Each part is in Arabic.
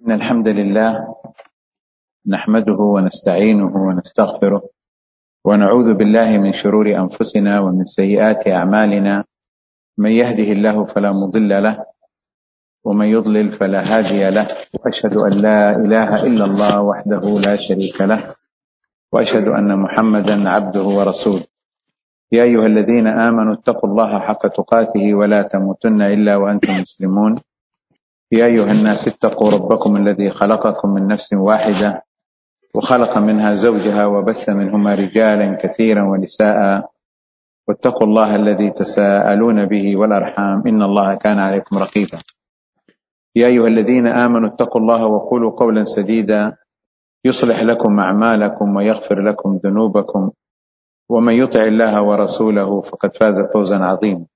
إن الحمد لله نحمده ونستعينه ونستغفره ونعوذ بالله من شرور أنفسنا ومن سيئات أعمالنا. من يهده الله فلا مضل له ومن يضلل فلا هادي له، وأشهد أن لا إله إلا الله وحده لا شريك له، وأشهد أن محمدا عبده ورسوله. يا أيها الذين آمنوا اتقوا الله حق تقاته ولا تموتن إلا وأنتم مسلمون. يا أيها الناس اتقوا ربكم الذي خلقكم من نفس واحدة وخلق منها زوجها وبث منهما رجالا كثيرا ونساء، واتقوا الله الذي تساءلون به والأرحام إن الله كان عليكم رقيبا. يا أيها الذين آمنوا اتقوا الله وقولوا قولا سديدا يصلح لكم أعمالكم ويغفر لكم ذنوبكم، ومن يطع الله ورسوله فقد فاز فوزا عظيما.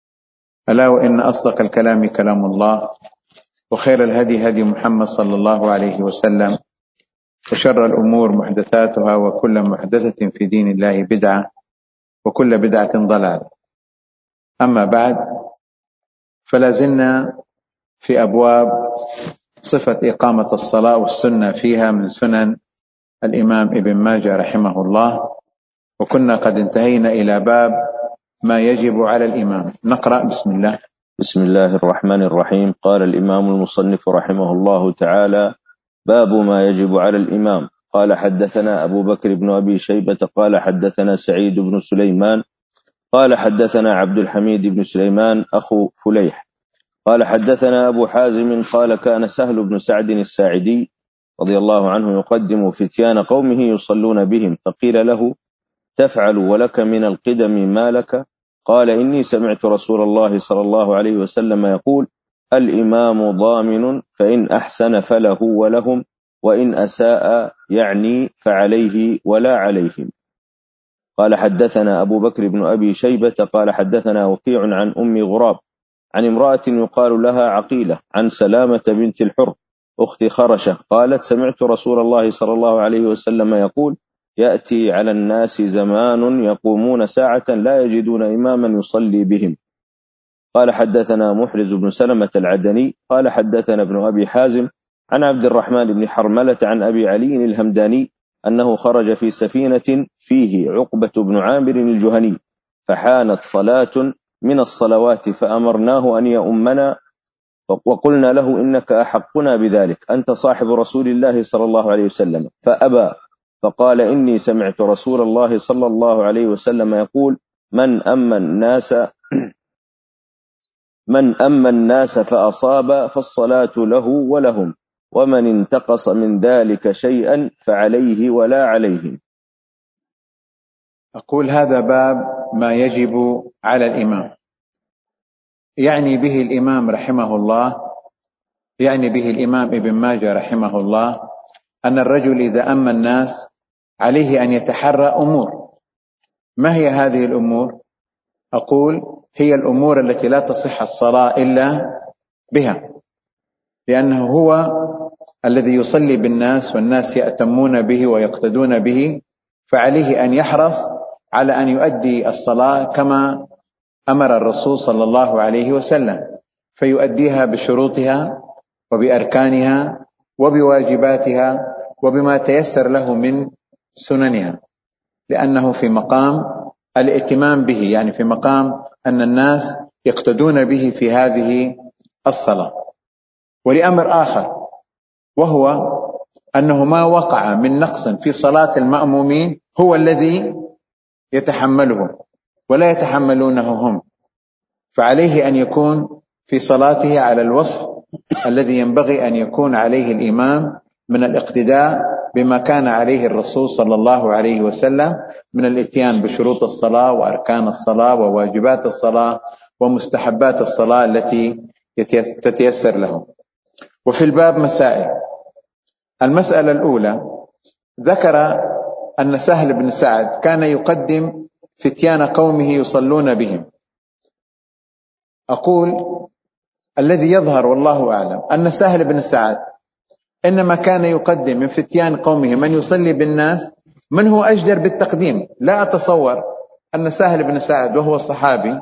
ألا وإن أصدق الكلام كلام الله، وخير الهدي هدي محمد صلى الله عليه وسلم، وشر الأمور محدثاتها، وكل محدثة في دين الله بدعة، وكل بدعة ضلالة. أما بعد، فلا زلنا في أبواب صفة إقامة الصلاة والسنة فيها من سنن الإمام ابن ماجه رحمه الله، وكنا قد انتهينا إلى باب ما يجب على الإمام. نقرأ. بسم الله. بسم الله الرحمن الرحيم. قال الإمام المصنف رحمه الله تعالى: باب ما يجب على الإمام. قال: حدثنا أبو بكر بن أبي شيبة قال حدثنا سعيد بن سليمان قال حدثنا عبد الحميد بن سليمان أخو فليح قال حدثنا أبو حازم قال: كان سهل بن سعد الساعدي رضي الله عنه يقدم فتيان قومه يصلون بهم، فقيل له: تفعل ولك من القدم ما لك؟ قال: إني سمعت رسول الله صلى الله عليه وسلم يقول: الإمام ضامن، فإن أحسن فله ولهم، وإن أساء يعني فعليه ولا عليهم. قال: حدثنا أبو بكر بن أبي شيبة قال حدثنا وكيع عن أم غراب عن امرأة يقال لها عقيلة عن سلامة بنت الحر أخت خرشة قالت: سمعت رسول الله صلى الله عليه وسلم يقول: يأتي على الناس زمان يقومون ساعة لا يجدون إماما يصلي بهم. قال: حدثنا محرز بن سلمة العدني قال حدثنا ابن أبي حازم عن عبد الرحمن بن حرملة عن أبي علي الهمداني أنه خرج في سفينة فيه عقبة بن عامر الجهني، فحانت صلاة من الصلوات فأمرناه أن يؤمنا، وقلنا له: إنك أحقنا بذلك، أنت صاحب رسول الله صلى الله عليه وسلم، فأبى، فقال: إني سمعت رسول الله صلى الله عليه وسلم يقول: من أما الناس فأصاب فالصلاة له ولهم، ومن انتقص من ذلك شيئا فعليه ولا عليهم. أقول: هذا باب ما يجب على الإمام. يعني به الإمام رحمه الله، يعني به الإمام ابن ماجه رحمه الله، أن الرجل إذا أما الناس عليه أن يتحرى أمور. ما هي هذه الأمور؟ أقول: هي الأمور التي لا تصح الصلاة إلا بها، لأنه هو الذي يصلي بالناس والناس يأتمون به ويقتدون به، فعليه أن يحرص على أن يؤدي الصلاة كما أمر الرسول صلى الله عليه وسلم، فيؤديها بشروطها وبأركانها وبواجباتها وبما تيسر له من سننها، لأنه في مقام الائتمام به، يعني في مقام أن الناس يقتدون به في هذه الصلاة. ولأمر آخر، وهو أنه ما وقع من نقص في صلاة المأمومين هو الذي يتحمله ولا يتحملونه هم، فعليه أن يكون في صلاته على الوصف الذي ينبغي أن يكون عليه الإمام من الاقتداء بما كان عليه الرسول صلى الله عليه وسلم من الاتيان بشروط الصلاة وأركان الصلاة وواجبات الصلاة ومستحبات الصلاة التي تتيسر له. وفي الباب مسائل. المسألة الأولى، ذكر أن سهل بن سعد كان يقدم فتيان قومه يصلون بهم. أقول: الذي يظهر والله أعلم أن سهل بن سعد إنما كان يقدم من فتيان قومه من يصلي بالناس من هو أجدر بالتقديم. لا أتصور أن سهل بن سعد وهو صحابي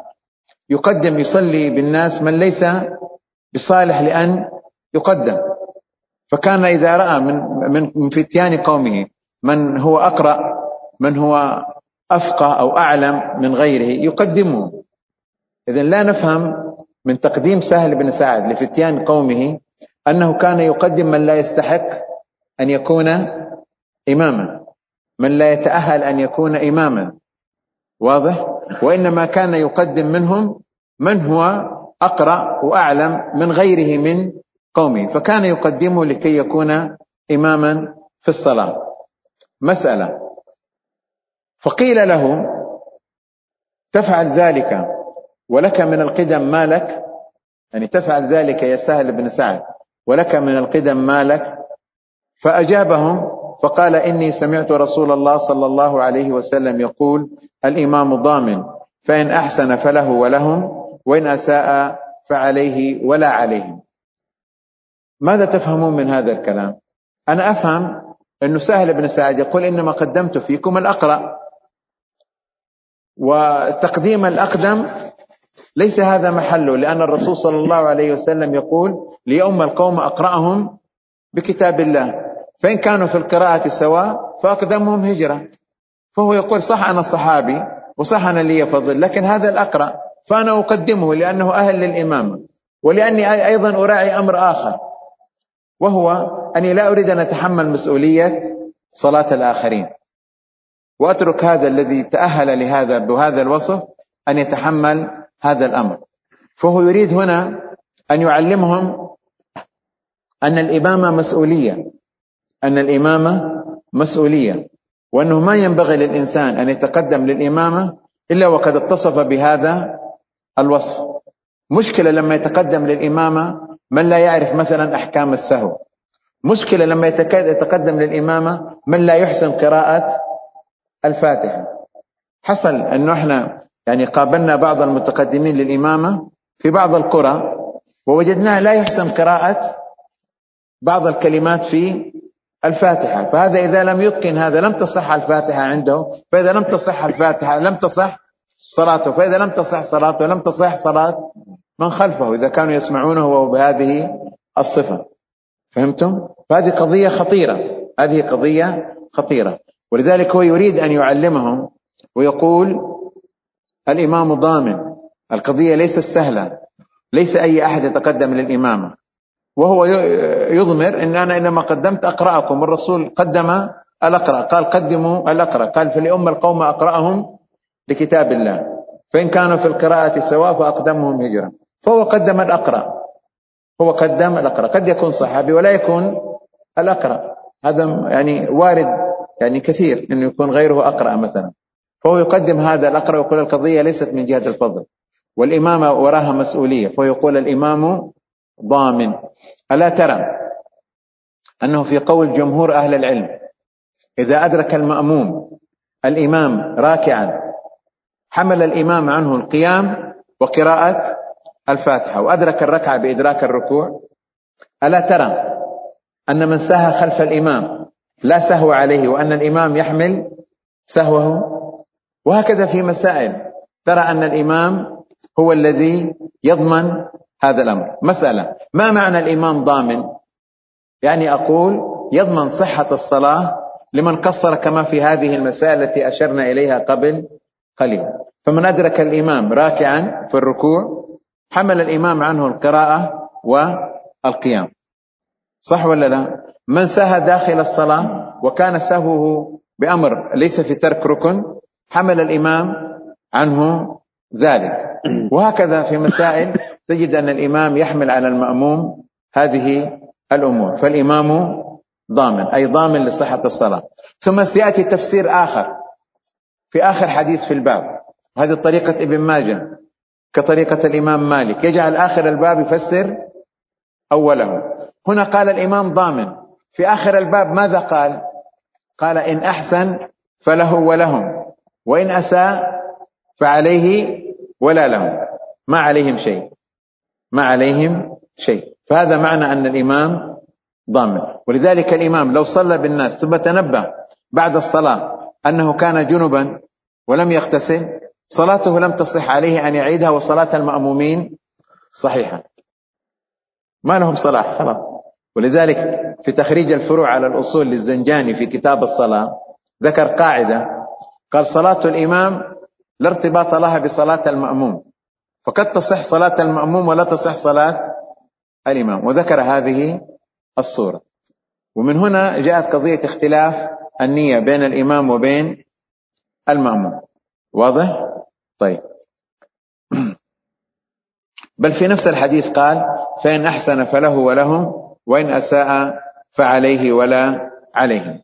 يصلي بالناس من ليس بصالح لأن يقدم، فكان إذا رأى من فتيان قومه من هو أقرأ، من هو أفقه أو أعلم من غيره يقدمه. إذن لا نفهم من تقديم سهل بن سعد لفتيان قومه أنه كان يقدم من لا يستحق أن يكون إماما، من لا يتأهل أن يكون إماما، واضح؟ وإنما كان يقدم منهم من هو أقرأ وأعلم من غيره من قومه، فكان يقدمه لكي يكون إماما في الصلاة. مسألة، فقيل له تفعل ذلك ولك من القدم ما لك، يعني تفعل ذلك يا سهل بن سعد ولك من القدم ما لك؟ فأجابهم فقال إني سمعت رسول الله صلى الله عليه وسلم يقول الإمام ضامن، فإن أحسن فله ولهم، وإن أساء فعليه ولا عليهم. ماذا تفهمون من هذا الكلام؟ أنا أفهم أنه سهل بن سعد يقول إنما قدمت فيكم الأقرأ، وتقديم الأقدم ليس هذا محله، لأن الرسول صلى الله عليه وسلم يقول ليؤم القوم أقرأهم بكتاب الله، فإن كانوا في القراءة سواء فأقدمهم هجرة. فهو يقول صح أنا صحابي وصح أنا لي فضل، لكن هذا الأقرأ فأنا أقدمه لأنه أهل للإمامة، ولأني أيضا أراعي أمر آخر، وهو أني لا أريد أن أتحمل مسؤولية صلاة الآخرين، وأترك هذا الذي تأهل لهذا بهذا الوصف أن يتحمل هذا الأمر. فهو يريد هنا أن يعلمهم أن الإمامة مسؤولية، أن الإمامة مسؤولية، وأنه ما ينبغي للإنسان أن يتقدم للإمامة إلا وقد اتصف بهذا الوصف. مشكلة لما يتقدم للإمامة من لا يعرف مثلا أحكام السهو، مشكلة لما يتقدم للإمامة من لا يحسن قراءة الفاتحة. حصل أنه احنا يعني قابلنا بعض المتقدمين للإمامة في بعض القرى ووجدناه لا يحسن قراءة بعض الكلمات في الفاتحة، فهذا إذا لم يتقن هذا لم تصح الفاتحة عنده، فإذا لم تصح الفاتحة لم تصح صلاته، فإذا لم تصح صلاته لم تصح صلاة من خلفه إذا كانوا يسمعونه وهو بهذه الصفة. فهمتم؟ فهذه قضية خطيرة، هذه قضية خطيرة. ولذلك هو يريد أن يعلمهم ويقول الإمام ضامن، القضية ليست سهلة، ليس أي أحد يتقدم للإمامة. وهو يضمر إن أنا إنما قدمت أقرأكم، الرسول قدم الأقرأ، قال قدموا الأقرأ، قال فليؤم القوم أقرأهم لكتاب الله، فإن كانوا في القراءة سواء فأقدمهم هجرة. فهو قدم الأقرأ، هو قدم الأقرأ. قد يكون صحابي ولا يكون الأقرأ، هذا يعني وارد، يعني كثير إنه يكون غيره أقرأ مثلا، فهو يقدم هذا الأقرأ ويقول القضية ليست من جهة الفضل والإمامة وراها مسؤولية، فهو يقول الإمام ضامن. ألا ترى أنه في قول جمهور أهل العلم إذا أدرك المأموم الإمام راكعا حمل الإمام عنه القيام وقراءة الفاتحة وأدرك الركعة بإدراك الركوع؟ ألا ترى أن من سهى خلف الإمام لا سهو عليه وأن الإمام يحمل سهوه؟ وهكذا في مسائل ترى أن الإمام هو الذي يضمن هذا الأمر. مسألة، ما معنى الإمام ضامن؟ يعني أقول يضمن صحة الصلاة لمن قصر، كما في هذه المسائل التي أشرنا إليها قبل قليل. فمن أدرك الإمام راكعا في الركوع حمل الإمام عنه القراءة والقيام، صح ولا لا؟ من سهى داخل الصلاة وكان سهوه بأمر ليس في ترك ركن حمل الإمام عنه ذلك. وهكذا في مسائل تجد أن الإمام يحمل على المأموم هذه الأمور، فالإمام ضامن، أي ضامن لصحة الصلاة. ثم سيأتي تفسير آخر في آخر حديث في الباب، وهذه طريقة ابن ماجه كطريقة الإمام مالك، يجعل آخر الباب يفسر أوله. هنا قال الإمام ضامن، في آخر الباب ماذا قال؟ قال إن أحسن فله ولهم، وإن أساء فعليه ولا لهم، ما عليهم شيء، ما عليهم شيء. فهذا معنى أن الإمام ضامن. ولذلك الإمام لو صلى بالناس ثم تنبه بعد الصلاة أنه كان جنبا ولم يغتسل صلاته لم تصح عليه أن يعيدها، وصلاة المأمومين صحيحة، ما لهم صلاة خلاص. ولذلك في تخريج الفروع على الأصول للزنجاني في كتاب الصلاة ذكر قاعدة، قال صلاة الإمام لا ارتباط لها بصلاة المأموم، فقد تصح صلاة المأموم ولا تصح صلاة الإمام، وذكر هذه الصورة. ومن هنا جاءت قضية اختلاف النية بين الإمام وبين المأموم. واضح؟ طيب. بل في نفس الحديث قال فإن أحسن فله ولهم وإن أساء فعليه ولا عليهم.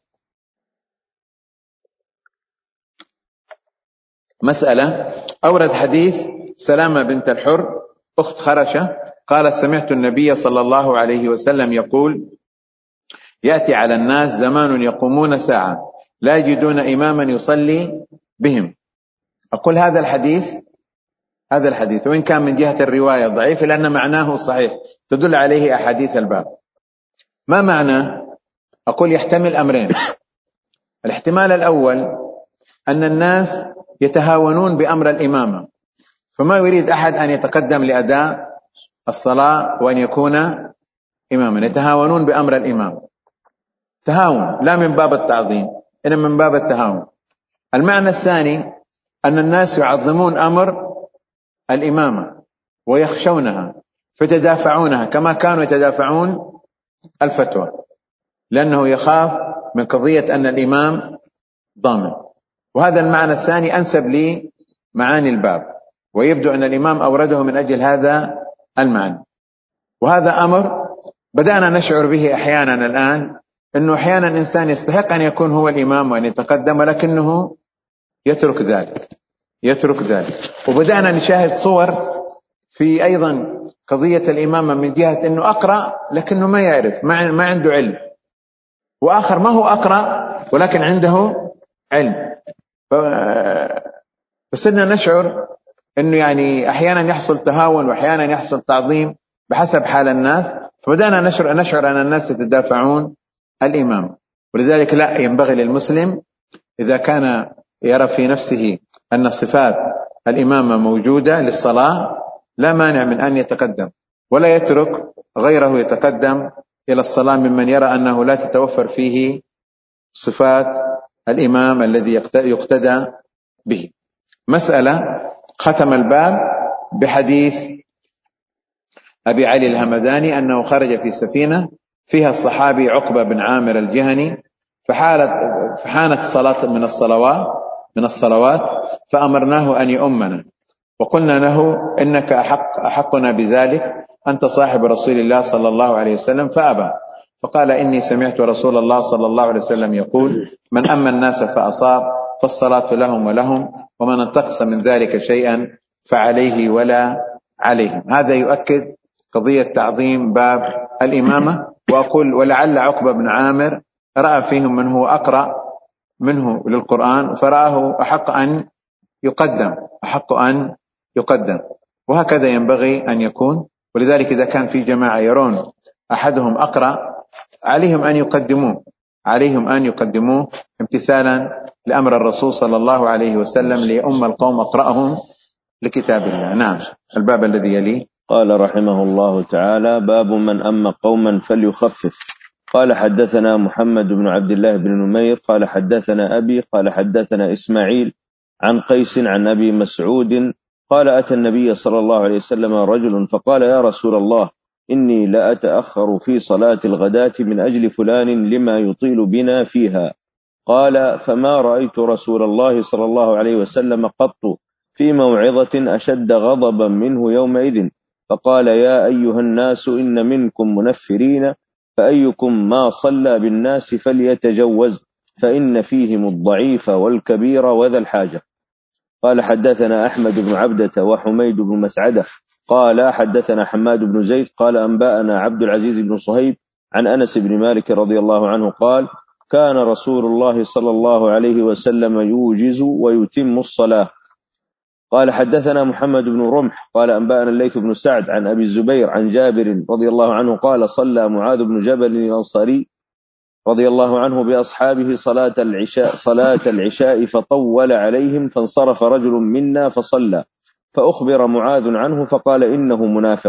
مسألة، أورد حديث سلامة بنت الحر أخت خرشة قال سمعت النبي صلى الله عليه وسلم يقول يأتي على الناس زمان يقومون ساعة لا يجدون إماما يصلي بهم. أقول هذا الحديث وإن كان من جهة الرواية ضعيف لأن معناه صحيح، تدل عليه أحاديث الباب. ما معناه؟ أقول يحتمل أمرين. الاحتمال الأول أن الناس يتهاونون بأمر الإمامة، فما يريد أحد أن يتقدم لأداء الصلاة وأن يكون إماما، يتهاونون بأمر الإمام، تهاون لا من باب التعظيم إنما من باب التهاون. المعنى الثاني أن الناس يعظمون أمر الإمامة ويخشونها فتدافعونها كما كانوا يتدافعون الفتوى، لأنه يخاف من قضية أن الإمام ضامن. وهذا المعنى الثاني أنسب لي معاني الباب، ويبدو أن الإمام أورده من أجل هذا المعنى. وهذا أمر بدأنا نشعر به أحيانا الآن، أنه أحيانا إنسان يستحق أن يكون هو الإمام وأن يتقدم ولكنه يترك ذلك. وبدأنا نشاهد صور في أيضا قضية الإمامة من جهة أنه أقرأ لكنه ما يعرف، ما عنده علم، وآخر ما هو أقرأ ولكن عنده علم. فصرنا نشعر أنه يعني أحيانا يحصل تهاون وأحيانا يحصل تعظيم بحسب حال الناس، فبدأنا نشعر أن الناس يتدافعون الإمام. ولذلك لا ينبغي للمسلم إذا كان يرى في نفسه أن صفات الإمامة موجودة للصلاة لا مانع من أن يتقدم ولا يترك غيره يتقدم إلى الصلاة ممن يرى أنه لا تتوفر فيه صفات الإمام الذي يقتدى به. مسألة، ختم الباب بحديث أبي علي الهمداني أنه خرج في سفينة فيها الصحابي عقبة بن عامر الجهني، فحانت صلاة من الصلوات فأمرناه أن يؤمنا، وقلنا له إنك أحقنا بذلك، أنت صاحب رسول الله صلى الله عليه وسلم، فأبى. فقال إني سمعت رسول الله صلى الله عليه وسلم يقول من أما الناس فأصاب فالصلاة لهم ولهم، ومن انتقص من ذلك شيئا فعليه ولا عليهم. هذا يؤكد قضية تعظيم باب الإمامة. وأقول ولعل عقبة بن عامر رأى فيهم من هو أقرأ منه للقرآن فرآه أحق أن يقدم، وهكذا ينبغي أن يكون. ولذلك إذا كان في جماعة يرون أحدهم أقرأ عليهم أن يقدموه امتثالا لأمر الرسول صلى الله عليه وسلم ليؤم القوم أقرأهم لكتاب الله. نعم. الباب الذي يليه. قال رحمه الله تعالى باب من أم قوما فليخفف. قال حدثنا محمد بن عبد الله بن نمير قال حدثنا أبي قال حدثنا إسماعيل عن قيس عن أبي مسعود قال أتى النبي صلى الله عليه وسلم رجل فقال يا رسول الله إني لأتأخر في صلاة الغداة من أجل فلان لما يطيل بنا فيها. قال فما رأيت رسول الله صلى الله عليه وسلم قط في موعظة أشد غضبا منه يومئذ، فقال يا أيها الناس إن منكم منفرين، فأيكم ما صلى بالناس فليتجوز، فإن فيهم الضعيف والكبير وذا الحاجة. قال حدثنا أحمد بن عبدة وحميد بن مسعدة قال حدثنا حماد بن زيد قال أنبأنا عبد العزيز بن صهيب عن أنس بن مالك رضي الله عنه قال كان رسول الله صلى الله عليه وسلم يوجز ويتم الصلاة. قال حدثنا محمد بن رمح قال أنبأنا الليث بن سعد عن أبي الزبير عن جابر رضي الله عنه قال صلى معاذ بن جبل الأنصاري رضي الله عنه بأصحابه صلاة العشاء فطول عليهم، فانصرف رجل منا فصلى، فأخبر معاذ عنه فقال إنه منافق.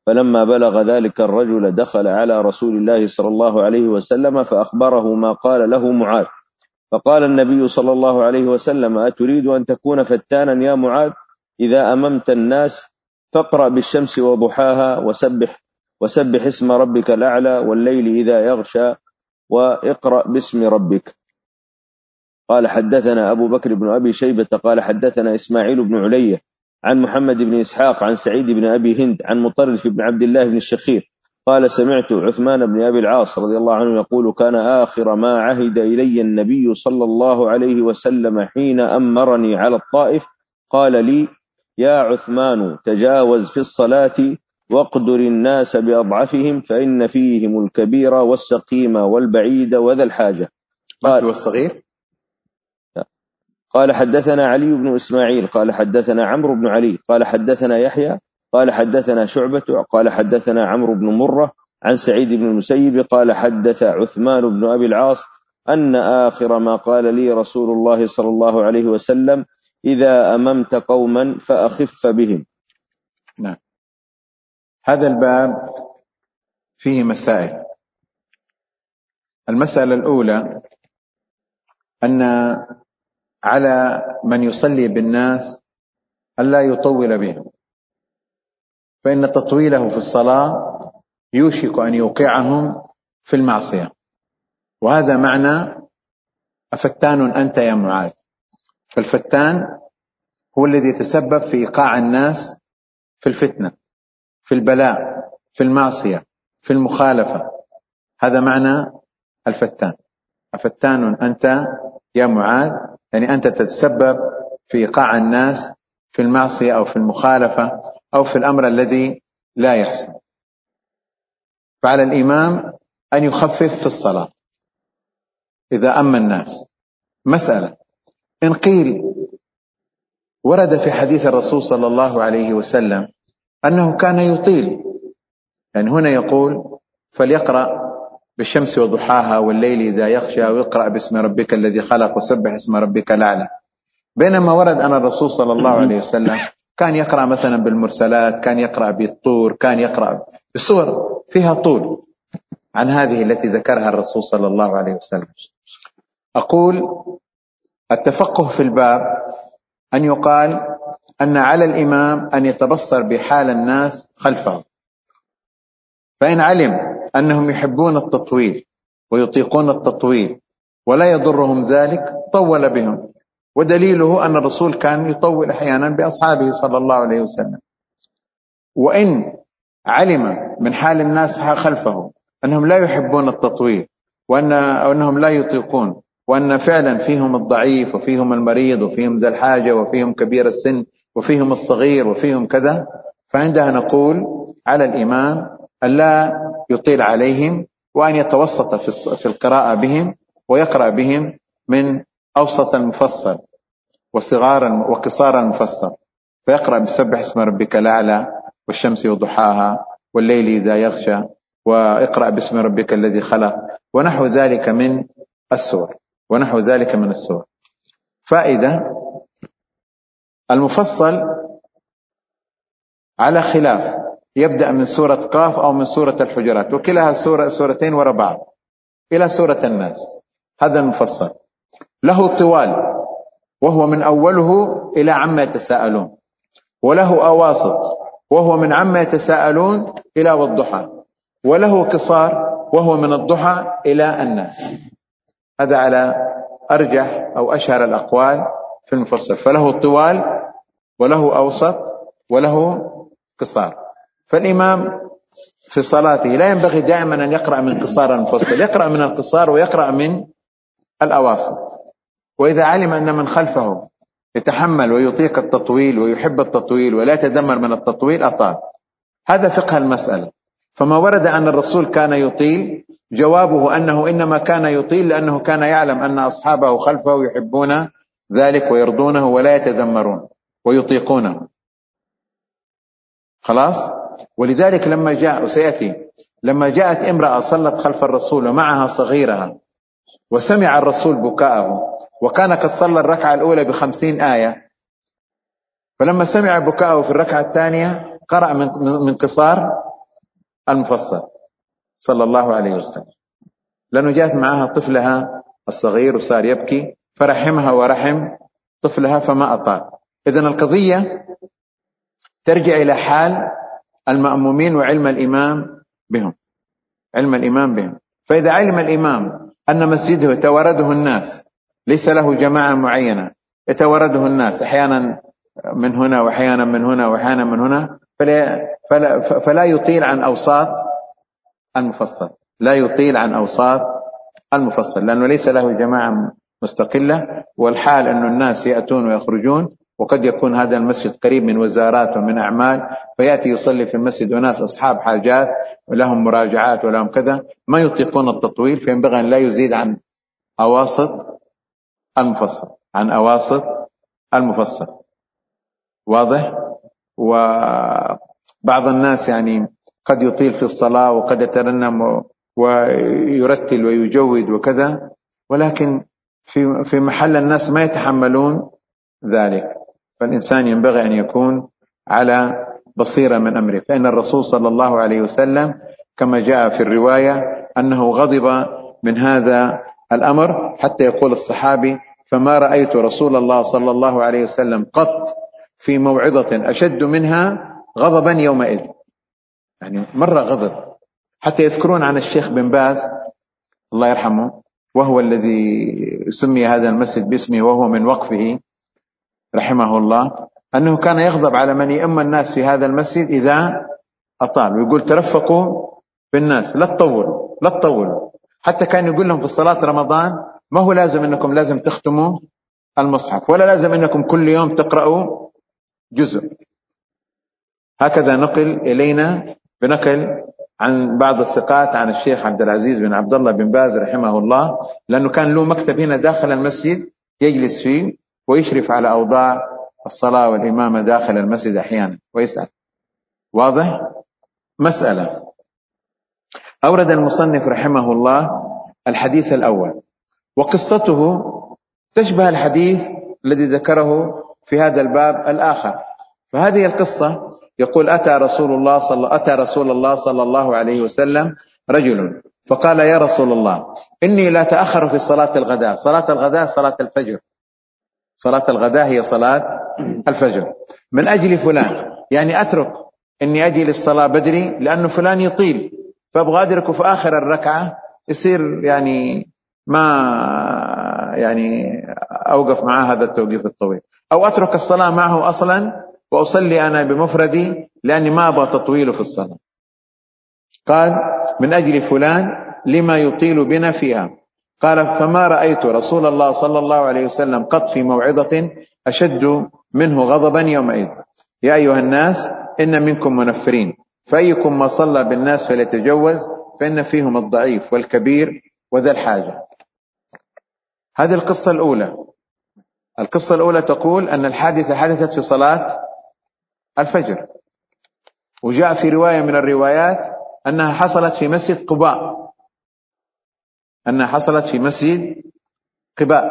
فلما بلغ ذلك الرجل دخل على رسول الله صلى الله عليه وسلم فأخبره ما قال له معاذ، فقال النبي صلى الله عليه وسلم: أتريد أن تكون فتانا يا معاذ؟ إذا أممت الناس فاقرأ بالشمس وضحاها وسبح اسم ربك الأعلى والليل إذا يغشى واقرأ باسم ربك. قال حدثنا أبو بكر بن أبي شيبة قال حدثنا إسماعيل بن علية عن محمد بن إسحاق عن سعيد بن أبي هند عن مطرف بن عبد الله بن الشخير قال: سمعت عثمان بن أبي العاص رضي الله عنه يقول: كان آخر ما عهد إلي النبي صلى الله عليه وسلم حين أمرني على الطائف قال لي: يا عثمان تجاوز في الصلاة واقدر الناس بأضعفهم فإن فيهم الكبير والسقيم والبعيد وذا الحاجة. والصغير. قال حدثنا علي بن إسماعيل قال حدثنا عمرو بن علي قال حدثنا يحيى قال حدثنا شعبة قال حدثنا عمرو بن مرة عن سعيد بن المسيب قال حدث عثمان بن أبي العاص أن آخر ما قال لي رسول الله صلى الله عليه وسلم: إذا أممت قوما فأخف بهم. نعم. هذا الباب فيه مسائل. المسألة الأولى أن على من يصلي بالناس ألا يطول بهم، فإن تطويله في الصلاة يوشك أن يوقعهم في المعصية، وهذا معنى أفتان أنت يا معاذ. فالفتان هو الذي يتسبب في إيقاع الناس في الفتنة، في البلاء، في المعصية، في المخالفة. هذا معنى الفتان. أفتان أنت يا معاذ، يعني أنت تتسبب في إيقاع الناس في المعصية أو في المخالفة أو في الأمر الذي لا يحسن. فعلى الإمام أن يخفف في الصلاة إذا أما الناس. مسألة: إن قيل ورد في حديث الرسول صلى الله عليه وسلم أنه كان يطيل، يعني هنا يقول: فليقرأ بالشمس وضحاها والليل إذا يغشى ويقرأ باسم ربك الذي خلق وسبح اسم ربك الأعلى، بينما ورد أن الرسول صلى الله عليه وسلم كان يقرأ مثلا بالمرسلات، كان يقرأ بالطور، كان يقرأ بسور فيها طول عن هذه التي ذكرها الرسول صلى الله عليه وسلم. أقول: التفقه في الباب أن يقال أن على الإمام أن يتبصر بحال الناس خلفه، فإن علم أنهم يحبون التطويل ويطيقون التطويل ولا يضرهم ذلك طول بهم، ودليله أن الرسول كان يطول أحيانا بأصحابه صلى الله عليه وسلم. وإن علم من حال الناس خلفه أنهم لا يحبون التطويل وأنهم لا يطيقون، وأن فعلا فيهم الضعيف وفيهم المريض وفيهم ذا الحاجة وفيهم كبير السن وفيهم الصغير وفيهم كذا، فعندها نقول على الإمام أن لا يطيل عليهم، وأن يتوسط في القراءة بهم، ويقرأ بهم من أوسط المفصل وصغارا وقصارا المفصل، فيقرأ بسبح اسم ربك الأعلى والشمس وضحاها والليل إذا يغشى واقرأ باسم ربك الذي خلق ونحو ذلك من السور فائدة: المفصل على خلاف، يبدأ من سورة قاف أو من سورة الحجرات، وكلها سورتين وراء بعض إلى سورة الناس. هذا المفصل له طوال وهو من أوله إلى عما يتساءلون، وله أواسط وهو من عما يتساءلون إلى والضحى، وله قصار وهو من الضحى إلى الناس. هذا على أرجح أو أشهر الأقوال في المفصل، فله طوال وله أوسط وله قصار. فالإمام في صلاته لا ينبغي دائما أن يقرأ من قصار المفصل، يقرأ من القصار ويقرأ من الأواسط. وإذا علم أن من خلفه يتحمل ويطيق التطويل ويحب التطويل ولا يتذمر من التطويل أطال. هذا فقه المسألة. فما ورد أن الرسول كان يطيل، جوابه أنه إنما كان يطيل لأنه كان يعلم أن أصحابه خلفه يحبون ذلك ويرضونه ولا يتذمرون ويطيقونه. خلاص. ولذلك لما جاء وسيأتي لما جاءت امرأة صلت خلف الرسول ومعها صغيرها وسمع الرسول بكاءه، وكان قد صلى الركعة الأولى ب50 آية، فلما سمع بكاءه في الركعة الثانية قرأ من قصار المفصل صلى الله عليه وسلم، لأنه جاءت معها طفلها الصغير وصار يبكي فرحمها ورحم طفلها فما أطال. إذن القضية ترجع إلى حال المأمومين وعلم الإمام بهم، علم الإمام بهم. فإذا علم الإمام أن مسجده يتوارده الناس، ليس له جماعة معينة يتوارده الناس أحيانا من هنا وأحيانا من هنا وأحيانا من هنا، فلا يطيل عن أوساط المفصل، لا يطيل عن أوساط المفصل، لأنه ليس له جماعة مستقلة، والحال أن الناس يأتون ويخرجون، وقد يكون هذا المسجد قريب من وزارات ومن أعمال، فيأتي يصلي في المسجد وناس أصحاب حاجات ولهم مراجعات ولهم كذا ما يطيقون التطويل، فينبغي أن لا يزيد عن أواسط المفصل، عن أواسط المفصل. واضح؟ وبعض الناس يعني قد يطيل في الصلاة وقد يترنم ويرتل ويجود وكذا، ولكن في محل الناس ما يتحملون ذلك، فالإنسان ينبغي أن يكون على بصيرة من أمره. فإن الرسول صلى الله عليه وسلم كما جاء في الرواية أنه غضب من هذا الأمر، حتى يقول الصحابي: فما رأيت رسول الله صلى الله عليه وسلم قط في موعظة أشد منها غضبا يومئذ. يعني مرة غضب، حتى يذكرون عن الشيخ بن باز الله يرحمه، وهو الذي سمي هذا المسجد باسمه وهو من وقفه رحمه الله، أنه كان يغضب على من يؤم الناس في هذا المسجد إذا أطال، ويقول: ترفقوا بالناس، لا تطولوا لا تطولوا. حتى كان يقول لهم في صلاة رمضان: ما هو لازم أنكم لازم تختموا المصحف، ولا لازم أنكم كل يوم تقرأوا جزء. هكذا نقل إلينا بنقل عن بعض الثقات عن الشيخ عبد العزيز بن عبد الله بن باز رحمه الله، لأنه كان له مكتب هنا داخل المسجد يجلس فيه ويشرف على أوضاع الصلاة والإمامة داخل المسجد أحيانا ويسأل. واضح؟ مسألة. أورد المصنف رحمه الله الحديث الأول، وقصته تشبه الحديث الذي ذكره في هذا الباب الآخر. فهذه القصة يقول: أتى رسول الله صلى الله عليه وسلم رجل فقال: يا رسول الله، إني لا تأخر في صلاة الغداء. صلاة الغداء صلاة الفجر، صلاة الغداء هي صلاة الفجر، من أجل فلان، يعني أترك إني أجي للصلاة بدري لأنه فلان يطيل، فأبغى أدركه في آخر الركعة يصير يعني ما يعني أوقف معه هذا التوقيف الطويل، أو أترك الصلاة معه أصلا وأصلي أنا بمفردي لأني ما أبغى تطويله في الصلاة. قال: من أجل فلان لما يطيل بنا فيها. قال: فما رأيت رسول الله صلى الله عليه وسلم قط في موعظة أشد منه غضبا يومئذ. يا أيها الناس إن منكم منفرين، فأيكم ما صلى بالناس فليتجوز، فإن فيهم الضعيف والكبير وذا الحاجة. هذه القصة الأولى. القصة الأولى تقول أن الحادثة حدثت في صلاة الفجر، وجاء في رواية من الروايات أنها حصلت في مسجد قباء، أنها حصلت في مسجد قباء.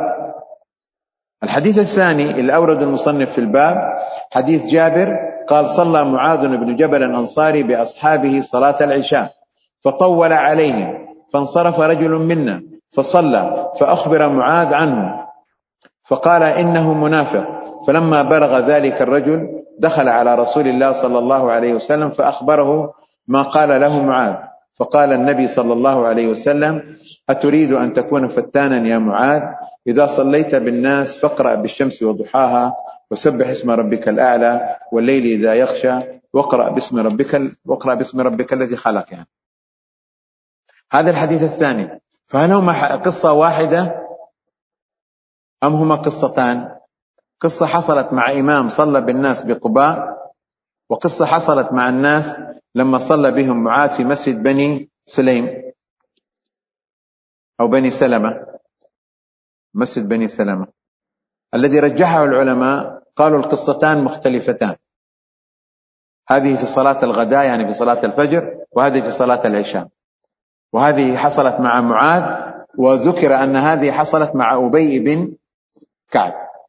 الحديث الثاني اللي أورد المصنف في الباب حديث جابر قال: صلى معاذ بن جبل الأنصاري بأصحابه صلاة العشاء فطول عليهم، فانصرف رجل منا فصلى، فأخبر معاذ عنه فقال: إنه منافق. فلما بلغ ذلك الرجل دخل على رسول الله صلى الله عليه وسلم فأخبره ما قال له معاذ، فقال النبي صلى الله عليه وسلم: أتريد أن تكون فتانا يا معاذ؟ إذا صليت بالناس فاقرأ بالشمس وضحاها، وسبح اسم ربك الأعلى، والليل إذا يغشى، واقرأ باسم ربك الذي خلق. يعني هذا الحديث الثاني. فهل هما قصة واحدة أم هما قصتان؟ قصة حصلت مع إمام صلى بالناس بقباء، وقصة حصلت مع الناس لما صلى بهم معاذ في مسجد بني سليم أو بني سلمة، مسجد بني سلمة. الذي رجحه العلماء قالوا القصتان مختلفتان، هذه في صلاة الغداء يعني في صلاة الفجر، وهذه في صلاة العشاء، وهذه حصلت مع معاذ، وذكر أن هذه حصلت مع أبي بن كعب.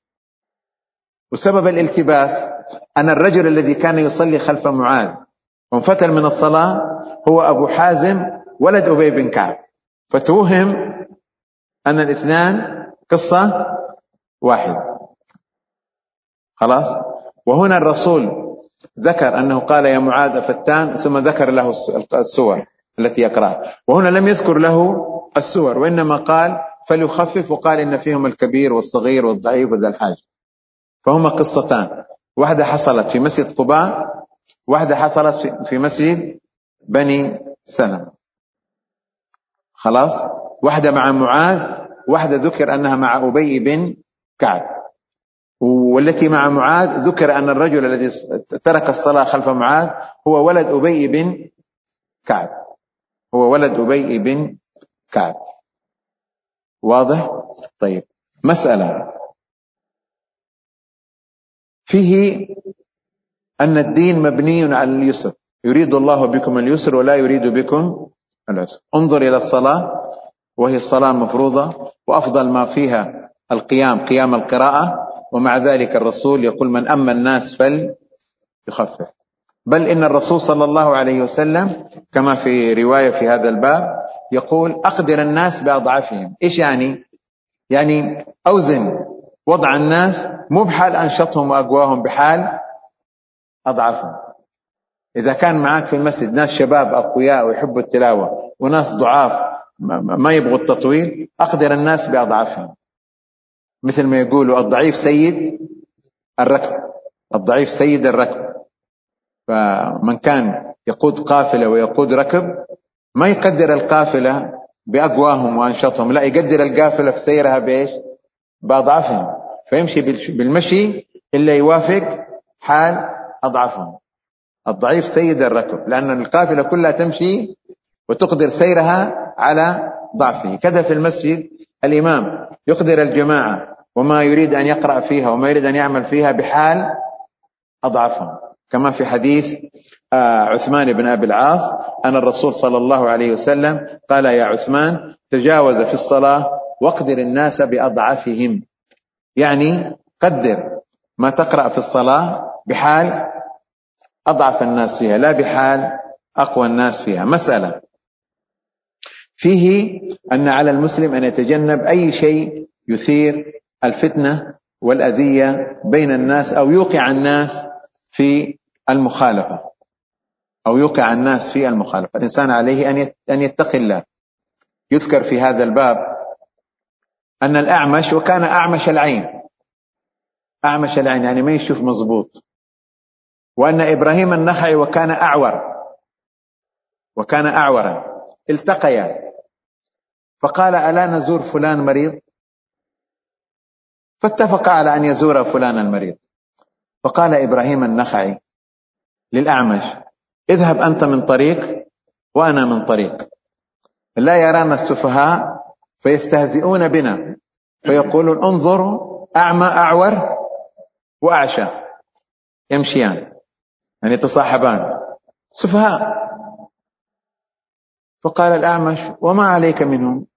وسبب الالتباس أن الرجل الذي كان يصلي خلف معاذ وانفتل من الصلاة هو أبو حازم ولد أبي بن كعب، فتوهم أن الاثنان قصة واحدة. خلاص. وهنا الرسول ذكر أنه قال يا معاذ فتان، ثم ذكر له السور التي يقرأ، وهنا لم يذكر له السور، وإنما قال فليخفف، وقال إن فيهم الكبير والصغير والضعيف وذا الحاجة. فهما قصتان، واحدة حصلت في مسجد قباء، واحدة حصلت في مسجد بني سلمة. خلاص. واحدة مع معاذ، واحدة ذكر أنها مع أبي بن كعب، والتي مع معاذ ذكر أن الرجل الذي ترك الصلاة خلف معاذ هو ولد أبي بن كعب، هو ولد أبي بن كعب. واضح؟ طيب، مسألة فيه أن الدين مبني على اليسر، يريد الله بكم اليسر ولا يريد بكم العسر. انظر إلى الصلاة، وهي الصلاة المفروضة، وأفضل ما فيها القيام، قيام القراءة، ومع ذلك الرسول يقول من أما الناس فليخفف. بل إن الرسول صلى الله عليه وسلم كما في رواية في هذا الباب يقول أقدر الناس بأضعافهم. إيش يعني؟ يعني أوزن وضع الناس، مو بحال أنشطهم وأقواهم، بحال أضعافهم. إذا كان معك في المسجد ناس شباب أقوياء ويحبوا التلاوة، وناس ضعاف ما يبغوا التطويل، أقدر الناس بأضعافهم. مثل ما يقولوا الضعيف سيد الركب، الضعيف سيد الركب. فمن كان يقود قافلة ويقود ركب ما يقدر القافلة بأقواهم وأنشطهم، لا، يقدر القافلة في سيرها بإيش؟ بأضعافهم، فيمشي بالمشي إلا يوافق حال أضعافهم. الضعيف سيد الركب، لأن القافلة كلها تمشي وتقدر سيرها على ضعفه. كذا في المسجد الإمام يقدر الجماعة وما يريد أن يقرأ فيها وما يريد أن يعمل فيها بحال أضعفهم، كما في حديث عثمان بن أبي العاص أن الرسول صلى الله عليه وسلم قال يا عثمان تجاوز في الصلاة واقدر الناس بأضعافهم، يعني قدر ما تقرأ في الصلاة بحال أضعف الناس فيها، لا بحال أقوى الناس فيها. مسألة فيه أن على المسلم أن يتجنب أي شيء يثير الفتنة والأذية بين الناس، أو يوقع الناس في المخالفة، أو يوقع الناس في المخالفة. الإنسان عليه أن يتقي الله. يذكر في هذا الباب أن الأعمش، وكان أعمش العين، أعمش العين يعني ما يشوف مضبوط، وأن إبراهيم النخعي وكان أعور، وكان أعورا، التقيا فقال ألا نزور فلان مريض؟ فاتفق على أن يزور فلان المريض. فقال إبراهيم النخعي للأعمش اذهب أنت من طريق وأنا من طريق، لا يرانا السفهاء فيستهزئون بنا فيقولون انظروا أعمى أعور وأعشى يمشيان، يعني يتصاحبان سفهاء. فقال الأعمش وما عليك منهم،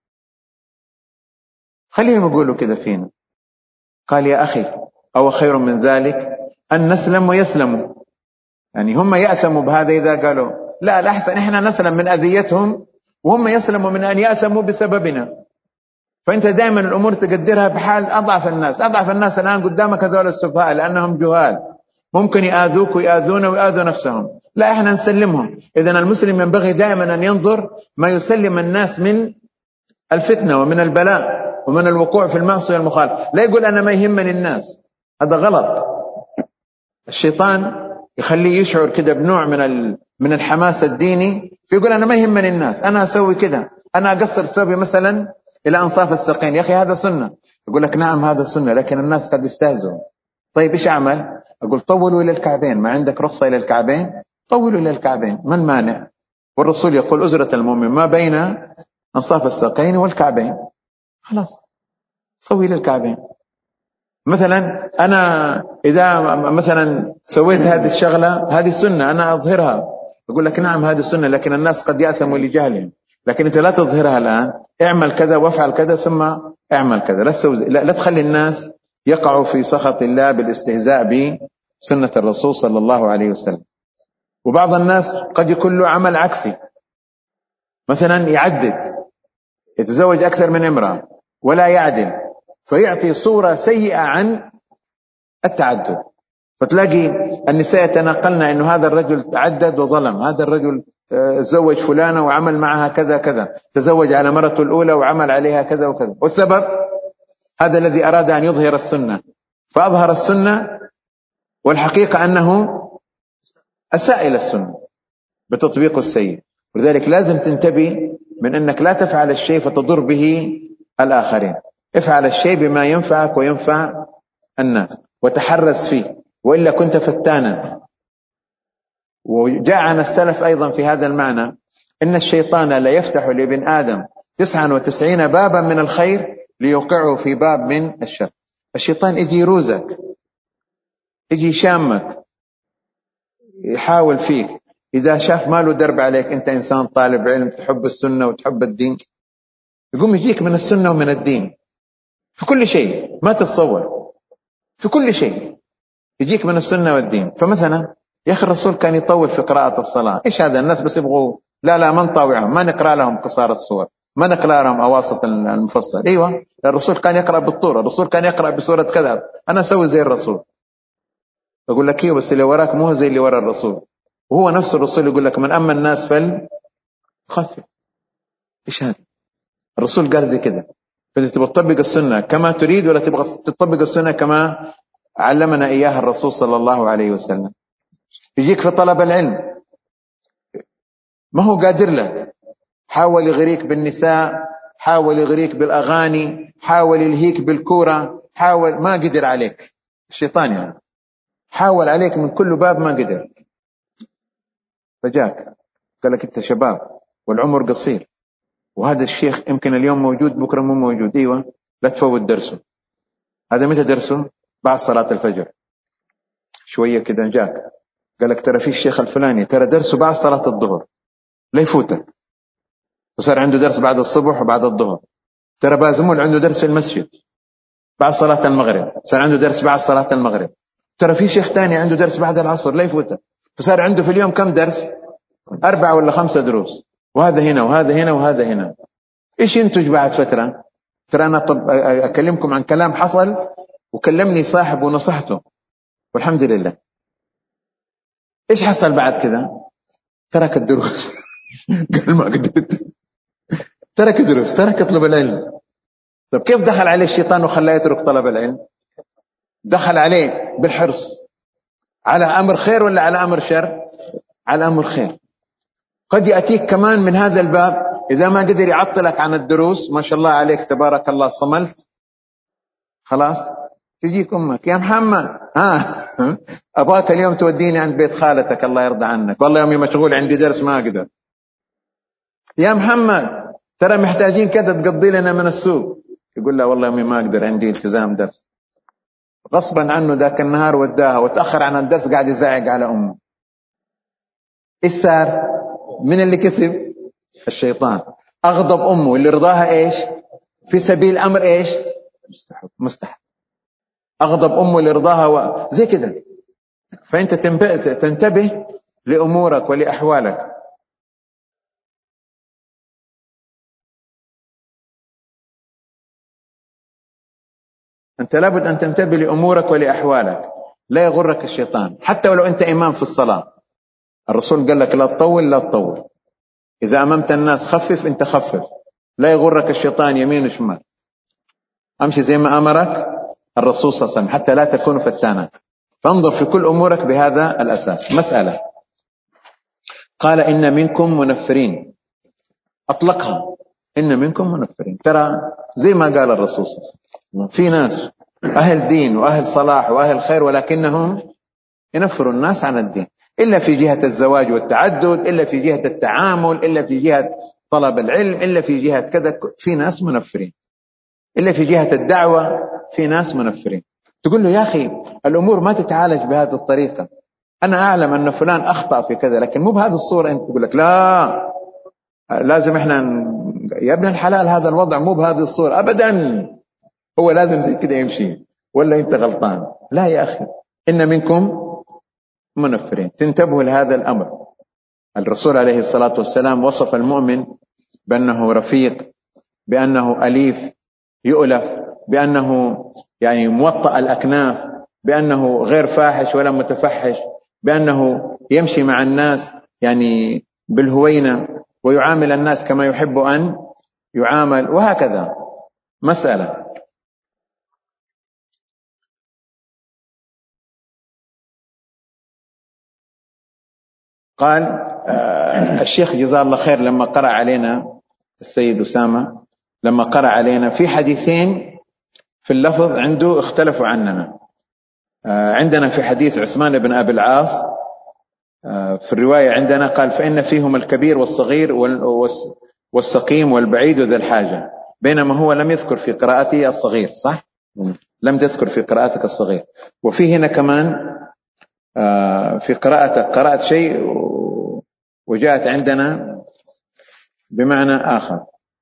خليهم يقولوا كذا فينا. قال يا أخي أو خير من ذلك أن نسلم ويسلموا، يعني هم يأثموا بهذا إذا قالوا لا، الأحسن إحنا نسلم من أذيتهم وهم يسلموا من أن يأثموا بسببنا. فأنت دائما الأمور تقدرها بحال أضعف الناس. أضعف الناس الآن قدامك هذول السفهاء لأنهم جهال، ممكن يآذوك ويآذون ويآذوا نفسهم، لا إحنا نسلمهم. إذن المسلم ينبغي دائما أن ينظر ما يسلم الناس من الفتنة ومن البلاء ومن الوقوع في المعصية والمخالفة. لا يقول أنا ما يهمني الناس، هذا غلط. الشيطان يخليه يشعر كده بنوع من الحماس الديني، فيقول أنا ما يهمني الناس، أنا أسوي كده، أنا أقصر ثوبي مثلا إلى أنصاف الساقين، يا أخي هذا سنة. يقول لك نعم هذا سنة، لكن الناس قد يستهزئوا. طيب إيش أعمل؟ أقول طولوا إلى الكعبين، ما عندك رخصة إلى الكعبين؟ طولوا إلى الكعبين، ما المانع؟ والرسول يقول أزرة المؤمن ما بين أنصاف الساقين والكعبين، خلاص سوي إلى الكعبين. مثلا أنا إذا مثلا سويت هذه الشغلة هذه سنة أنا أظهرها، أقول لك نعم هذه سنة، لكن الناس قد يأثموا لجهلهم، لكن أنت لا تظهرها الآن، اعمل كذا وافعل كذا ثم اعمل كذا، لا تخلي الناس يقعوا في سخط الله بالاستهزاء بسنة الرسول صلى الله عليه وسلم. وبعض الناس قد يكون له عمل عكسي، مثلا يعدد، يتزوج أكثر من امرأة ولا يعدل، فيعطي صورة سيئة عن التعدد. فتلاقي النساء يتناقلن أنه هذا الرجل تعدد وظلم، هذا الرجل تزوج فلانة وعمل معها كذا كذا، تزوج على مرته الأولى وعمل عليها كذا وكذا. والسبب هذا الذي أراد أن يظهر السنة فأظهر السنة، والحقيقة أنه أساء إلى السنة بتطبيقه السيء. ولذلك لازم تنتبه من أنك لا تفعل الشيء فتضر به الآخرين، افعل الشيء بما ينفعك وينفع الناس وتحرز فيه، وإلا كنت فتانا. وجاء عن السلف أيضا في هذا المعنى إن الشيطان لا يفتح لابن آدم 99 بابا من الخير ليوقعه في باب من الشر. الشيطان يجي يروزك، يجي يشامك، يحاول فيك. إذا شاف ما له درب عليك، أنت إنسان طالب علم تحب السنة وتحب الدين، يقوم يجيك من السنة ومن الدين في كل شيء ما تتصور، في كل شيء يجيك من السنة والدين. فمثلا يا أخي الرسول كان يطول في قراءة الصلاة، إيش هذا؟ الناس بس يبغوا لا ما نطاوعهم، ما نقرأ لهم قصار السور، ما نقرأ لهم أواسط المفصل. أيوة الرسول كان يقرأ بالطور، الرسول كان يقرأ بسورة كذا، أنا أسوي زي الرسول. أقول لك إيه، بس اللي وراك مو زي اللي ورا الرسول، وهو نفس الرسول يقول لك من أما الناس فليخفف. إيش هذا؟ الرسول قال زي كده. فإذا تبغى تطبق السنة كما تريد ولا تبغى تطبق السنة كما علمنا إياها الرسول صلى الله عليه وسلم. يجيك في طلب العلم ما هو قادر لك، حاول يغريك بالنساء، حاول يغريك بالأغاني، حاول يلهيك بالكورة، حاول، ما قدر عليك الشيطان يعني، حاول عليك من كل باب ما قدر. فجاك قال لك أنت شباب والعمر قصير، وهذا الشيخ يمكن اليوم موجود بكرة مو موجود، أيوة لا تفوت درسه. هذا متى درسه؟ بعد صلاة الفجر شوية كده. جاك قال لك ترى في الشيخ الفلاني ترى درسه بعد صلاة الظهر، لا يفوتك. وصار عنده درس بعد الصبح وبعد الظهر. ترى بازمول عنده درس في المسجد بعد صلاة المغرب، صار عنده درس بعد صلاة المغرب. ترى في شيخ تاني عنده درس بعد العصر، لا يفوتك. فصار عنده في اليوم كم درس؟ 4 ولا 5 دروس، وهذا هنا وهذا هنا وهذا هنا. ايش ينتج بعد فترة؟ ترى أنا أكلمكم عن كلام حصل، وكلمني صاحب ونصحته والحمد لله. ايش حصل بعد كذا؟ ترك الدروس قال ما قدرت، ترك الدروس، ترك طلب العلم. طب كيف دخل عليه الشيطان وخلاه يترك طلب العلم؟ دخل عليه بالحرص على أمر خير ولا على أمر شر؟ على أمر خير. قد يأتيك كمان من هذا الباب، إذا ما قدر يعطلك عن الدروس، ما شاء الله عليك تبارك الله صملت، خلاص تجيك أمك يا محمد أبغاك اليوم توديني عند بيت خالتك الله يرضى عنك، والله يومي مشغول عندي درس ما أقدر. يا محمد ترى محتاجين كذا تقضي لنا من السوق، يقول لا والله يومي ما أقدر عندي التزام درس. غصبا عنه ذاك النهار وداها وتأخر عن الدرس، قاعد يزعق على أمه. إيش صار؟ من اللي كسب؟ الشيطان. أغضب أمه اللي رضاها إيش؟ في سبيل أمر إيش؟ مستحب. أغضب أمه اللي رضاها زي كده. فأنت تنتبه لأمورك ولأحوالك. أنت لابد أن تنتبه لأمورك ولأحوالك، لا يغرك الشيطان. حتى ولو أنت إمام في الصلاة، الرسول قال لك لا تطول لا تطول، إذا أممت الناس خفف، أنت خفف، لا يغرك الشيطان يمين وشمال. أمشي زي ما أمرك الرسول صلى الله عليه وسلم حتى لا تكون فتانا. فانظر في كل أمورك بهذا الأساس. مسألة قال إن منكم منفرين، أطلقها، إن منكم منفرين. ترى زي ما قال الرسول صلى الله عليه وسلم في ناس أهل دين وأهل صلاح وأهل خير، ولكنهم ينفروا الناس عن الدين، إلا في جهة الزواج والتعدد، إلا في جهة التعامل، إلا في جهة طلب العلم، إلا في جهة كذا، في ناس منفرين. إلا في جهة الدعوة في ناس منفرين. تقول له يا أخي الأمور ما تتعالج بهذه الطريقة، أنا أعلم أن فلان أخطأ في كذا لكن مو بهذه الصورة. أنت تقول لك لا لازم إحنا يا ابن الحلال هذا الوضع مو بهذه الصورة أبدا، هو لازم زي كده يمشي ولا أنت غلطان. لا يا أخي، إن منكم منفرين. تنتبهوا لهذا الأمر. الرسول عليه الصلاة والسلام وصف المؤمن بأنه رفيق، بأنه أليف يؤلف، بأنه يعني موطأ الأكناف، بأنه غير فاحش ولا متفحش، بأنه يمشي مع الناس يعني بالهوينة ويعامل الناس كما يحب أن يعامل، وهكذا مسألة. قال الشيخ جزاه الله خير لما قرأ علينا السيد أسامة، لما قرأ علينا في حديثين في اللفظ عنده اختلفوا عننا. عندنا في حديث عثمان بن أبي العاص في الرواية عندنا قال فإن فيهم الكبير والصغير والسقيم والبعيد وذا الحاجة، بينما هو لم يذكر في قراءته الصغير. صح؟ لم تذكر في قراءتك الصغير. وفي هنا كمان في قراءتك قرأت شيء وجاءت عندنا بمعنى آخر.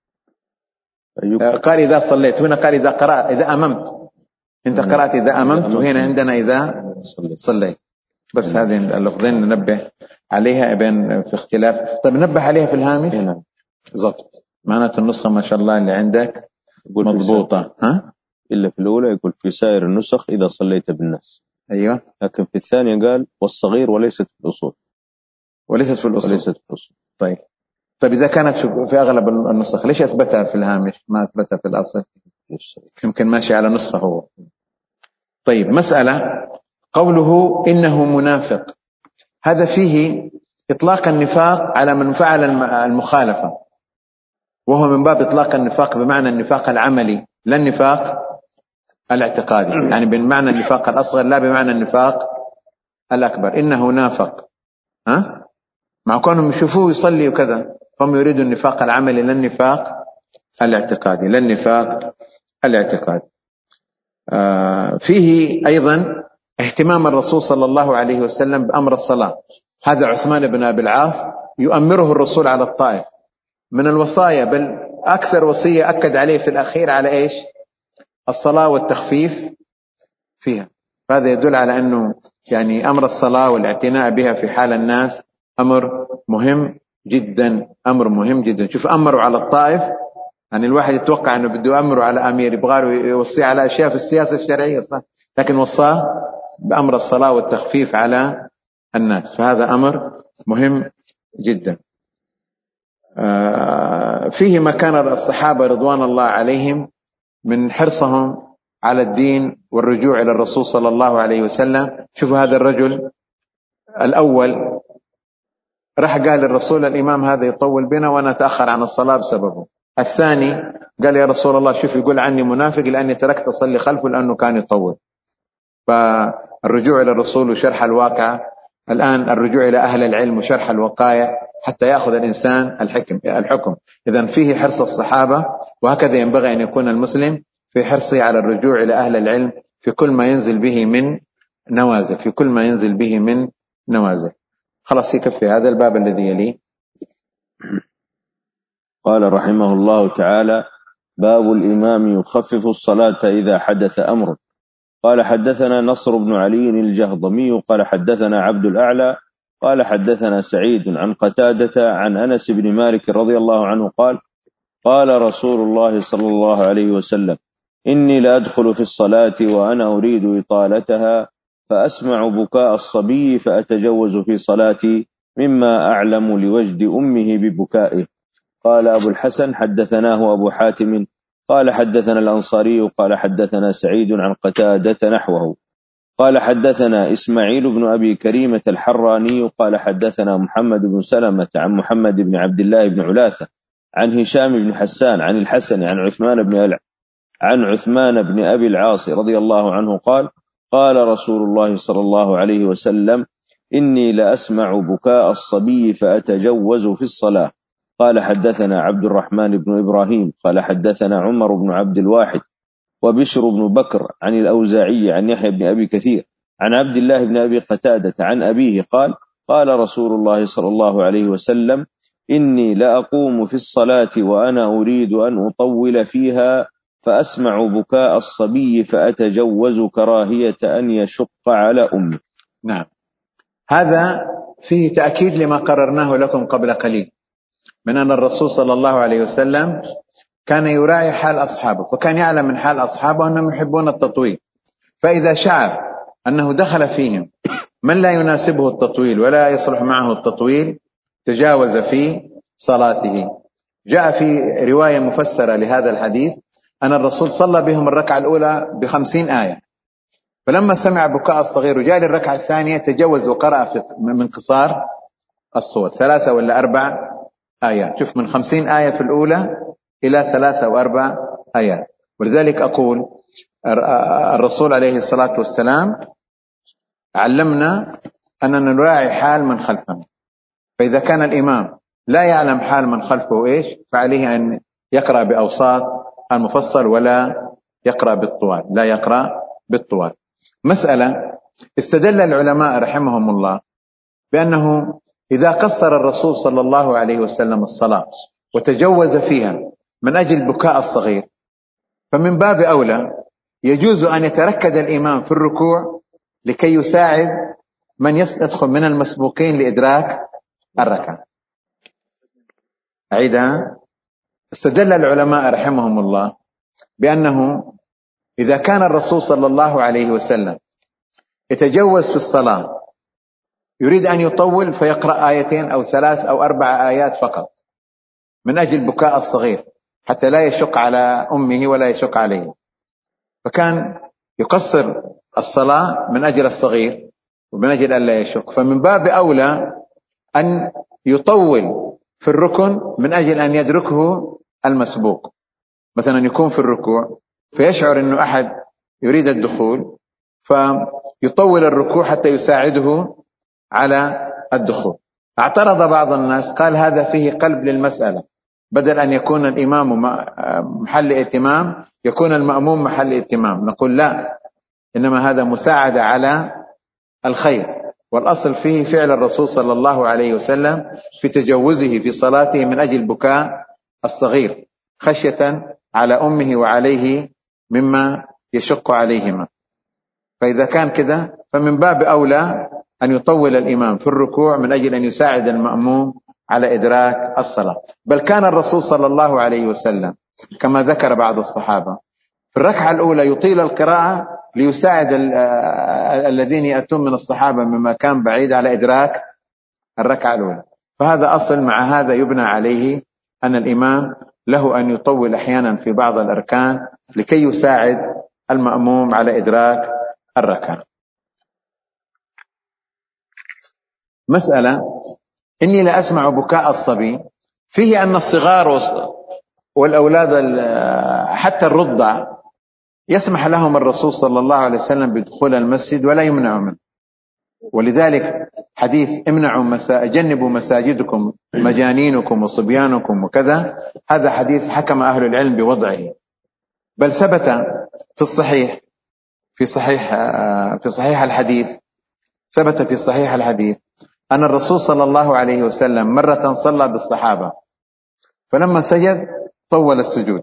قال إذا صليت، هنا قال إذا قرأت إذا أممت. أنت قرأت إذا أممت، وهنا عندنا إذا صليت. بس هذه اللفظين ننبه عليها بين في اختلاف. طيب ننبه عليها في الهامش. بالضبط، معناته النسخة ما شاء الله اللي عندك مضبوطة. ها؟ إلا في الأولى يقول في سائر النسخ إذا صليت بالناس. أيوة. لكن في الثانية قال والصغير وليست في الأصول. وليست في الأصول. طيب إذا كانت في أغلب النسخ ليش أثبتها في الهامش ما أثبتها في الأصل؟ يمكن ماشي على نسخة هو. طيب مسألة قوله إنه منافق، هذا فيه إطلاق النفاق على من فعل المخالفة، وهو من باب إطلاق النفاق بمعنى النفاق العملي لا النفاق الاعتقادي، يعني بمعنى النفاق الأصغر لا بمعنى النفاق الأكبر. إنه نافق مع كونهم يشوفوه يصلي وكذا، فهم يريدوا النفاق العملي لا النفاق الاعتقادي، لا النفاق الاعتقادي. فيه أيضا اهتمام الرسول صلى الله عليه وسلم بأمر الصلاة. هذا عثمان بن أبي العاص يؤمره الرسول على الطائف من الوصايا، بل أكثر وصية أكد عليه في الأخير على إيش؟ الصلاة والتخفيف فيها. فهذا يدل على أنه يعني أمر الصلاة والاعتناء بها في حال الناس أمر مهم جدا، أمر مهم جدا. شوف أمروا على الطائف، يعني الواحد يتوقع أنه بده يأمره على أمير، يبغى يوصي على أشياء في السياسة الشرعية صح، لكن وصاه بأمر الصلاة والتخفيف على الناس، فهذا أمر مهم جدا. فيه ما كان الصحابة رضوان الله عليهم من حرصهم على الدين والرجوع إلى الرسول صلى الله عليه وسلم. شوفوا هذا الرجل الأول راح قال للرسول الإمام هذا يطول بنا وأنا أتأخر عن الصلاة بسببه. الثاني قال يا رسول الله شوف يقول عني منافق لأني تركت أصلي خلفه لأنه كان يطول. فالرجوع إلى الرسول وشرح الواقع، الآن الرجوع إلى أهل العلم وشرح الوقائع حتى يأخذ الإنسان الحكم. إذن فيه حرص الصحابة، وهكذا ينبغي أن يكون المسلم في حرصه على الرجوع إلى أهل العلم في كل ما ينزل به من نوازل، في كل ما ينزل به من نوازل. خلاص يكفي هذا الباب الذي يليه. قال رحمه الله تعالى باب الإمام يخفف الصلاة إذا حدث أمر. قال حدثنا نصر بن علي الجهضمي قال حدثنا عبد الأعلى قال حدثنا سعيد عن قتادة عن أنس بن مالك رضي الله عنه قال قال رسول الله صلى الله عليه وسلم إني لأدخل في الصلاة وأنا أريد إطالتها فأسمع بكاء الصبي فأتجوز في صلاتي مما أعلم لوجد أمه ببكائه. قال أبو الحسن حدثناه أبو حاتم قال حدثنا الأنصاري قال حدثنا سعيد عن قتادة نحوه. قال حدثنا إسماعيل بن أبي كريمة الحراني قال حدثنا محمد بن سلمة عن محمد بن عبد الله بن علاثة عن هشام بن حسان عن الحسن عن عثمان بن أبي العاص رضي الله عنه قال قال رسول الله صلى الله عليه وسلم إني لأسمع بكاء الصبي فأتجوز في الصلاة. قال حدثنا عبد الرحمن بن إبراهيم قال حدثنا عمر بن عبد الواحد وبشر بن بكر عن الأوزاعي عن يحيى بن أبي كثير عن عبد الله بن أبي قتادة عن أبيه قال قال رسول الله صلى الله عليه وسلم إني لأقوم في الصلاة وأنا أريد أن أطول فيها فأسمع بكاء الصبي فأتجوز كراهية أن يشق على أمه. نعم، هذا فيه تأكيد لما قررناه لكم قبل قليل، من أن الرسول صلى الله عليه وسلم كان يراعي حال أصحابه، فكان يعلم من حال أصحابه أنهم يحبون التطويل، فإذا شعر أنه دخل فيهم من لا يناسبه التطويل ولا يصلح معه التطويل تجاوز في صلاته. جاء في رواية مفسرة لهذا الحديث أن الرسول صلى بهم الركعة الأولى ب50 آية، فلما سمع بكاء الصغير وجاء للركعة الثانية تجوز وقرأ من قصار الصور 3 ولا 4 آيات. شوف، من 50 آية في الأولى إلى 3 و4 آيات. ولذلك أقول الرسول عليه الصلاة والسلام علمنا أننا نراعي حال من خلفنا، فإذا كان الإمام لا يعلم حال من خلفه إيش، فعليه أن يقرأ بأوساط المفصل ولا يقرأ بالطوال، لا يقرأ بالطوال. مسألة استدل العلماء رحمهم الله بأنه إذا قصر الرسول صلى الله عليه وسلم الصلاة وتجوز فيها من أجل بكاء الصغير، فمن باب أولى يجوز أن يتركد الإمام في الركوع لكي يساعد من يدخل من المسبوقين لإدراك الركعة. أعيدها. استدل العلماء رحمهم الله بأنه إذا كان الرسول صلى الله عليه وسلم يتجوز في الصلاة يريد أن يطول فيقرأ 2 أو 3 أو 4 آيات فقط من أجل بكاء الصغير حتى لا يشق على أمه ولا يشق عليه، فكان يقصر الصلاة من أجل الصغير ومن أجل أن لا يشق. فمن باب أولى أن يطول في الركن من أجل أن يدركه المسبوق. مثلا يكون في الركوع فيشعر أنه أحد يريد الدخول فيطول الركوع حتى يساعده على الدخول. اعترض بعض الناس قال هذا فيه قلب للمسألة، بدل أن يكون الإمام محل اهتمام يكون المأموم محل اهتمام. نقول لا، إنما هذا مساعدة على الخير، والأصل فيه فعل الرسول صلى الله عليه وسلم في تجوزه في صلاته من أجل بكاء الصغير خشية على أمه وعليه مما يشق عليهما. فإذا كان كذا فمن باب أولى أن يطول الإمام في الركوع من أجل أن يساعد المأموم على إدراك الصلاة. بل كان الرسول صلى الله عليه وسلم كما ذكر بعض الصحابة في الركعة الأولى يطيل القراءة ليساعد الذين يأتون من الصحابة من مكان بعيد على إدراك الركعة الأولى. فهذا أصل، مع هذا يبنى عليه أن الإمام له أن يطول أحيانا في بعض الأركان لكي يساعد المأموم على إدراك الركعة. مسألة: إني لا أسمع بكاء الصبي، فيه أن الصغار والأولاد حتى الرضع يسمح لهم الرسول صلى الله عليه وسلم بدخول المسجد ولا يمنع منه. ولذلك حديث جنبوا مساجدكم مجانينكم وصبيانكم وكذا، هذا حديث حكم أهل العلم بوضعه، بل ثبت في الصحيح في صحيح الحديث، ثبت في صحيح الحديث أن الرسول صلى الله عليه وسلم مرة صلى بالصحابة فلما سجد طول السجود.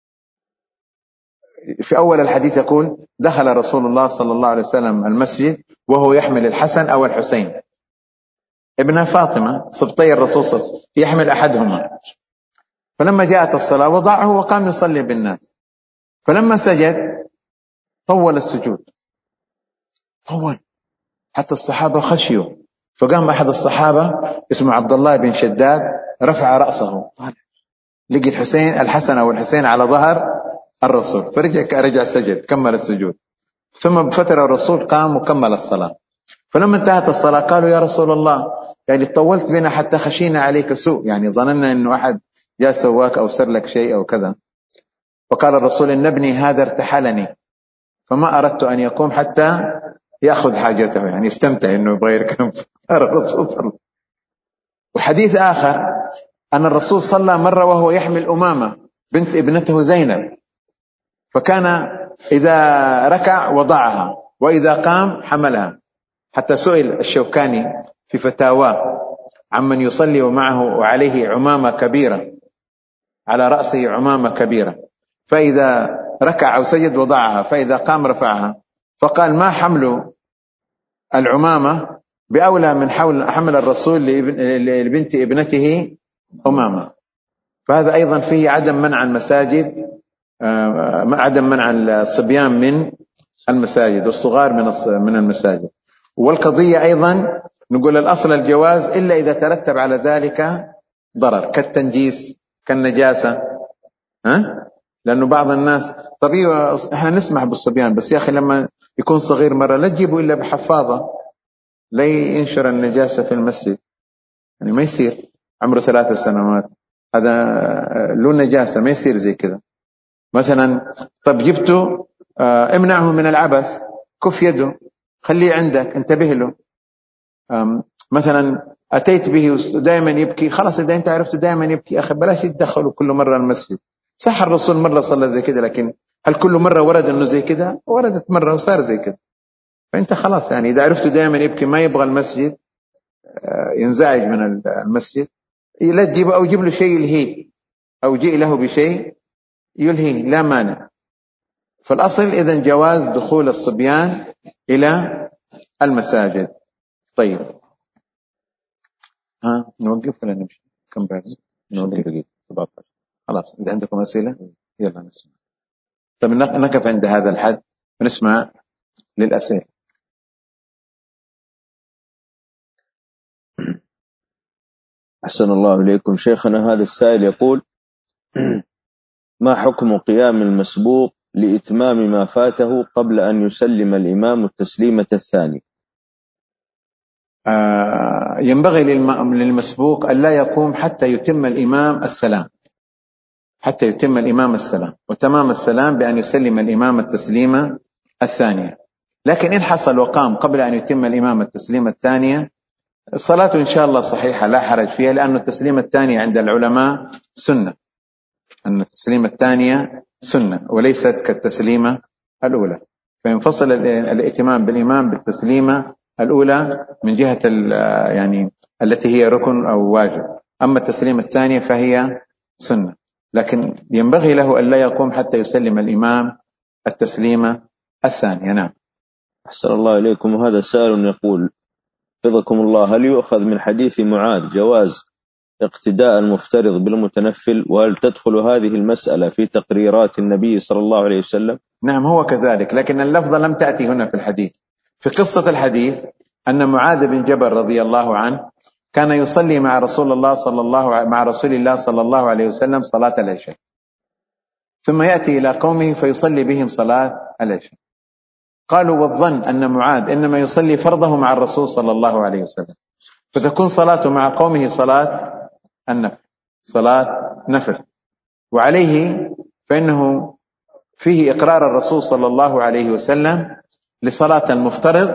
في أول الحديث يقول: دخل رسول الله صلى الله عليه وسلم المسجد وهو يحمل الحسن أو الحسين ابن فاطمة سبطي الرسول صلى الله عليه وسلم، يحمل أحدهما، فلما جاءت الصلاة وضعه وقام يصلي بالناس، فلما سجد طول السجود، طول حتى الصحابة خشيوا، فقام أحد الصحابة اسمه عبد الله بن شداد رفع رأسه لقي الحسن أو الحسين على ظهر الرسول، فرجع سجد كمل السجود. ثم بفترة الرسول قام وكمل الصلاة. فلما انتهت الصلاة قالوا: يا رسول الله، يعني طولت بنا حتى خشينا عليك سوء، يعني ظننا أنه أحد جاء سواك أو سر لك شيء أو كذا. فقال الرسول: إن ابني هذا ارتحلني فما أردت أن يقوم حتى يأخذ حاجته، يعني استمتع أنه يبغى يركب الرسول صلى الله عليه وسلم. وحديث آخر أن الرسول صلى مرة وهو يحمل أمامة بنت ابنته زينب، فكان إذا ركع وضعها وإذا قام حملها، حتى سئل الشوكاني في فتاواه عمن يصلي ومعه وعليه عمامة كبيرة، على رأسه عمامة كبيرة، فإذا ركع أو سجد وضعها، فإذا قام رفعها، فقال: ما حمل العمامة بأولى من حمل الرسول لبنت ابنته أمامة. فهذا أيضا فيه عدم منع المساجد، عدم منع الصبيان من المساجد والصغار من المساجد. والقضية أيضا نقول الأصل الجواز إلا إذا ترتب على ذلك ضرر كالتنجيس كالنجاسة. لأنه بعض الناس طبيعي احنا نسمح بالصبيان، بس يا أخي لما يكون صغير مرة لا تجيبه إلا بحفاظة، لا ينشر النجاسة في المسجد. يعني ما يصير عمره 3 سنوات هذا له نجاسة، ما يصير زي كذا. مثلا طب جبته امنعه من العبث، كف يده، خليه عندك، انتبه له. مثلا أتيت به دائما يبكي، خلاص إذا أنت عرفته دائما يبكي أخي بلاش يتدخلوا كل مرة المسجد. صح الرسول مرة صلى زي كده، لكن هل كل مرة ورد أنه زي كده؟ وردت مرة وصار زي كده. فأنت خلاص يعني إذا عرفته دائما يبكي ما يبغى المسجد، ينزعج من المسجد، لا تجيبه أو جيب له شيء يلهيه، أو جئ له بشيء يلهيه لا مانع. فالأصل إذن جواز دخول الصبيان إلى المساجد. طيب نوقف ولا نمشي؟ كم باقي؟ نوقف 17. خلاص إذا عندكم أسئلة يلا نسمع. طيب نقف عند هذا الحد ونسمع للأسئلة. أحسن الله إليكم شيخنا. هذا السائل يقول: ما حكم قيام المسبوق لإتمام ما فاته قبل أن يسلم الإمام التسليمة الثانية؟ ينبغي للمسبوق أن لا يقوم حتى يتم الإمام السلام، حتى يتم الإمام السلام، وتمام السلام بأن يسلم الإمام التسليمة الثانية. لكن إن حصل وقام قبل أن يتم الإمام التسليمة الثانية صلاته إن شاء الله صحيحة لا حرج فيها، لأن التسليمة الثانية عند العلماء سنة، أن التسليمة الثانية سنة وليست كالتسليمة الأولى. فينفصل الائتمام بالإمام بالتسليمة الأولى من جهة يعني التي هي ركن أو واجب، أما التسليمة الثانية فهي سنة. لكن ينبغي له أن لا يقوم حتى يسلم الإمام التسليمة الثانية. نعم. أحسن الله إليكم. وهذا سائل يقول: حفظكم الله، هل يؤخذ من حديث معاذ جواز اقتداء المفترض بالمتنفل؟ وهل تدخل هذه المسألة في تقريرات النبي صلى الله عليه وسلم؟ نعم هو كذلك، لكن اللفظة لم تأتي هنا في الحديث. في قصة الحديث أن معاذ بن جبل رضي الله عنه كان يصلي مع رسول الله صلى الله عليه وسلم صلاة العشاء، ثم يأتي إلى قومه فيصلي بهم صلاة العشاء. قالوا والظن أن معاذ إنما يصلي فرضه مع الرسول صلى الله عليه وسلم، فتكون صلاته مع قومه صلاة النفل، صلاة نفل. وعليه فإنه فيه إقرار الرسول صلى الله عليه وسلم لصلاة المفترض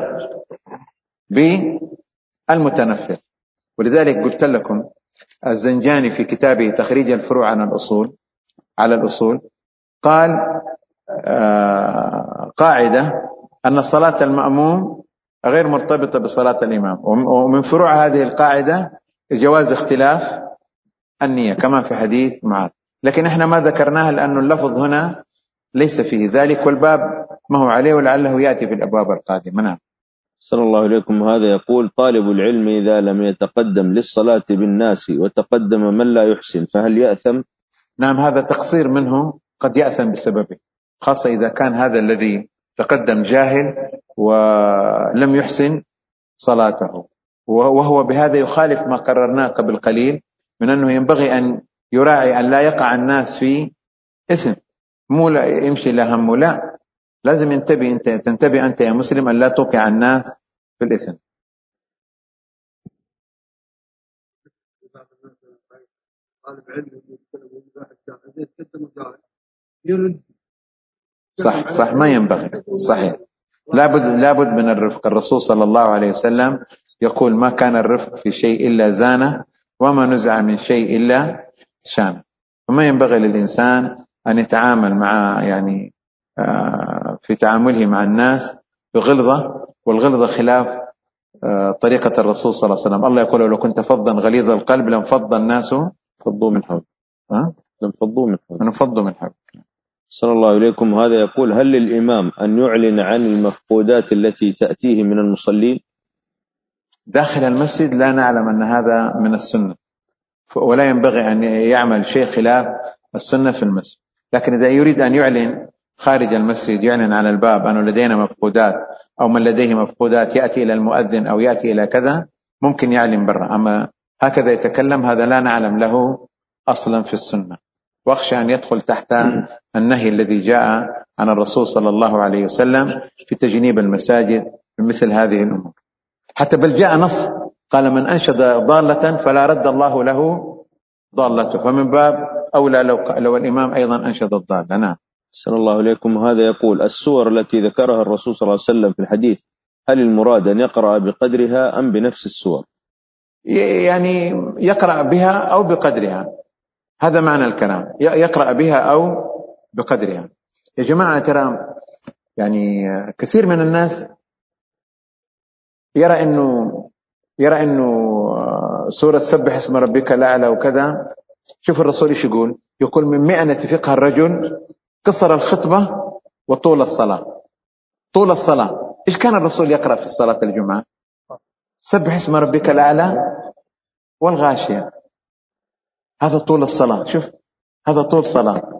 بالمتنفل. ولذلك قلت لكم الزنجاني في كتابه تخريج الفروع على الأصول قال قاعدة أن صلاة المأموم غير مرتبطة بصلاة الإمام، ومن فروع هذه القاعدة جواز اختلاف النية كما في حديث معاذ. لكن احنا ما ذكرناه لأن اللفظ هنا ليس فيه ذلك، والباب ما هو عليه ولعله يأتي في الأبواب القادمة. نعم. صلى الله عليكم. هذا يقول: طالب العلم إذا لم يتقدم للصلاة بالناس وتقدم من لا يحسن فهل يأثم؟ نعم هذا تقصير منه، قد يأثم بسببه، خاصة إذا كان هذا الذي تقدم جاهل ولم يحسن صلاته، وهو بهذا يخالف ما قررناه قبل قليل من أنه ينبغي أن يراعي أن لا يقع الناس في إثم، مو لا يمشي لهم، لا لازم تنتبه أنت يا مسلم أن لا توقع الناس في الإثم. صح ما ينبغي، صحيح. لابد من الرفق. الرسول صلى الله عليه وسلم يقول: ما كان الرفق في شيء إلا زانه، وما نزع من شيء إلا شانه. فما ينبغي للإنسان أن يتعامل مع يعني في تعامله مع الناس بغلظة، والغلظة خلاف طريقة الرسول صلى الله عليه وسلم. الله يقول: لو كنت فظا غليظ القلب لانفض الناس فضوا من حول. لانفضوا من حول. صلى الله إليكم. هذا يقول: هل للإمام أن يعلن عن المفقودات التي تأتيه من المصلين؟ داخل المسجد لا نعلم أن هذا من السنة، ولا ينبغي أن يعمل شيء خلاف السنة في المسجد. لكن إذا يريد أن يعلن خارج المسجد، يعلن على الباب أنه لدينا مفقودات، أو من لديه مفقودات يأتي إلى المؤذن أو يأتي إلى كذا، ممكن يعلن برا. أما هكذا يتكلم، هذا لا نعلم له أصلا في السنة، واخشى أن يدخل تحت النهي الذي جاء عن الرسول صلى الله عليه وسلم في تجنيب المساجد بمثل هذه الأمور. حتى بل جاء نص قال: من أنشد ضالة فلا رد الله له ضالته. فمن باب أولى لو الإمام أيضا أنشد الضالة. نعم. أحسن الله إليكم. هذا يقول: السور التي ذكرها الرسول صلى الله عليه وسلم في الحديث، هل المراد أن يقرأ بقدرها أم بنفس السور؟ يعني يقرأ بها أو بقدرها، هذا معنى الكلام، يقرأ بها أو بقدرها. يا جماعة ترى يعني كثير من الناس يرى إنه سورة سبح اسم ربك الأعلى وكذا. شوف الرسول ايش يقول: من مئنة فقه الرجل قصر الخطبة وطول الصلاة. طول الصلاة ايش كان الرسول يقرأ في صلاة الجمعة؟ سبح اسم ربك الأعلى والغاشية. هذا طول الصلاة. شوف هذا طول صلاة.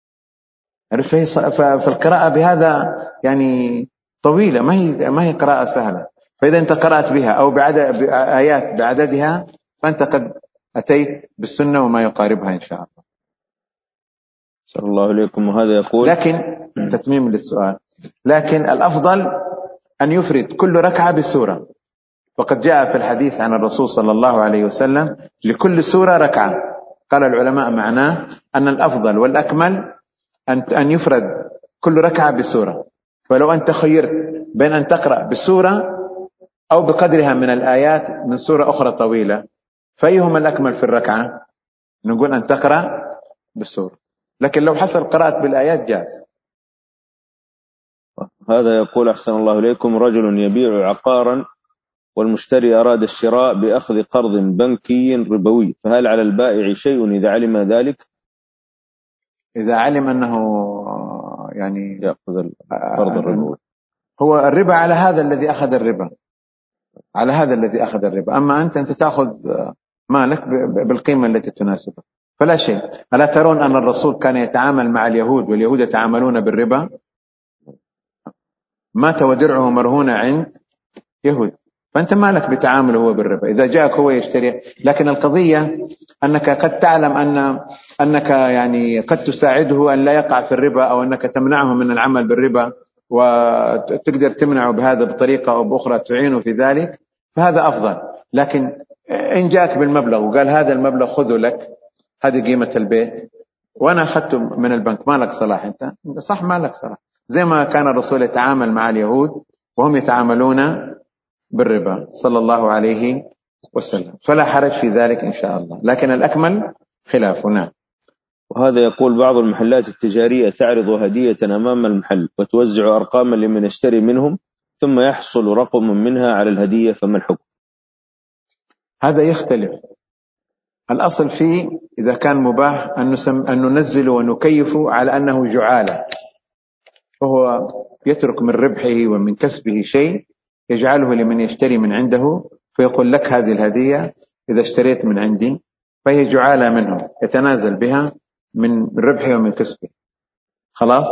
فالقراءة بهذا يعني طويلة، ما هي قراءة سهلة. فإذا أنت قرأت بها أو آيات بعددها، فأنت قد أتيت بالسنة وما يقاربها إن شاء الله. صلى الله عليكم. وهذا يقول: لكن تتميم للسؤال، لكن الأفضل أن يفرد كل ركعة بسورة. وقد جاء في الحديث عن الرسول صلى الله عليه وسلم: لكل سورة ركعة. قال العلماء معناه أن الأفضل والأكمل أن يفرد كل ركعة بسورة. فلو أنت خيرت بين أن تقرأ بسورة أو بقدرها من الآيات من سورة أخرى طويلة، فأيهما الأكمل في الركعة؟ نقول أن تقرأ بالسورة، لكن لو حصل قراءة بالآيات جاز. هذا يقول: أحسن الله إليكم، رجل يبيع عقارا والمشتري أراد الشراء بأخذ قرض بنكي ربوي، فهل على البائع شيء إذا علم ذلك؟ إذا علم أنه يعني يأخذ القرض الربوي. هو الربا على هذا الذي أخذ الربا، على هذا الذي أخذ الربا. أما أنت تأخذ مالك بالقيمة التي تناسبك فلا شيء. ألا ترون أن الرسول كان يتعامل مع اليهود واليهود يتعاملون بالربا؟ مات ودرعه مرهونة عند يهود، فأنت مالك بتعامله هو بالربا إذا جاءك هو يشتري. لكن القضية أنك قد تعلم أنك يعني قد تساعده أن لا يقع في الربا، أو أنك تمنعه من العمل بالربا وتقدر تمنعه بهذا بطريقة أو بأخرى تعينه في ذلك، فهذا أفضل. لكن إن جاءك بالمبلغ وقال هذا المبلغ خذه لك، هذه قيمة البيت وأنا أخذته من البنك، ما لك صلاح أنت، صح ما لك صلاح. زي ما كان الرسول يتعامل مع اليهود وهم يتعاملون بالربا صلى الله عليه وسلم، فلا حرج في ذلك إن شاء الله، لكن الأكمل خلافنا. وهذا يقول: بعض المحلات التجارية تعرض هدية أمام المحل وتوزع أرقاما لمن يشتري منهم، ثم يحصل رقم منها على الهدية، فما الحكم؟ هذا يختلف. الأصل فيه إذا كان مباح أن ننزل ونكيف على أنه جعالة، فهو يترك من ربحه ومن كسبه شيء يجعله لمن يشتري من عنده، فيقول لك هذه الهدية إذا اشتريت من عندي، فهي جعالة منه يتنازل بها من ربحه ومن كسبه، خلاص.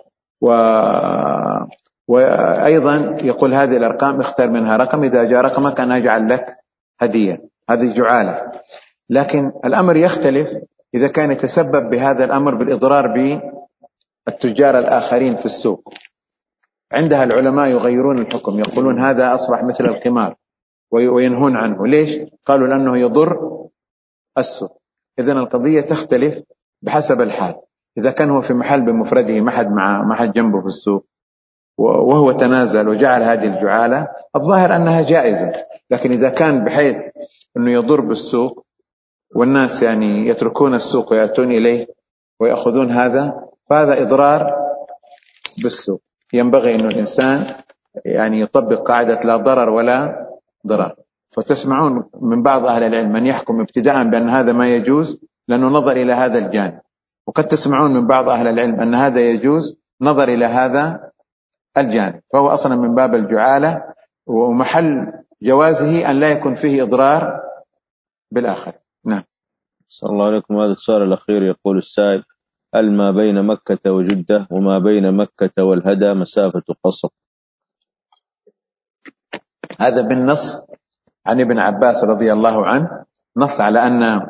وأيضا يقول هذه الأرقام اختار منها رقم، إذا جاء رقمك أنا أجعل لك هدية، هذه جعالة. لكن الأمر يختلف إذا كان يتسبب بهذا الأمر بالإضرار بالتجار الآخرين في السوق. عندها العلماء يغيرون الحكم، يقولون هذا أصبح مثل القمار وينهون عنه. ليش؟ قالوا لأنه يضر السوق. إذن القضية تختلف بحسب الحال. إذا كان هو في محل بمفرده، ما حد جنبه في السوق، وهو تنازل وجعل هذه الجعالة، الظاهر أنها جائزة. لكن إذا كان بحيث أنه يضر بالسوق والناس يعني يتركون السوق ويأتون إليه ويأخذون هذا، فهذا إضرار بالسوق. ينبغي أن الإنسان يعني يطبق قاعدة لا ضرر ولا ضرر. فتسمعون من بعض أهل العلم من يحكم ابتداء بأن هذا ما يجوز لأنه نظر إلى هذا الجانب، وقد تسمعون من بعض أهل العلم أن هذا يجوز نظر إلى هذا الجانب. فهو أصلا من باب الجعالة، ومحل جوازه أن لا يكون فيه إضرار بالآخر. نعم. صلى الله عليكم. هذا السؤال الأخير يقول السائل: هل ما بين مكة وجدة وما بين مكة والهدى مسافة قصر؟ هذا بالنص عن ابن عباس رضي الله عنه، نص على أن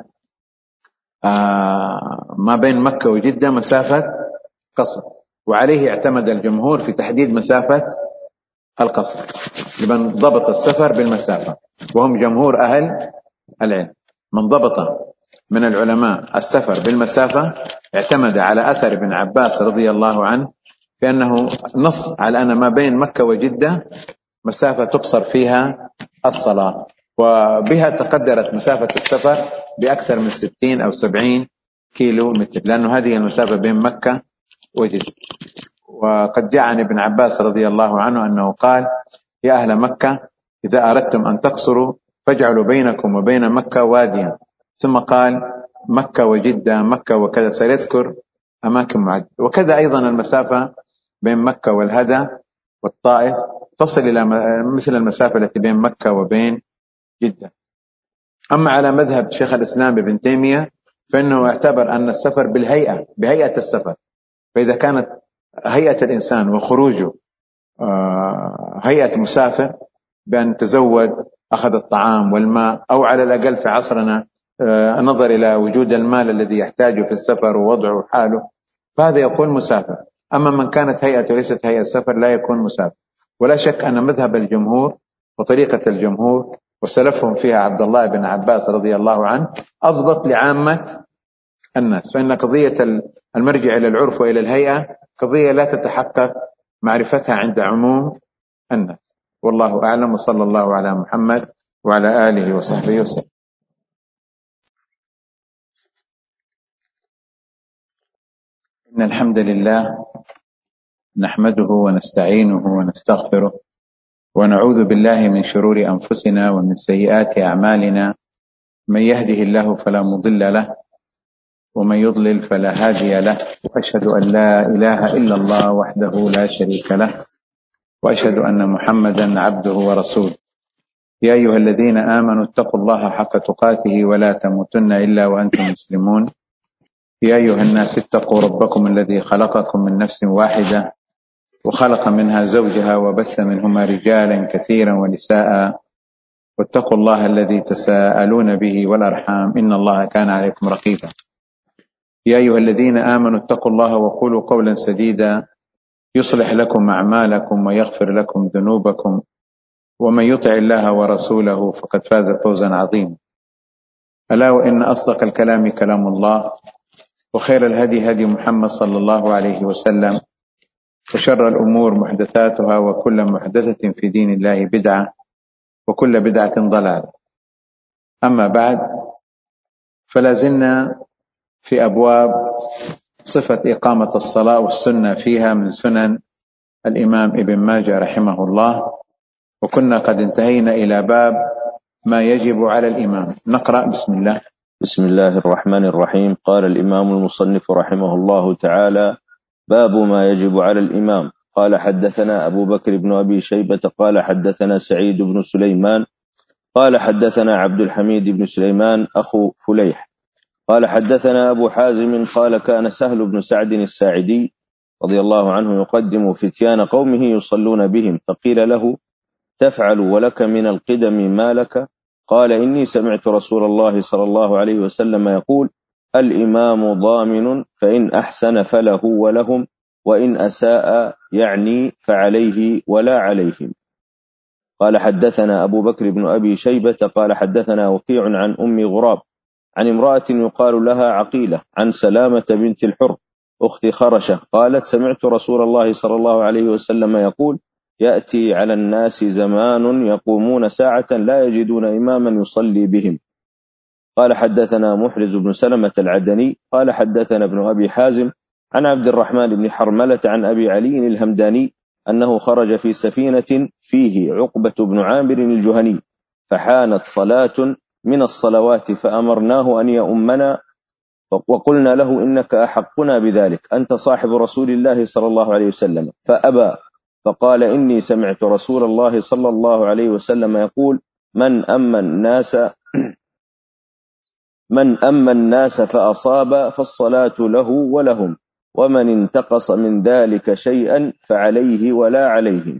ما بين مكة وجدة مسافة قصر، وعليه اعتمد الجمهور في تحديد مسافة القصر لمن ضبط السفر بالمسافة، وهم جمهور أهل العلم. من ضبط من العلماء السفر بالمسافة اعتمد على أثر ابن عباس رضي الله عنه في أنه نص على أن ما بين مكة وجدة مسافة تقصر فيها الصلاة، وبها تقدرت مسافة السفر بأكثر من 60 أو 70 كيلو متر، لأنه هذه المسافة بين مكة وجدة. وقد جاء عن ابن عباس رضي الله عنه أنه قال: يا أهل مكة، إذا أردتم أن تقصروا فاجعلوا بينكم وبين مكة واديا. ثم قال: مكة وجدة، مكة وكذا، سيذكر أماكن معدة. وكذا أيضا المسافة بين مكة والهدى والطائف تصل إلى مثل المسافة التي بين مكة وبين جدة. أما على مذهب شيخ الإسلام ابن تيمية فإنه اعتبر أن السفر بهيئة السفر، فإذا كانت هيئة الإنسان وخروجه هيئة مسافر بأن تزود، أخذ الطعام والماء، أو على الأقل في عصرنا نظر إلى وجود المال الذي يحتاجه في السفر ووضعه حاله، فهذا يكون مسافر. أما من كانت هيئته ليست هيئة سفر لا يكون مسافر. ولا شك أن مذهب الجمهور وطريقة الجمهور وسلفهم فيها عبد الله بن عباس رضي الله عنه أضبط لعامة الناس، فإن قضية المرجع إلى العرف وإلى الهيئة قضية لا تتحقق معرفتها عند عموم الناس. والله أعلم، وصلى الله على محمد وعلى آله وصحبه وسلم. إن الحمد لله نحمده ونستعينه ونستغفره ونعوذ بالله من شرور أنفسنا ومن سيئات أعمالنا، من يهده الله فلا مضل له ومن يضلل فلا هادي له، وأشهد أن لا إله إلا الله وحده لا شريك له، وأشهد أن محمدا عبده ورسوله. يا أيها الذين آمنوا اتقوا الله حق تقاته ولا تموتن إلا وأنتم مسلمون. يا أيها الناس اتقوا ربكم الذي خلقكم من نفس واحدة وخلق منها زوجها وبث منهما رجالا كثيرا ونساء، واتقوا الله الذي تساءلون به والأرحام إن الله كان عليكم رقيبا. يا أيها الذين آمنوا اتقوا الله وقولوا قولا سديدا يصلح لكم أعمالكم ويغفر لكم ذنوبكم، ومن يطع الله ورسوله فقد فاز فوزا عظيما. ألا وإن أصدق الكلام كلام الله، وخير الهدي هدي محمد صلى الله عليه وسلم، وشر الأمور محدثاتها، وكل محدثة في دين الله بدعة، وكل بدعة ضلالة. أما بعد، فلا زلنا في أبواب صفة إقامة الصلاة والسنة فيها من سنن الإمام ابن ماجه رحمه الله، وكنا قد انتهينا إلى باب ما يجب على الإمام. نقرأ. بسم الله. بسم الله الرحمن الرحيم. قال الإمام المصنف رحمه الله تعالى: باب ما يجب على الإمام. قال حدثنا أبو بكر بن أبي شيبة قال حدثنا سعيد بن سليمان قال حدثنا عبد الحميد بن سليمان أخو فليح قال حدثنا أبو حازم قال كان سهل بن سعد الساعدي رضي الله عنه يقدم فتيان قومه يصلون بهم، فقيل له: تفعل ولك من القدم ما لك؟ قال: إني سمعت رسول الله صلى الله عليه وسلم يقول: الإمام ضامن، فإن أحسن فله ولهم، وإن أساء يعني فعليه ولا عليهم. قال حدثنا أبو بكر بن أبي شيبة قال حدثنا وكيع عن أم غراب عن امرأة يقال لها عقيلة عن سلامة بنت الحر أخت خرشة قالت: سمعت رسول الله صلى الله عليه وسلم يقول: يأتي على الناس زمان يقومون ساعة لا يجدون إماما يصلي بهم. قال حدثنا محرز بن سلمة العدني قال حدثنا ابن أبي حازم عن عبد الرحمن بن حرملة عن أبي علي الهمداني أنه خرج في سفينة فيه عقبة بن عامر الجهني، فحانت صلاة من الصلوات فأمرناه أن يؤمنا، وقلنا له: إنك أحقنا بذلك، أنت صاحب رسول الله صلى الله عليه وسلم، فأبى، فقال: إني سمعت رسول الله صلى الله عليه وسلم يقول: من أما الناس من أما الناس فأصاب فالصلاة له ولهم، ومن انتقص من ذلك شيئا فعليه ولا عليهم.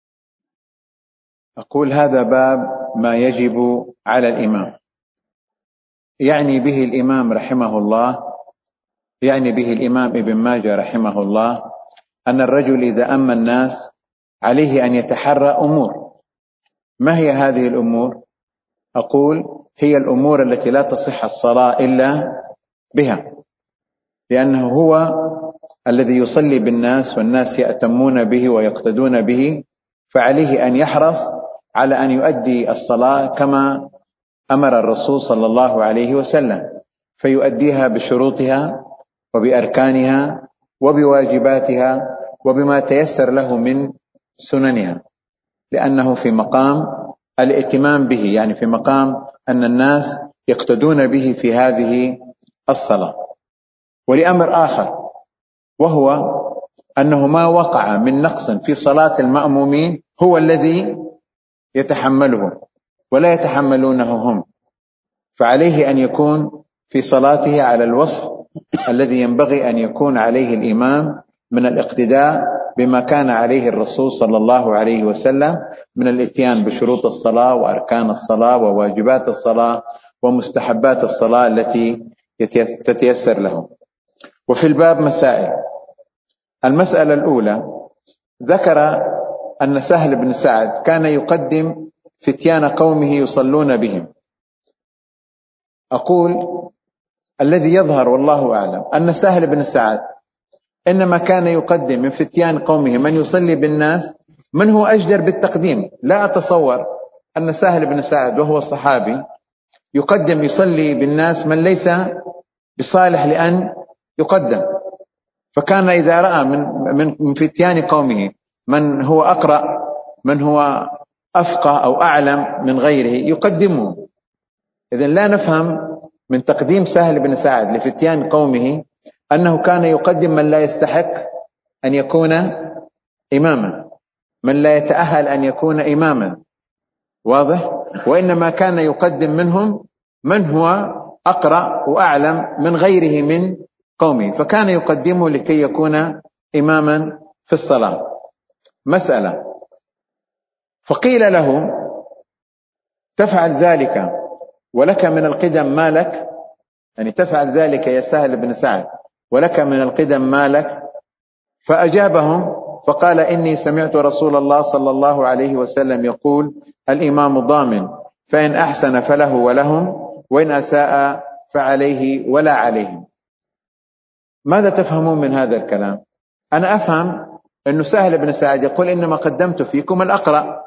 أقول هذا باب ما يجب على الإمام، يعني به الإمام رحمه الله، يعني به الإمام ابن ماجه رحمه الله، أن الرجل إذا أما الناس عليه أن يتحرى أمور. ما هي هذه الأمور؟ أقول هي الأمور التي لا تصح الصلاة إلا بها، لأنه هو الذي يصلي بالناس والناس يأتمون به ويقتدون به، فعليه أن يحرص على أن يؤدي الصلاة كما أمر الرسول صلى الله عليه وسلم، فيؤديها بشروطها وبأركانها وبواجباتها وبما تيسر له من سننها، لأنه في مقام الائتمام به، يعني في مقام أن الناس يقتدون به في هذه الصلاة. ولأمر آخر، وهو أنه ما وقع من نقص في صلاة المأمومين هو الذي يتحمله ولا يتحملونه هم، فعليه أن يكون في صلاته على الوصف الذي ينبغي أن يكون عليه الإمام من الاقتداء بما كان عليه الرسول صلى الله عليه وسلم من الاتيان بشروط الصلاة وأركان الصلاة وواجبات الصلاة ومستحبات الصلاة التي تتيسر له. وفي الباب مسائل. المسألة الأولى، ذكر أن سهل بن سعد كان يقدم فتيان قومه يصلون بهم. أقول الذي يظهر والله أعلم أن سهل بن سعد إنما كان يقدم من فتيان قومه من يصلي بالناس من هو أجدر بالتقديم. لا أتصور أن سهل بن سعد وهو صحابي يقدم يصلي بالناس من ليس بصالح لأن يقدم، فكان إذا رأى من فتيان قومه من هو أقرأ، من هو أفقه أو أعلم من غيره يقدمه. إذن لا نفهم من تقديم سهل بن سعد لفتيان قومه أنه كان يقدم من لا يستحق أن يكون إماما، من لا يتأهل أن يكون إماما، واضح؟ وإنما كان يقدم منهم من هو أقرأ وأعلم من غيره من قومه، فكان يقدمه لكي يكون إماما في الصلاة. مسألة، فقيل له تفعل ذلك ولك من القدم ما لك، يعني تفعل ذلك يا سهل بن سعد ولك من القدم ما لك؟ فأجابهم فقال إني سمعت رسول الله صلى الله عليه وسلم يقول الإمام ضامن، فإن أحسن فله ولهم، وإن أساء فعليه ولا عليهم. ماذا تفهمون من هذا الكلام؟ أنا أفهم أنه سهل بن سعد يقول إنما قدمت فيكم الأقرأ،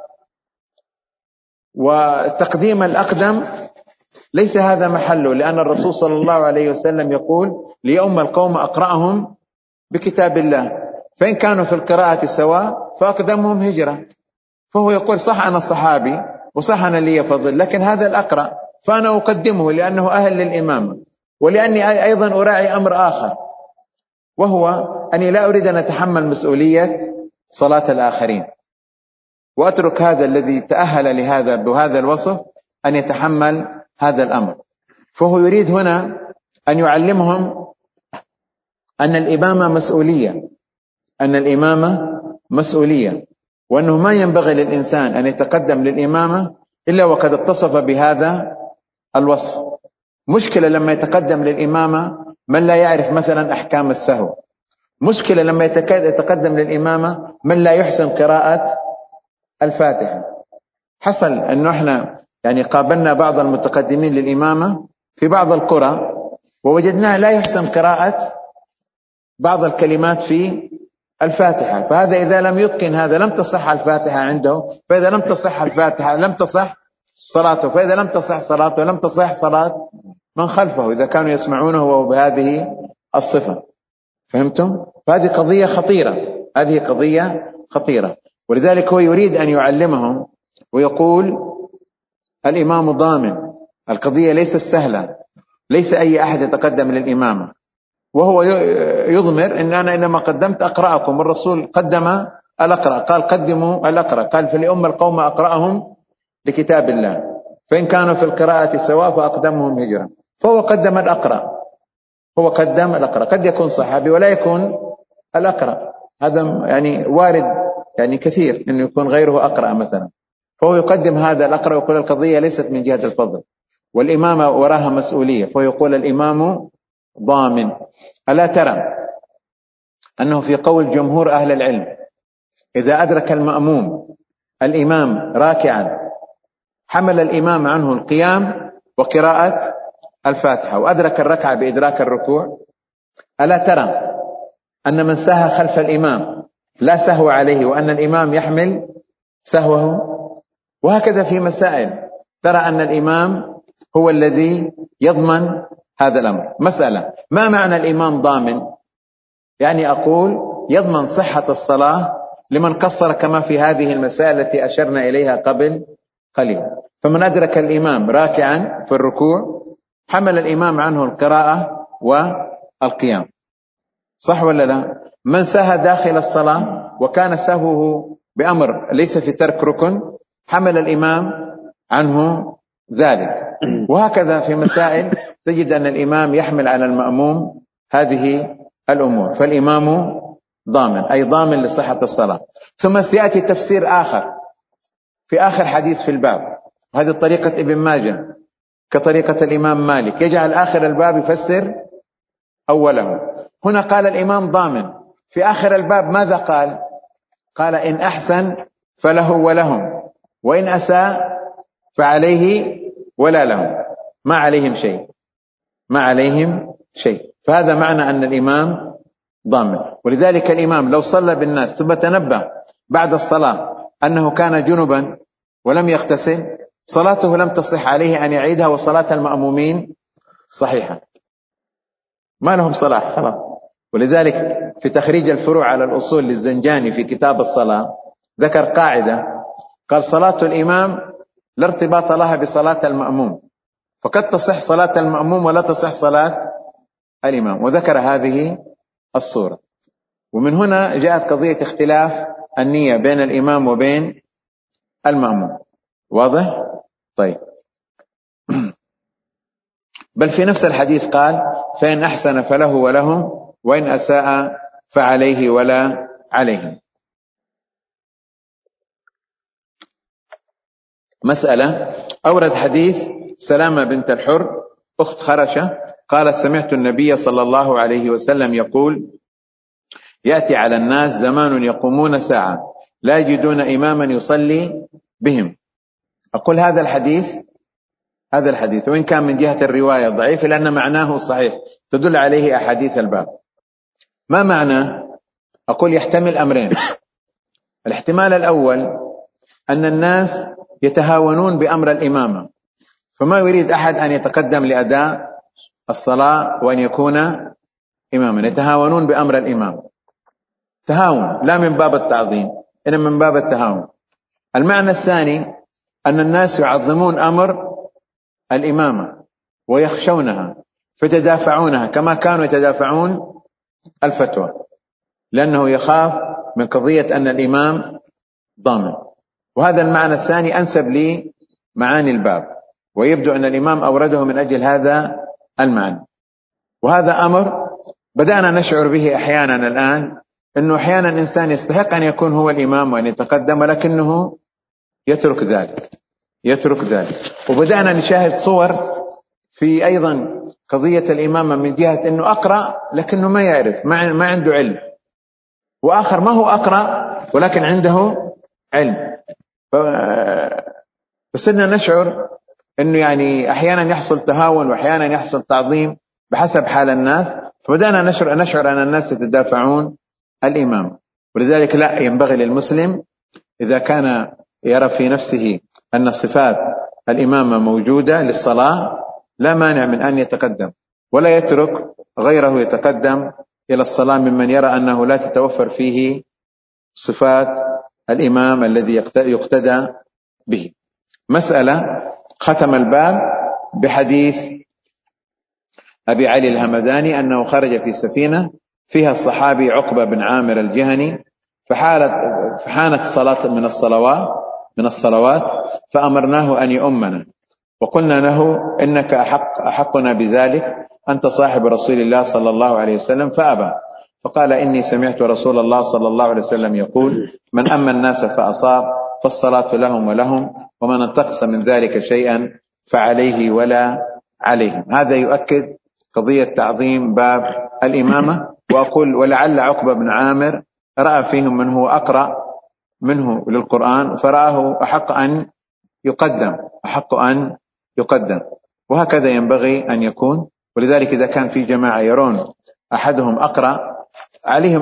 وتقديم الأقدم ليس هذا محله، لأن الرسول صلى الله عليه وسلم يقول ليؤم القوم أقرأهم بكتاب الله، فإن كانوا في القراءة سواء فأقدمهم هجرة. فهو يقول صح أنا صحابي وصح أنا لي فضل، لكن هذا الأقرأ فأنا أقدمه لأنه أهل للإمامة، ولأني أيضا أراعي أمر آخر، وهو أني لا أريد أن أتحمل مسؤولية صلاة الآخرين وأترك هذا الذي تأهل لهذا بهذا الوصف أن يتحمل هذا الأمر. فهو يريد هنا أن يعلمهم أن الإمامة مسؤولية، أن الإمامة مسؤولية، وأنه ما ينبغي للإنسان أن يتقدم للإمامة إلا وقد اتصف بهذا الوصف. مشكلة لما يتقدم للإمامة من لا يعرف مثلا أحكام السهو، مشكلة لما يتقدم للإمامة من لا يحسن قراءة الفاتحة. حصل أنه احنا يعني قابلنا بعض المتقدمين للإمامة في بعض القرى ووجدناه لا يحسن قراءة بعض الكلمات في الفاتحة، فهذا إذا لم يتقن هذا لم تصح الفاتحة عنده، فإذا لم تصح الفاتحة لم تصح صلاته، فإذا لم تصح صلاته لم تصح صلاة من خلفه إذا كانوا يسمعونه وهو بهذه الصفة. فهمتم؟ فهذه قضية خطيرة، هذه قضية خطيرة، ولذلك هو يريد أن يعلمهم ويقول الإمام ضامن. القضية ليست سهلة، ليس أي أحد يتقدم للإمامة، وهو يضمر إن أنا إنما قدمت أقرأكم، والرسول قدم الأقرأ، قال قدموا الأقرأ، قال فليؤم القوم أقرأهم لكتاب الله، فإن كانوا في القراءة سواء فأقدمهم هجرة. فهو قدم الأقرأ، هو قدم الأقرأ. قد يكون صحابي ولا يكون الأقرأ، هذا يعني وارد، يعني كثير أنه يكون غيره أقرأ مثلا، فهو يقدم هذا الأقرأ ويقول القضية ليست من جهة الفضل، والإمامة وراها مسؤولية، فهو يقول الإمام ضامن. ألا ترى أنه في قول جمهور أهل العلم إذا أدرك المأموم الإمام راكعا حمل الإمام عنه القيام وقراءة الفاتحة وأدرك الركعة بإدراك الركوع؟ ألا ترى أن من سهى خلف الإمام لا سهو عليه، وأن الإمام يحمل سهوه؟ وهكذا في مسائل ترى أن الإمام هو الذي يضمن هذا الأمر. مسألة: ما معنى الإمام ضامن؟ يعني أقول يضمن صحة الصلاة لمن قصر، كما في هذه المسائل التي أشرنا إليها قبل قليل. فمن أدرك الإمام راكعا في الركوع حمل الإمام عنه القراءة والقيام، صح ولا لا؟ من سهى داخل الصلاة وكان سهوه بأمر ليس في ترك ركن حمل الإمام عنه ذلك. وهكذا في مسائل تجد أن الإمام يحمل على المأموم هذه الأمور، فالإمام ضامن، أي ضامن لصحة الصلاة. ثم سيأتي تفسير آخر في آخر حديث في الباب، وهذه طريقة ابن ماجه كطريقة الإمام مالك، يجعل آخر الباب يفسر أوله. هنا قال الإمام ضامن، في آخر الباب ماذا قال؟ قال إن أحسن فله ولهم، وإن أساء فعليه ولا لهم، ما عليهم شيء، ما عليهم شيء. فهذا معنى أن الإمام ضامن. ولذلك الإمام لو صلى بالناس ثم تنبه بعد الصلاة أنه كان جنبا ولم يغتسل، صلاته لم تصح عليه أن يعيدها، وصلاة المأمومين صحيحة، ما لهم صلاة خلاص. ولذلك في تخريج الفروع على الأصول للزنجاني في كتاب الصلاة ذكر قاعدة، قال صلاة الإمام لا ارتباط لها بصلاة المأموم، فقد تصح صلاة المأموم ولا تصح صلاة الإمام، وذكر هذه الصورة. ومن هنا جاءت قضية اختلاف النية بين الإمام وبين المأموم، واضح؟ طيب. بل في نفس الحديث قال فإن أحسن فله ولهم، وإن أساء فعليه ولا عليهم. مسألة: أورد حديث سلامة بنت الحر أخت خرشة قال سمعت النبي صلى الله عليه وسلم يقول يأتي على الناس زمان يقومون ساعة لا يجدون إماما يصلي بهم. أقول هذا الحديث وإن كان من جهة الرواية ضعيف لأن معناه صحيح، تدل عليه أحاديث الباب. ما معنى؟ أقول يحتمل أمرين. الاحتمال الأول أن الناس يتهاونون بأمر الإمامة، فما يريد أحد أن يتقدم لأداء الصلاة وأن يكون إماما، يتهاونون بأمر الإمام، تهاون لا من باب التعظيم إنما من باب التهاون. المعنى الثاني أن الناس يعظمون أمر الإمامة ويخشونها فتدافعونها كما كانوا يتدافعون الفتوى، لأنه يخاف من قضية أن الإمام ضامن. وهذا المعنى الثاني أنسب لي معاني الباب، ويبدو أن الإمام أورده من أجل هذا المعنى. وهذا أمر بدأنا نشعر به أحيانا الآن، أنه أحيانا إنسان يستحق أن يكون هو الإمام وأن يتقدم ولكنه يترك ذلك. وبدأنا نشاهد صور في أيضا قضية الإمامة من جهة أنه أقرأ لكنه ما يعرف، ما عنده علم، وآخر ما هو أقرأ ولكن عنده علم. فصرنا نشعر أنه يعني أحيانا يحصل تهاون وأحيانا يحصل تعظيم بحسب حال الناس، فبدأنا نشعر أن الناس يتدافعون الإمام. ولذلك لا ينبغي للمسلم إذا كان يرى في نفسه أن صفات الإمامة موجودة للصلاة لا مانع من أن يتقدم ولا يترك غيره يتقدم إلى الصلاة ممن يرى أنه لا تتوفر فيه صفات الإمام الذي يقتدى به. مسألة: ختم الباب بحديث أبي علي الهمداني أنه خرج في سفينة فيها الصحابي عقبة بن عامر الجهني، فحانت صلاة من الصلوات فأمرناه أن يؤمنا، وقلنا له إنك أحقنا بذلك، أنت صاحب رسول الله صلى الله عليه وسلم، فأبى. فقال إني سمعت رسول الله صلى الله عليه وسلم يقول من أما الناس فأصاب فالصلاة لهم ولهم، ومن انتقص من ذلك شيئا فعليه ولا عليهم. هذا يؤكد قضية تعظيم باب الإمامة. وأقول ولعل عقبة بن عامر رأى فيهم من هو أقرأ منه للقرآن فرآه أحق أن يقدم، وهكذا ينبغي أن يكون. ولذلك إذا كان في جماعة يرون أحدهم أقرأ عليهم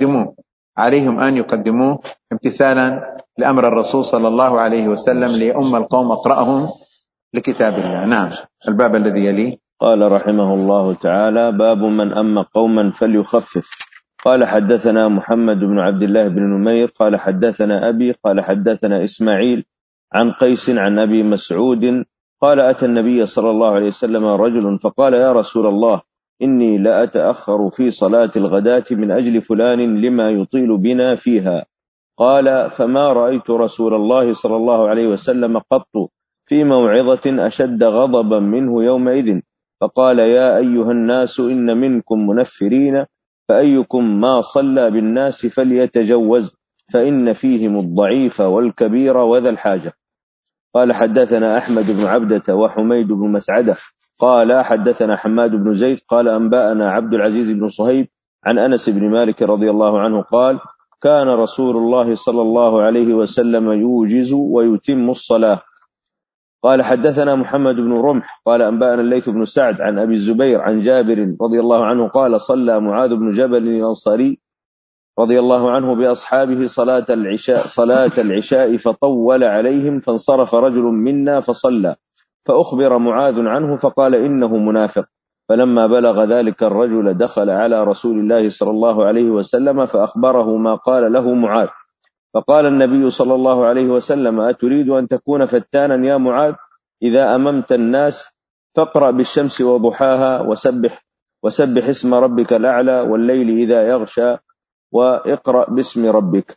أن يقدموه امتثالا لأمر الرسول صلى الله عليه وسلم ليؤم القوم أقرأهم لكتاب الله. نعم. الباب الذي يليه. قال رحمه الله تعالى: باب من أم قوما فليخفف. قال حدثنا محمد بن عبد الله بن نمير قال حدثنا أبي قال حدثنا إسماعيل عن قيس عن أبي مسعود قال أتى النبي صلى الله عليه وسلم رجل فقال: يا رسول الله، إني لأتأخر في صلاة الغداة من أجل فلان لما يطيل بنا فيها. قال: فما رأيت رسول الله صلى الله عليه وسلم قط في موعظة أشد غضبا منه يومئذ. فقال: يا أيها الناس، إن منكم منفرين، فأيكم ما صلى بالناس فليتجوز، فإن فيهم الضعيف والكبير وذا الحاجة. قال حدثنا أحمد بن عبدة وحميد بن مسعدة قال حدثنا حماد بن زيد قال أنبأنا عبد العزيز بن صهيب عن أنس بن مالك رضي الله عنه قال: كان رسول الله صلى الله عليه وسلم يوجز ويتم الصلاة. قال حدثنا محمد بن رمح قال أنبأنا الليث بن سعد عن أبي الزبير عن جابر رضي الله عنه قال: صلى معاذ بن جبل الأنصاري رضي الله عنه بأصحابه صلاة العشاء فطول عليهم، فانصرف رجل منا فصلى، فأخبر معاذ عنه فقال: إنه منافق. فلما بلغ ذلك الرجل دخل على رسول الله صلى الله عليه وسلم فأخبره ما قال له معاذ. فقال النبي صلى الله عليه وسلم: أتريد أن تكون فتانا يا معاذ؟ إذا أممت الناس فاقرأ بالشمس وضحاها وسبح اسم ربك الأعلى والليل إذا يغشى واقرأ باسم ربك.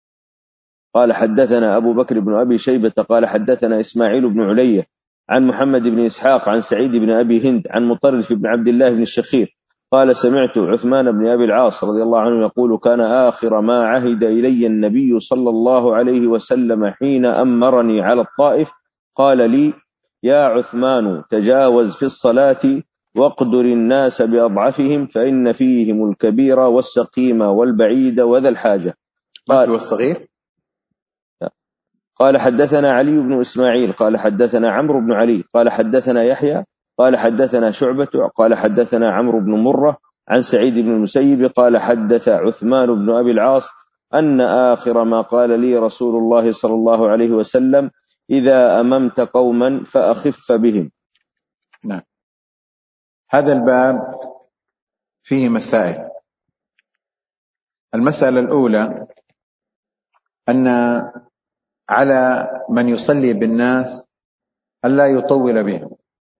قال حدثنا أبو بكر بن أبي شيبة قال حدثنا إسماعيل بن علية عن محمد بن إسحاق عن سعيد بن أبي هند عن مطرف بن عبد الله بن الشخير قال: سمعت عثمان بن أبي العاص رضي الله عنه يقول: كان آخر ما عهد إلي النبي صلى الله عليه وسلم حين أمرني على الطائف قال لي: يا عثمان، تجاوز في الصلاة واقدر الناس بأضعفهم، فإن فيهم الكبير والسقيم والبعيد وذا الحاجة. قال حدثنا علي بن إسماعيل قال حدثنا عمرو بن علي قال حدثنا يحيى قال حدثنا شعبة قال حدثنا عمرو بن مرة عن سعيد بن المسيب قال: حدث عثمان بن أبي العاص أن آخر ما قال لي رسول الله صلى الله عليه وسلم: إذا أممت قوما فأخف بهم. نعم. هذا الباب فيه مسائل. المسألة الأولى أن على من يصلي بالناس ألا يطول بهم،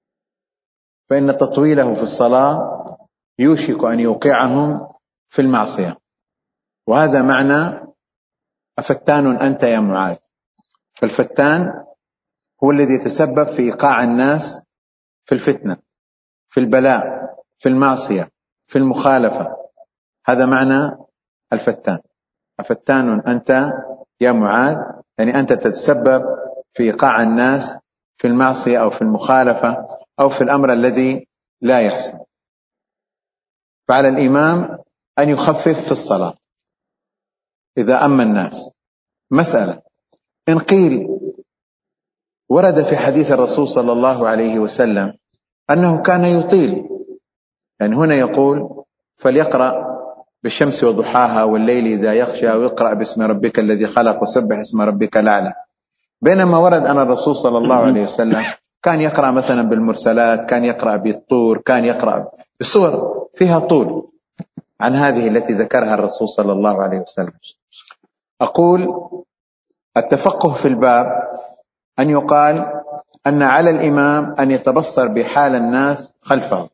فإن تطويله في الصلاة يوشك أن يوقعهم في المعصية. وهذا معنى أفتان أنت يا معاذ. فالفتان هو الذي يتسبب في إيقاع الناس في الفتنة، في البلاء، في المعصية، في المخالفة. هذا معنى الفتان. أفتان أنت يا معاذ، يعني أنت تتسبب في إيقاع الناس في المعصية أو في المخالفة أو في الأمر الذي لا يحسن. فعلى الإمام أن يخفف في الصلاة إذا أما الناس. مسألة: إن قيل ورد في حديث الرسول صلى الله عليه وسلم أنه كان يطيل، يعني هنا يقول: فليقرأ بالشمس وضحاها والليل إذا يغشى ويقرأ باسم ربك الذي خلق وسبح اسم ربك الأعلى. بينما ورد أن الرسول صلى الله عليه وسلم كان يقرأ مثلا بالمرسلات، كان يقرأ بالطور، كان يقرأ بسور فيها طول عن هذه التي ذكرها الرسول صلى الله عليه وسلم. أقول: التفقه في الباب أن يقال أن على الإمام أن يتبصر بحال الناس خلفه،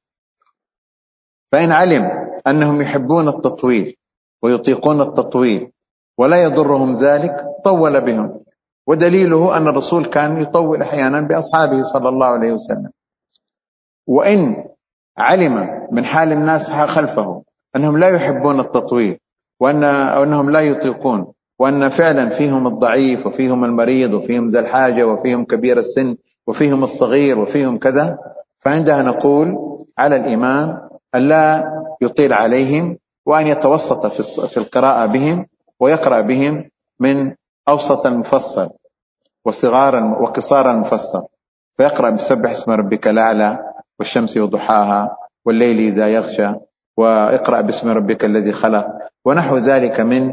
فإن علم أنهم يحبون التطويل ويطيقون التطويل ولا يضرهم ذلك طول بهم، ودليله أن الرسول كان يطول أحيانا بأصحابه صلى الله عليه وسلم. وإن علم من حال الناس خلفه أنهم لا يحبون التطويل وأنهم لا يطيقون، وأن فعلا فيهم الضعيف وفيهم المريض وفيهم ذا الحاجة وفيهم كبير السن وفيهم الصغير وفيهم كذا، فعندها نقول على الإمام أن لا يطيل عليهم، وأن يتوسط في القراءة بهم، ويقرأ بهم من أوسط المفصل وصغارا وقصارا المفصل، فيقرأ بسبح اسم ربك الأعلى والشمس وضحاها والليل إذا يغشى ويقرأ باسم ربك الذي خلق ونحو ذلك من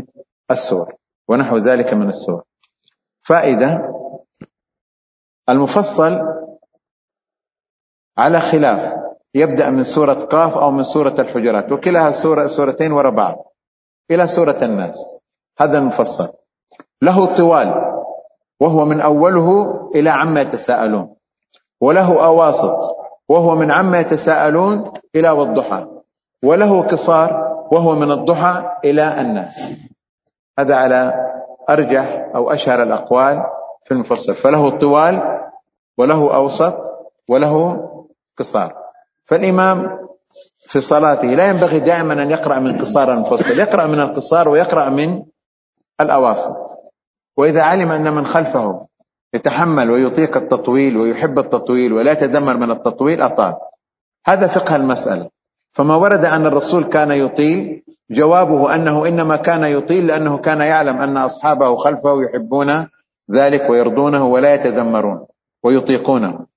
السور. فائدة: المفصل على خلاف، يبدأ من سورة قاف أو من سورة الحجرات، وكلها سورتين وراء بعض إلى سورة الناس. هذا المفصل له طوال وهو من أوله إلى عما يتساءلون، وله أواسط وهو من عما يتساءلون إلى والضحى، وله قصار وهو من الضحى إلى الناس. هذا على أرجح أو أشهر الأقوال في المفصل، فله طوال وله أوسط وله قصار. فالإمام في صلاته لا ينبغي دائما أن يقرأ من قصار المفصل، يقرأ من القصار ويقرأ من الأواسط. وإذا علم أن من خلفه يتحمل ويطيق التطويل ويحب التطويل ولا يتذمر من التطويل أطال. هذا فقه المسألة. فما ورد أن الرسول كان يطيل، جوابه أنه إنما كان يطيل لأنه كان يعلم أن أصحابه خلفه يحبون ذلك ويرضونه ولا يتذمرون ويطيقونه.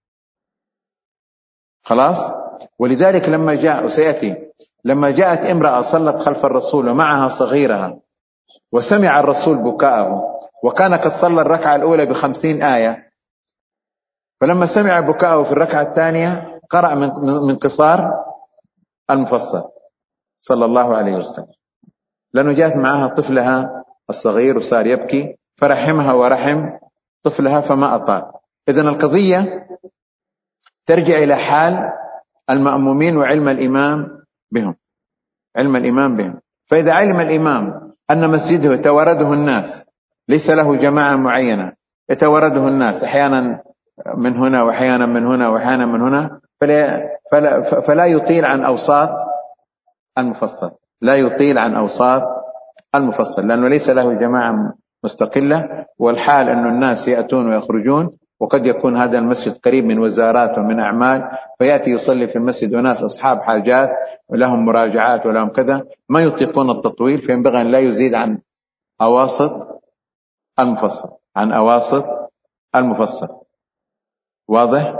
خلاص. ولذلك لما جاء وسيأتي لما جاءت امرأة صلت خلف الرسول ومعها صغيرها، وسمع الرسول بكاءه، وكان قد صلى الركعة الأولى ب50 آية، فلما سمع بكاءه في الركعة الثانية قرأ من قصار المفصل صلى الله عليه وسلم، لأنه جاءت معها طفلها الصغير وصار يبكي فرحمها ورحم طفلها فما أطال. إذن القضية ترجع إلى حال المأمومين وعلم الإمام بهم، فإذا علم الإمام أن مسجده يتوارده الناس، ليس له جماعة معينة يتوارده الناس أحيانا من هنا وأحيانا من هنا وأحيانا من هنا، فلا يطيل عن أوساط المفصل، لأنه ليس له جماعة مستقلة. والحال أن الناس يأتون ويخرجون، وقد يكون هذا المسجد قريب من وزارات ومن أعمال، فيأتي يصلي في المسجد وناس أصحاب حاجات ولهم مراجعات ولهم كذا ما يطيقون التطويل، فينبغي أن لا يزيد عن أواسط المفصل. واضح؟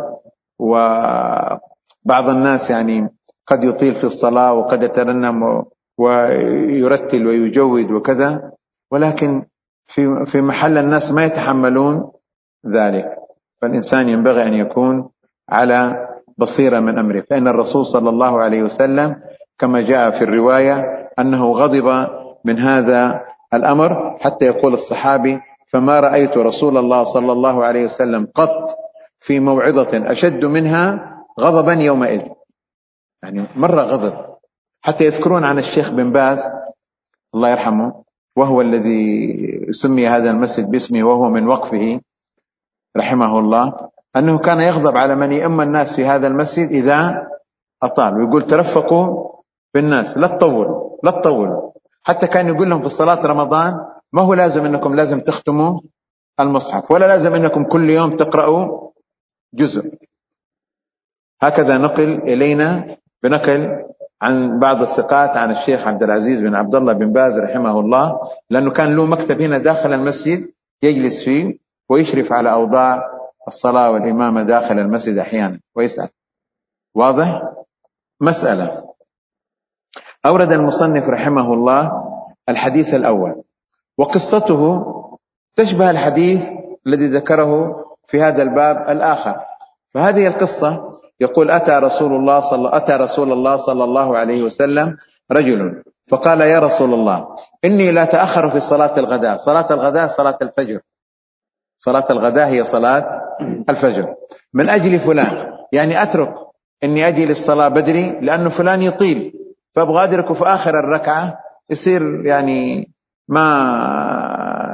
وبعض الناس يعني قد يطيل في الصلاة وقد يترنم ويرتل ويجود وكذا، ولكن في محل الناس ما يتحملون ذلك، فالإنسان ينبغي أن يكون على بصيرة من أمره. فإن الرسول صلى الله عليه وسلم كما جاء في الرواية أنه غضب من هذا الأمر، حتى يقول الصحابي: فما رأيت رسول الله صلى الله عليه وسلم قط في موعظة أشد منها غضبا يومئذ. يعني مرة غضب، حتى يذكرون عن الشيخ بن باز الله يرحمه، وهو الذي سمي هذا المسجد باسمه وهو من وقفه رحمه الله، أنه كان يغضب على من يؤم الناس في هذا المسجد إذا أطال، ويقول: ترفقوا بالناس، لا تطولوا. حتى كان يقول لهم في صلاة رمضان: ما هو لازم أنكم لازم تختموا المصحف، ولا لازم أنكم كل يوم تقرأوا جزء. هكذا نقل إلينا بنقل عن بعض الثقات عن الشيخ عبد العزيز بن عبد الله بن باز رحمه الله، لأنه كان له مكتب هنا داخل المسجد يجلس فيه ويشرف على أوضاع الصلاة والإمامة داخل المسجد أحيانا ويسأل. واضح؟ مسألة. أورد المصنف رحمه الله الحديث الأول، وقصته تشبه الحديث الذي ذكره في هذا الباب الآخر. فهذه القصة يقول: أتى رسول الله صلى الله عليه وسلم رجل فقال: يا رسول الله، إني لا تأخر في صلاة الغداء. صلاة الغداء صلاة الفجر، صلاة الغداء هي صلاة الفجر، من أجل فلان، يعني أترك إني أجي للصلاة بدري لأنه فلان يطيل، فأبغى أدركه في آخر الركعة يصير يعني ما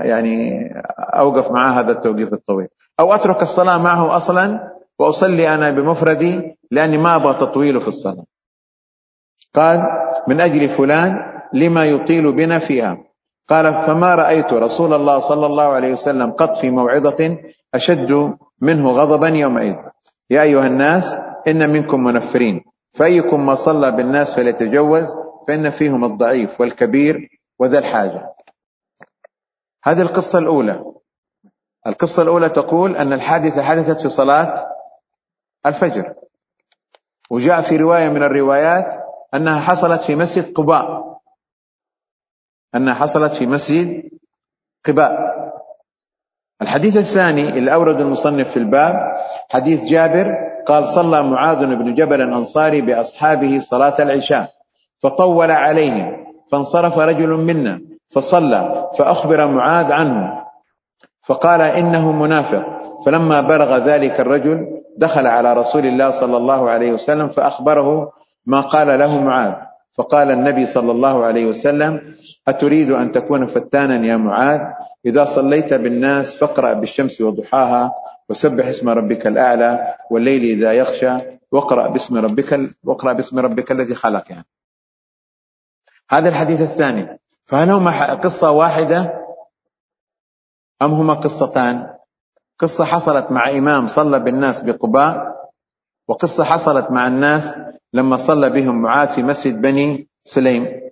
يعني أوقف معاه هذا التوقيف الطويل، أو أترك الصلاة معه أصلا وأصلي أنا بمفردي لأني ما أبغى تطويله في الصلاة. قال: من أجل فلان لما يطيل بنا فيها. قال: فما رأيت رسول الله صلى الله عليه وسلم قط في موعظة أشد منه غضبا يومئذ. يا أيها الناس إن منكم منفرين، فأيكم ما صلى بالناس فليتجوز، فإن فيهم الضعيف والكبير وذا الحاجة. هذه القصة الأولى. القصة الأولى تقول أن الحادثة حدثت في صلاة الفجر، وجاء في رواية من الروايات أنها حصلت في مسجد قباء، أنها حصلت في مسجد قباء. الحديث الثاني اللي أورد المصنف في الباب حديث جابر قال: صلى معاذ بن جبل الأنصاري بأصحابه صلاة العشاء فطول عليهم، فانصرف رجل منا فصلى، فأخبر معاذ عنه فقال: إنه منافق. فلما بلغ ذلك الرجل دخل على رسول الله صلى الله عليه وسلم فأخبره ما قال له معاذ، فقال النبي صلى الله عليه وسلم: أتريد أن تكون فتانا يا معاذ؟ إذا صليت بالناس فاقرأ بالشمس وضحاها، وسبح اسم ربك الأعلى، والليل إذا يغشى، واقرأ باسم ربك الذي خلق. يعني هذا الحديث الثاني. فهل هما قصة واحدة أم هما قصتان؟ قصة حصلت مع إمام صلى بالناس بقباء، وقصة حصلت مع الناس لما صلى بهم معاذ في مسجد بني سليم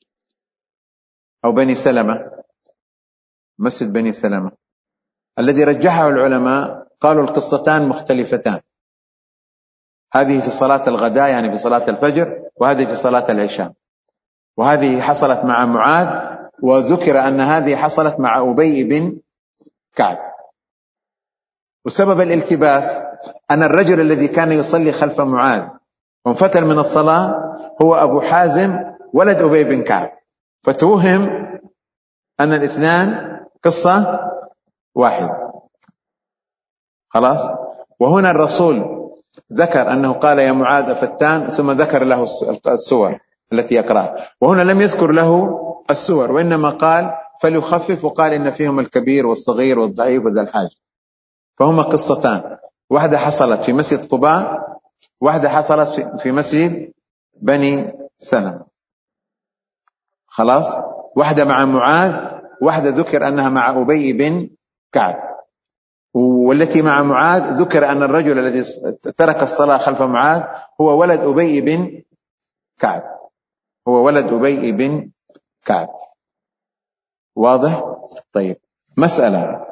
أو بني سلمة، مسجد بني سلمة. الذي رجحه العلماء قالوا القصتان مختلفتان، هذه في صلاة الغداء يعني في صلاة الفجر، وهذه في صلاة العشاء. وهذه حصلت مع معاذ، وذكر أن هذه حصلت مع أبي بن كعب. وسبب الالتباس أن الرجل الذي كان يصلي خلف معاذ وانفتل من الصلاة هو أبو حازم ولد أبي بن كعب، فتوهم أن الاثنان قصة واحدة. خلاص. وهنا الرسول ذكر أنه قال: يا معاذ فتان، ثم ذكر له السور التي يقرأ، وهنا لم يذكر له السور، وإنما قال فليخفف، وقال إن فيهم الكبير والصغير والضعيف وذا الحاجة. فهما قصتان، واحدة حصلت في مسجد قباء، واحدة حصلت في مسجد بني سلمة. خلاص. واحدة مع معاذ، واحدة ذكر أنها مع أبي بن كعب. والتي مع معاذ ذكر أن الرجل الذي ترك الصلاة خلف معاذ هو ولد أبي بن كعب، هو ولد أبي بن كعب. واضح؟ طيب، مسألة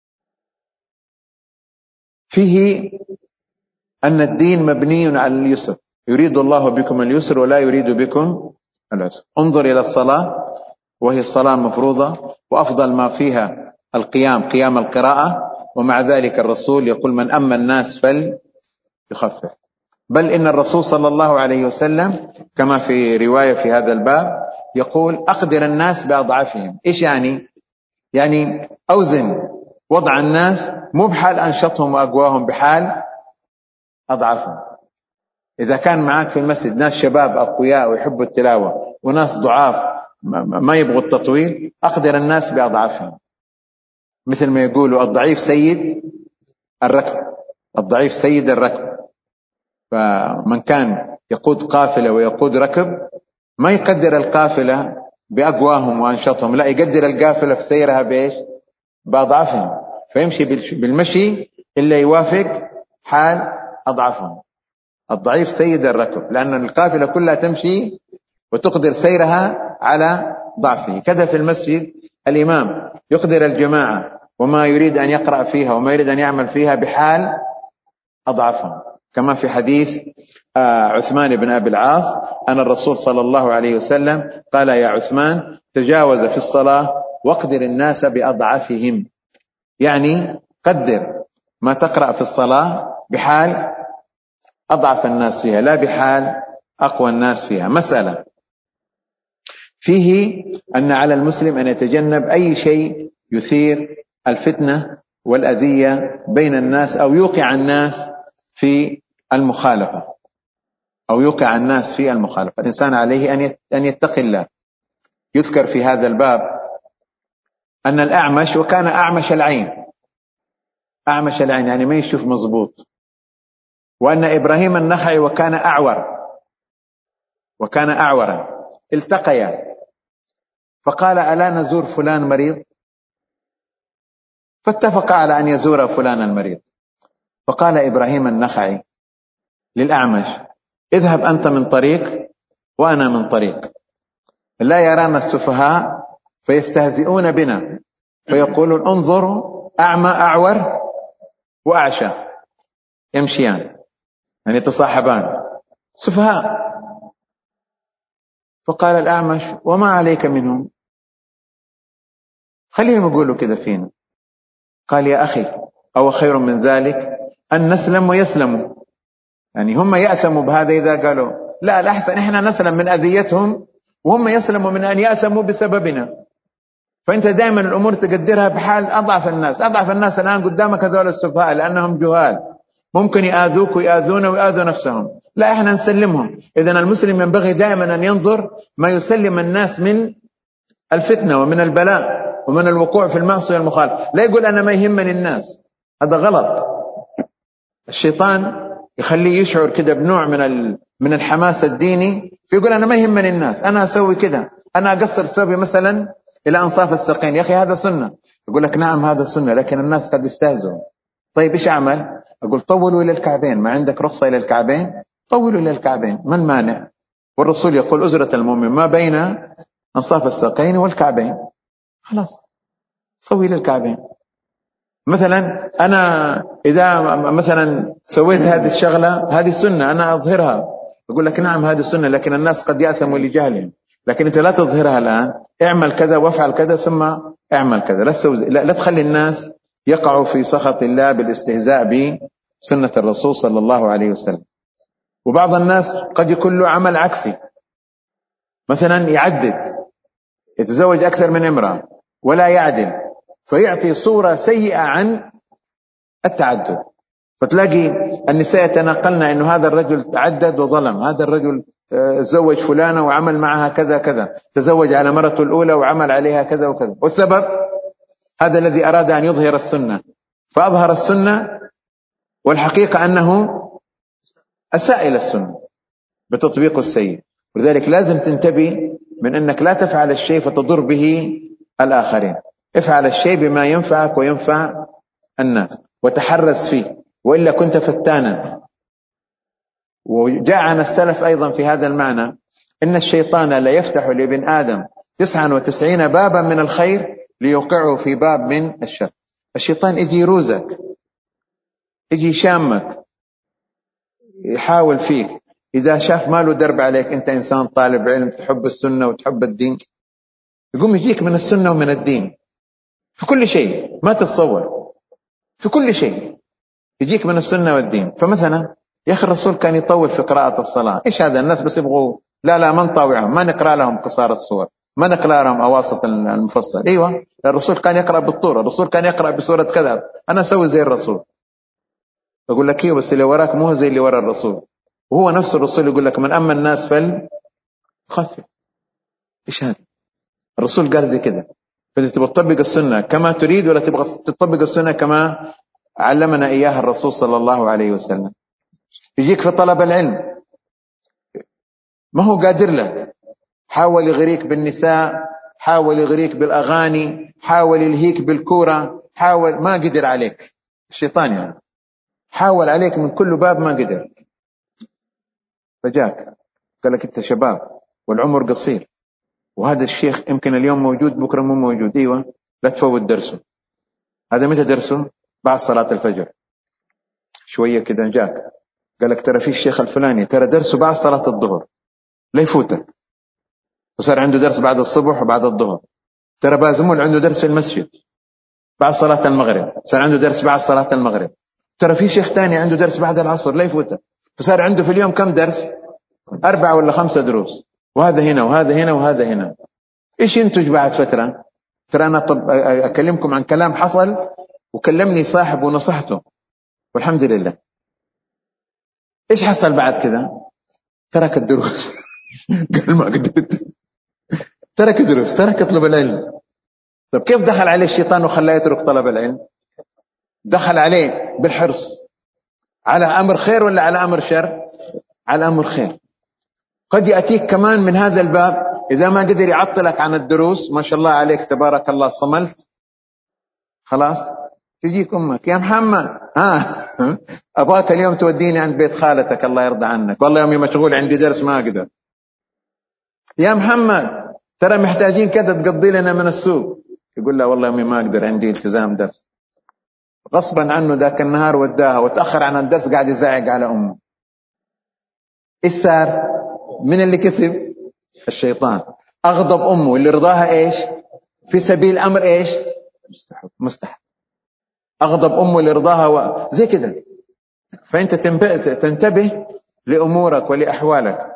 فيه أن الدين مبني على اليسر، يريد الله بكم اليسر ولا يريد بكم العسر. انظر إلى الصلاة، وهي الصلاة مفروضة وأفضل ما فيها القيام، قيام القراءة، ومع ذلك الرسول يقول: من أما الناس فليخفف. بل إن الرسول صلى الله عليه وسلم كما في رواية في هذا الباب يقول: أقدر الناس بأضعافهم. إيش يعني؟ يعني أوزن وضع الناس، مو بحال أنشطهم وأقواهم، بحال أضعافهم. إذا كان معك في المسجد ناس شباب أقوياء ويحبوا التلاوة، وناس ضعاف ما يبغوا التطويل، أقدر الناس بأضعافهم. مثل ما يقولوا: الضعيف سيد الركب، الضعيف سيد الركب. فمن كان يقود قافلة ويقود ركب ما يقدر القافلة بأقواهم وأنشطهم، لا، يقدر القافلة في سيرها بإيش؟ بأضعافهم، فيمشي بالمشي إلا يوافق حال أضعافهم. الضعيف سيد الركب، لأن القافلة كلها تمشي وتقدر سيرها على ضعفه. كذا في المسجد الإمام يقدر الجماعة وما يريد أن يقرأ فيها وما يريد أن يعمل فيها بحال أضعفهم، كما في حديث عثمان بن أبي العاص أن الرسول صلى الله عليه وسلم قال: يا عثمان، تجاوز في الصلاة واقدر الناس بأضعافهم. يعني قدر ما تقرأ في الصلاة بحال أضعف الناس فيها، لا بحال أقوى الناس فيها. مسألة فيه أن على المسلم أن يتجنب أي شيء يثير الفتنة والأذية بين الناس، أو يوقع الناس في المخالفة، أو يوقع الناس في المخالفة. الإنسان عليه أن يتقي الله. يذكر في هذا الباب أن الأعمش وكان أعمش العين، أعمش العين يعني ما يشوف مظبوط، وأن إبراهيم النخعي وكان أعور، وكان أعورا، التقيا فقال ألا نزور فلان مريض؟ فاتفق على أن يزور فلان المريض. فقال إبراهيم النخعي للأعمش اذهب أنت من طريق وأنا من طريق، لا يرانا السفهاء فيستهزئون بنا فيقولون انظروا أعمى أعور وأعشى يمشيان، يعني يتصاحبان سفهاء. فقال الأعمش وما عليك منهم، خليهم يقولوا كذا فينا. قال يا أخي أو خير من ذلك أن نسلم ويسلموا، يعني هم يأثموا بهذا إذا قالوا لا، الأحسن إحنا نسلم من أذيتهم وهم يسلموا من أن يأثموا بسببنا. فأنت دائما الأمور تقدرها بحال أضعف الناس. أضعف الناس الآن قدامك هذول السفهاء لأنهم جهال، ممكن يآذوك ويآذون ويآذوا نفسهم، لا إحنا نسلمهم. إذن المسلم ينبغي دائما أن ينظر ما يسلم الناس من الفتنة ومن البلاء ومن الوقوع في المعصية والمخالفة. لا يقول أنا ما يهمني الناس، هذا غلط. الشيطان يخليه يشعر كده بنوع من الحماس الديني، فيقول أنا ما يهمني الناس، أنا أسوي كده، أنا أقصر ثوبي مثلا إلى أنصاف الساقين، يا أخي هذا سنة. يقول لك نعم هذا سنة لكن الناس قد استهزوا. طيب إيش أعمل؟ أقول طولوا إلى الكعبين، ما عندك رخصة إلى الكعبين؟ طولوا إلى الكعبين، ما المانع؟ والرسول يقول أزرة المؤمن ما بين أنصاف الساقين والكعبين، خلاص سوي إلى الكعبين. مثلا أنا إذا مثلا سويت هذه الشغلة هذه سنة أنا أظهرها، أقول لك نعم هذه سنة لكن الناس قد يأثموا لجهلهم، لكن أنت لا تظهرها الآن، اعمل كذا وافعل كذا ثم اعمل كذا، لا تخلي الناس يقعوا في سخط الله بالاستهزاء بسنة الرسول صلى الله عليه وسلم. وبعض الناس قد يكون له عمل عكسي، مثلا يعدد، يتزوج أكثر من امرأة ولا يعدل، فيعطي صورة سيئة عن التعدد، فتلاقي النساء يتناقلن انه هذا الرجل تعدد وظلم، هذا الرجل تزوج فلانة وعمل معها كذا كذا، تزوج على مرته الأولى وعمل عليها كذا وكذا، والسبب هذا الذي أراد أن يظهر السنة فأظهر السنة، والحقيقة أنه أساء إلى السنة بتطبيق السيء. ولذلك لازم تنتبه من أنك لا تفعل الشيء فتضر به الآخرين، افعل الشيء بما ينفعك وينفع الناس وتحرز فيه، وإلا كنت فتانا. وجاء عن السلف أيضا في هذا المعنى إن الشيطان لا يفتح لابن آدم 99 بابا من الخير ليوقعه في باب من الشر. الشيطان يجي يروزك، يجي يشامك، يحاول فيك، إذا شاف ماله درب عليك، أنت إنسان طالب علم تحب السنة وتحب الدين، يقوم يجيك من السنة ومن الدين في كل شيء ما تتصور، في كل شيء يجيك من السنة والدين. فمثلا يا أخي الرسول كان يطول في قراءة الصلاة، إيش هذا الناس بس يبغوا لا ما نطاوعهم، ما نقرأ لهم قصار الصور، ما نقرأ لهم أواسط المفصل. أيوة الرسول كان يقرأ بالطول، الرسول كان يقرأ بسورة كذا، أنا أسوي زي الرسول. أقول لك إيه بس اللي وراك مو زي اللي ورا الرسول، وهو نفس الرسول يقول لك من أما الناس فليخفف. إيش هذا؟ الرسول قال زي كده. فأنت تبغى تطبق السنة كما تريد ولا تبغى تطبق السنة كما علمنا إياها الرسول صلى الله عليه وسلم؟ يجيك في طلب العلم ما هو قادر لك، حاول يغريك بالنساء، حاول يغريك بالأغاني، حاول يلهيك بالكورة، حاول، ما قدر عليك الشيطان، يعني حاول عليك من كل باب ما قدر، فجاك قال لك أنت شباب والعمر قصير، وهذا الشيخ يمكن اليوم موجود بكرة مو موجود، أيوة لا تفوت درسه. هذا متى درسه؟ بعد صلاة الفجر شوية كده جاك قال لك ترى في الشيخ الفلاني ترى درسه بعد صلاة الظهر لا يفوتك، وصار عنده درس بعد الصبح وبعد الظهر. ترى بازمول عنده درس في المسجد بعد صلاة المغرب، صار عنده درس بعد صلاة المغرب. ترى في شيخ تاني عنده درس بعد العصر لا يفوتك، فصار عنده في اليوم كم درس؟ 4 ولا 5 دروس، وهذا هنا وهذا هنا وهذا هنا. ايش ينتج بعد فترة؟ ترى أنا أكلمكم عن كلام حصل وكلمني صاحب ونصحته والحمد لله. ايش حصل بعد كذا؟ ترك الدروس قال ما قدرت، ترك الدروس، ترك يطلب العلم. طب كيف دخل عليه الشيطان وخلاه يترك طلب العلم؟ دخل عليه بالحرص على أمر خير ولا على أمر شر؟ على أمر خير. قد يأتيك كمان من هذا الباب، إذا ما قدر يعطلك عن الدروس، ما شاء الله عليك تبارك الله صملت، خلاص تجيك أمك يا محمد أبغاك اليوم توديني عند بيت خالتك الله يرضى عنك، والله يومي مشغول عندي درس ما أقدر. يا محمد ترى محتاجين كذا تقضي لنا من السوق، يقول لا والله يومي ما أقدر عندي التزام درس. غصبا عنه ذاك النهار وداها وتأخر عن الدرس، قاعد يزعق على أمه. إيش صار؟ من اللي كسب؟ الشيطان. أغضب أمه اللي رضاها إيش؟ في سبيل أمر إيش؟ مستحب. أغضب أمه اللي رضاها زي كده. فأنت تنتبه لأمورك ولأحوالك.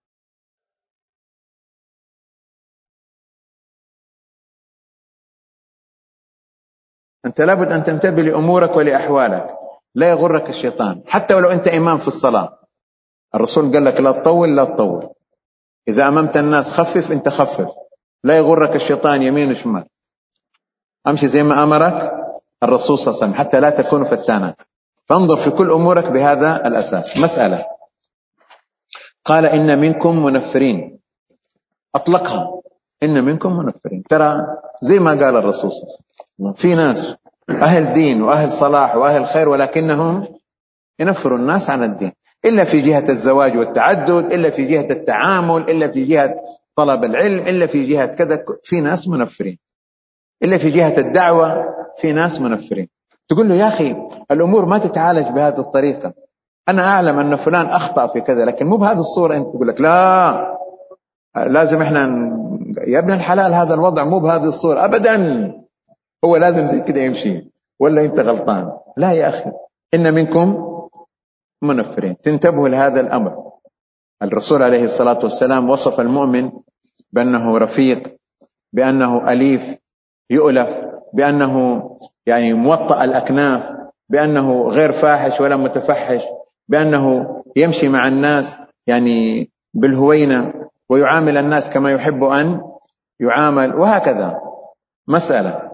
أنت لابد أن تنتبه لأمورك ولأحوالك، لا يغرك الشيطان. حتى ولو أنت إمام في الصلاة، الرسول قال لك لا تطول لا تطول. إذا أممت الناس خفف، أنت خفف، لا يغرك الشيطان يمين وشمال. أمشي زي ما أمرك الرسول صلى الله عليه وسلم حتى لا تكون فتانا. فانظر في كل أمورك بهذا الأساس. مسألة، قال إن منكم منفرين، أطلقها، إن منكم منفرين. ترى زي ما قال الرسول صلى الله عليه وسلم، في ناس أهل دين وأهل صلاح وأهل خير، ولكنهم ينفروا الناس عن الدين، إلا في جهة الزواج والتعدد، إلا في جهة التعامل، إلا في جهة طلب العلم، إلا في جهة كذا، في ناس منفرين. إلا في جهة الدعوة في ناس منفرين. تقول له يا أخي الأمور ما تتعالج بهذه الطريقة، أنا أعلم أن فلان أخطأ في كذا لكن مو بهذه الصورة. أنت تقول لك لا لازم إحنا يا ابن الحلال هذا الوضع مو بهذه الصورة أبدا، هو لازم زي كده يمشي ولا أنت غلطان. لا يا أخي، إن منكم منفرين. تنتبهوا لهذا الأمر. الرسول عليه الصلاة والسلام وصف المؤمن بأنه رفيق، بأنه أليف يؤلف، بأنه يعني موطأ الأكناف، بأنه غير فاحش ولا متفحش، بأنه يمشي مع الناس يعني بالهوينة، ويعامل الناس كما يحب أن يعامل، وهكذا. مسألة،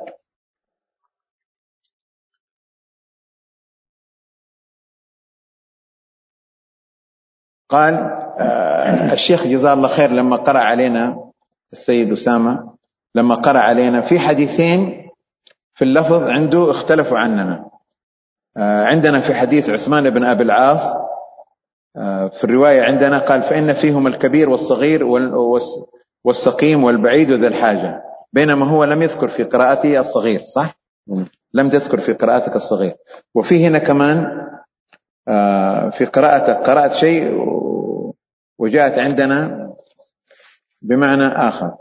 قال الشيخ جزاه الله خير لما قرأ علينا السيد أسامة، لما قرأ علينا في حديثين في اللفظ عنده اختلفوا عننا. عندنا في حديث عثمان بن أبي العاص في الرواية عندنا قال فإن فيهم الكبير والصغير والسقيم والبعيد وذا الحاجة، بينما هو لم يذكر في قراءته الصغير. صح؟ لم تذكر في قراءتك الصغير. وفي هنا كمان في قراءتك قرأت شيء وجاءت عندنا بمعنى آخر.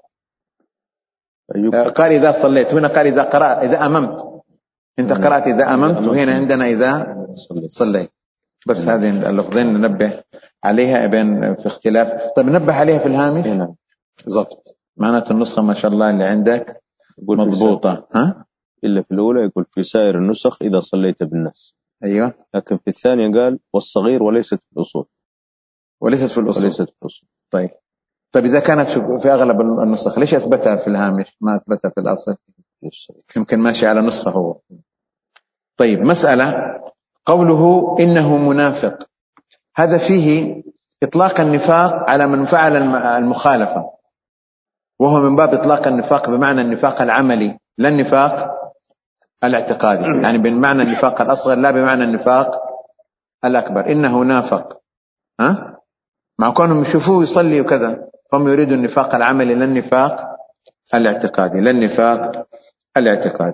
قال إذا صليت، هنا قال إذا قرأت إذا أممت. أنت قرأت إذا أممت، وهنا عندنا إذا صليت. بس هذه اللفظين ننبه عليها بين في اختلاف. طيب ننبه عليها في الهامش بالضبط. معناته النسخة ما شاء الله اللي عندك مضبوطة. ها؟ إلا في الأولى يقول في سائر النسخ إذا صليت بالناس. أيوة. لكن في الثانية قال والصغير وليست في الأصول. وليست في الأصول. وليست في الأصول. طيب إذا كانت في أغلب النسخ ليش أثبتها في الهامش ما أثبتها في الأصل؟ يمكن ماشي على نسخة هو. طيب مسألة، قوله إنه منافق، هذا فيه إطلاق النفاق على من فعل المخالفة، وهو من باب إطلاق النفاق بمعنى النفاق العملي لا النفاق الاعتقادي، يعني بمعنى النفاق الأصغر لا بمعنى النفاق الأكبر. إنه نافق مع كونهم يشوفوه يصلي وكذا، فهم يريدوا النفاق العملي لا النفاق الاعتقادي، لا النفاق الاعتقادي.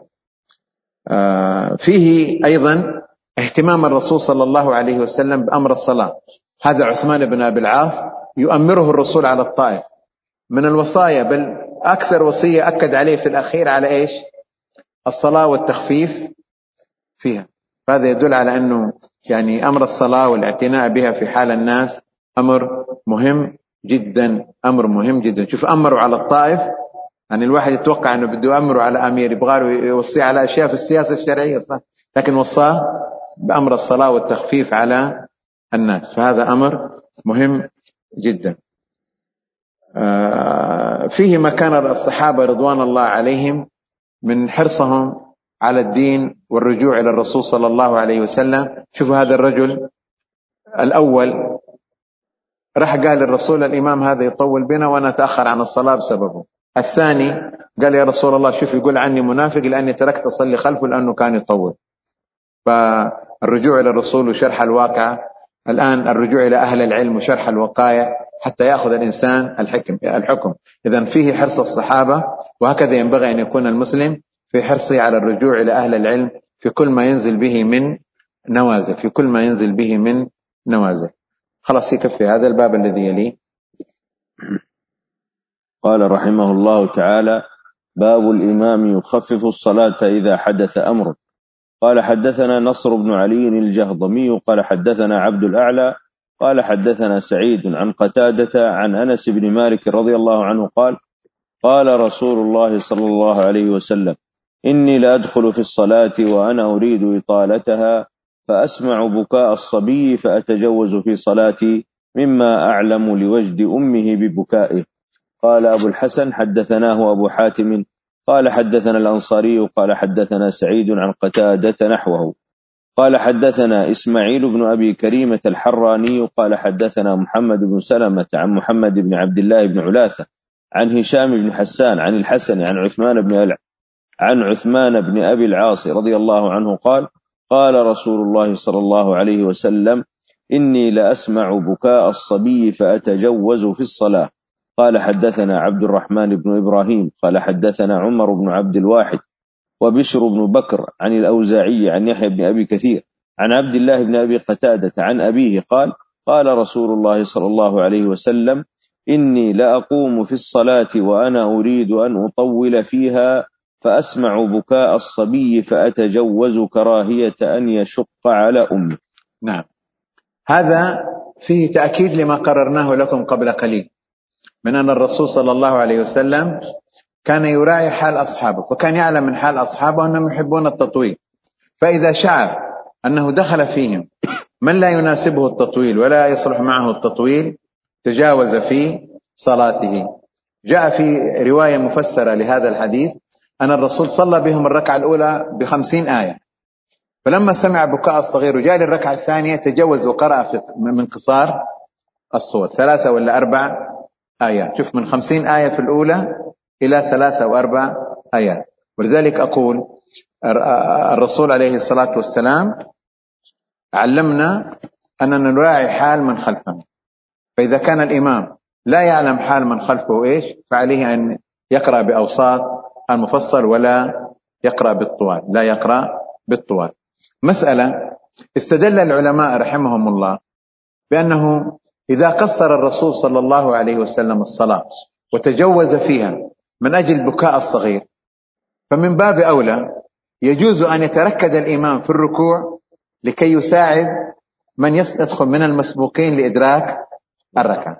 فيه أيضا اهتمام الرسول صلى الله عليه وسلم بأمر الصلاة. هذا عثمان بن أبي العاص يؤمره الرسول على الطائف من الوصايا، بل أكثر وصية أكد عليه في الأخير على إيش؟ الصلاة والتخفيف فيها. هذا يدل على أنه يعني أمر الصلاة والاعتناء بها في حال الناس أمر مهم جدا، أمر مهم جدا. شوف أمروا على الطائف، يعني الواحد يتوقع أنه بده يأمره على أمير، يبغى يوصيه على أشياء في السياسة الشرعية صح، لكن وصاه بأمر الصلاة والتخفيف على الناس، فهذا أمر مهم جدا. فيه ما كان الصحابة رضوان الله عليهم من حرصهم على الدين والرجوع إلى الرسول صلى الله عليه وسلم. شوفوا هذا الرجل الأول راح قال للرسول الإمام هذا يطول بنا وأنا أتأخر عن الصلاة بسببه. الثاني قال يا رسول الله شوف يقول عني منافق لأني تركت أصلي خلفه لأنه كان يطول. فالرجوع إلى الرسول وشرح الواقع. الآن الرجوع إلى أهل العلم وشرح الوقائع حتى يأخذ الإنسان الحكم. إذن فيه حرص الصحابة، وهكذا ينبغي أن يكون المسلم في حرصه على الرجوع إلى أهل العلم في كل ما ينزل به من نوازل، في كل ما ينزل به من نوازل. خلاص يكفي هذا الباب الذي يليه. قال رحمه الله تعالى: باب الإمام يخفف الصلاة إذا حدث أمر. قال حدثنا نصر بن علي الجهضمي قال حدثنا عبد الأعلى قال حدثنا سعيد عن قتادة عن أنس بن مالك رضي الله عنه قال: قال رسول الله صلى الله عليه وسلم: إني لأدخل في الصلاة وأنا أريد إطالتها فأسمع بكاء الصبي فأتجوز في صلاتي مما أعلم لوجد أمه ببكائه. قال أبو الحسن: حدثناه أبو حاتم قال حدثنا الأنصاري قال حدثنا سعيد عن قتادة نحوه. قال حدثنا إسماعيل بن أبي كريمة الحراني قال حدثنا محمد بن سلمة عن محمد بن عبد الله بن علاثة عن هشام بن حسان عن الحسن عن عثمان بن أبي العاص رضي الله عنه قال: قال رسول الله صلى الله عليه وسلم: إني لأسمع بكاء الصبي فأتجوز في الصلاة. قال حدثنا عبد الرحمن بن إبراهيم قال حدثنا عمر بن عبد الواحد وبشر بن بكر عن الأوزاعي عن يحيى بن أبي كثير عن عبد الله بن أبي قتادة عن أبيه قال: قال رسول الله صلى الله عليه وسلم: إني لأقوم في الصلاة وأنا أريد أن أطول فيها فأسمع بكاء الصبي فأتجوز كراهية أن يشق على أمه. نعم، هذا فيه تأكيد لما قررناه لكم قبل قليل من أن الرسول صلى الله عليه وسلم كان يراعي حال أصحابه، فكان يعلم من حال أصحابه أنهم يحبون التطويل، فإذا شعر أنه دخل فيهم من لا يناسبه التطويل ولا يصلح معه التطويل تجاوز في صلاته. جاء في رواية مفسرة لهذا الحديث أن الرسول صلى بهم الركعة الأولى ب50 آية، فلما سمع بكاء الصغير وجاء للركعة الثانية تجوز وقرأ من قصار الصور 3 ولا 4 آيات. شوف، من 50 آية في الأولى إلى 3 و4 آيات. ولذلك أقول الرسول عليه الصلاة والسلام علمنا أننا نراعي حال من خلفنا، فإذا كان الإمام لا يعلم حال من خلفه إيش فعليه أن يقرأ بأوساط المفصل ولا يقرأ بالطوال، لا يقرأ بالطوال. مسألة استدل العلماء رحمهم الله بأنه إذا قصر الرسول صلى الله عليه وسلم الصلاة وتجوز فيها من أجل بكاء الصغير فمن باب أولى يجوز أن يتركد الإمام في الركوع لكي يساعد من يدخل من المسبوقين لإدراك الركعة.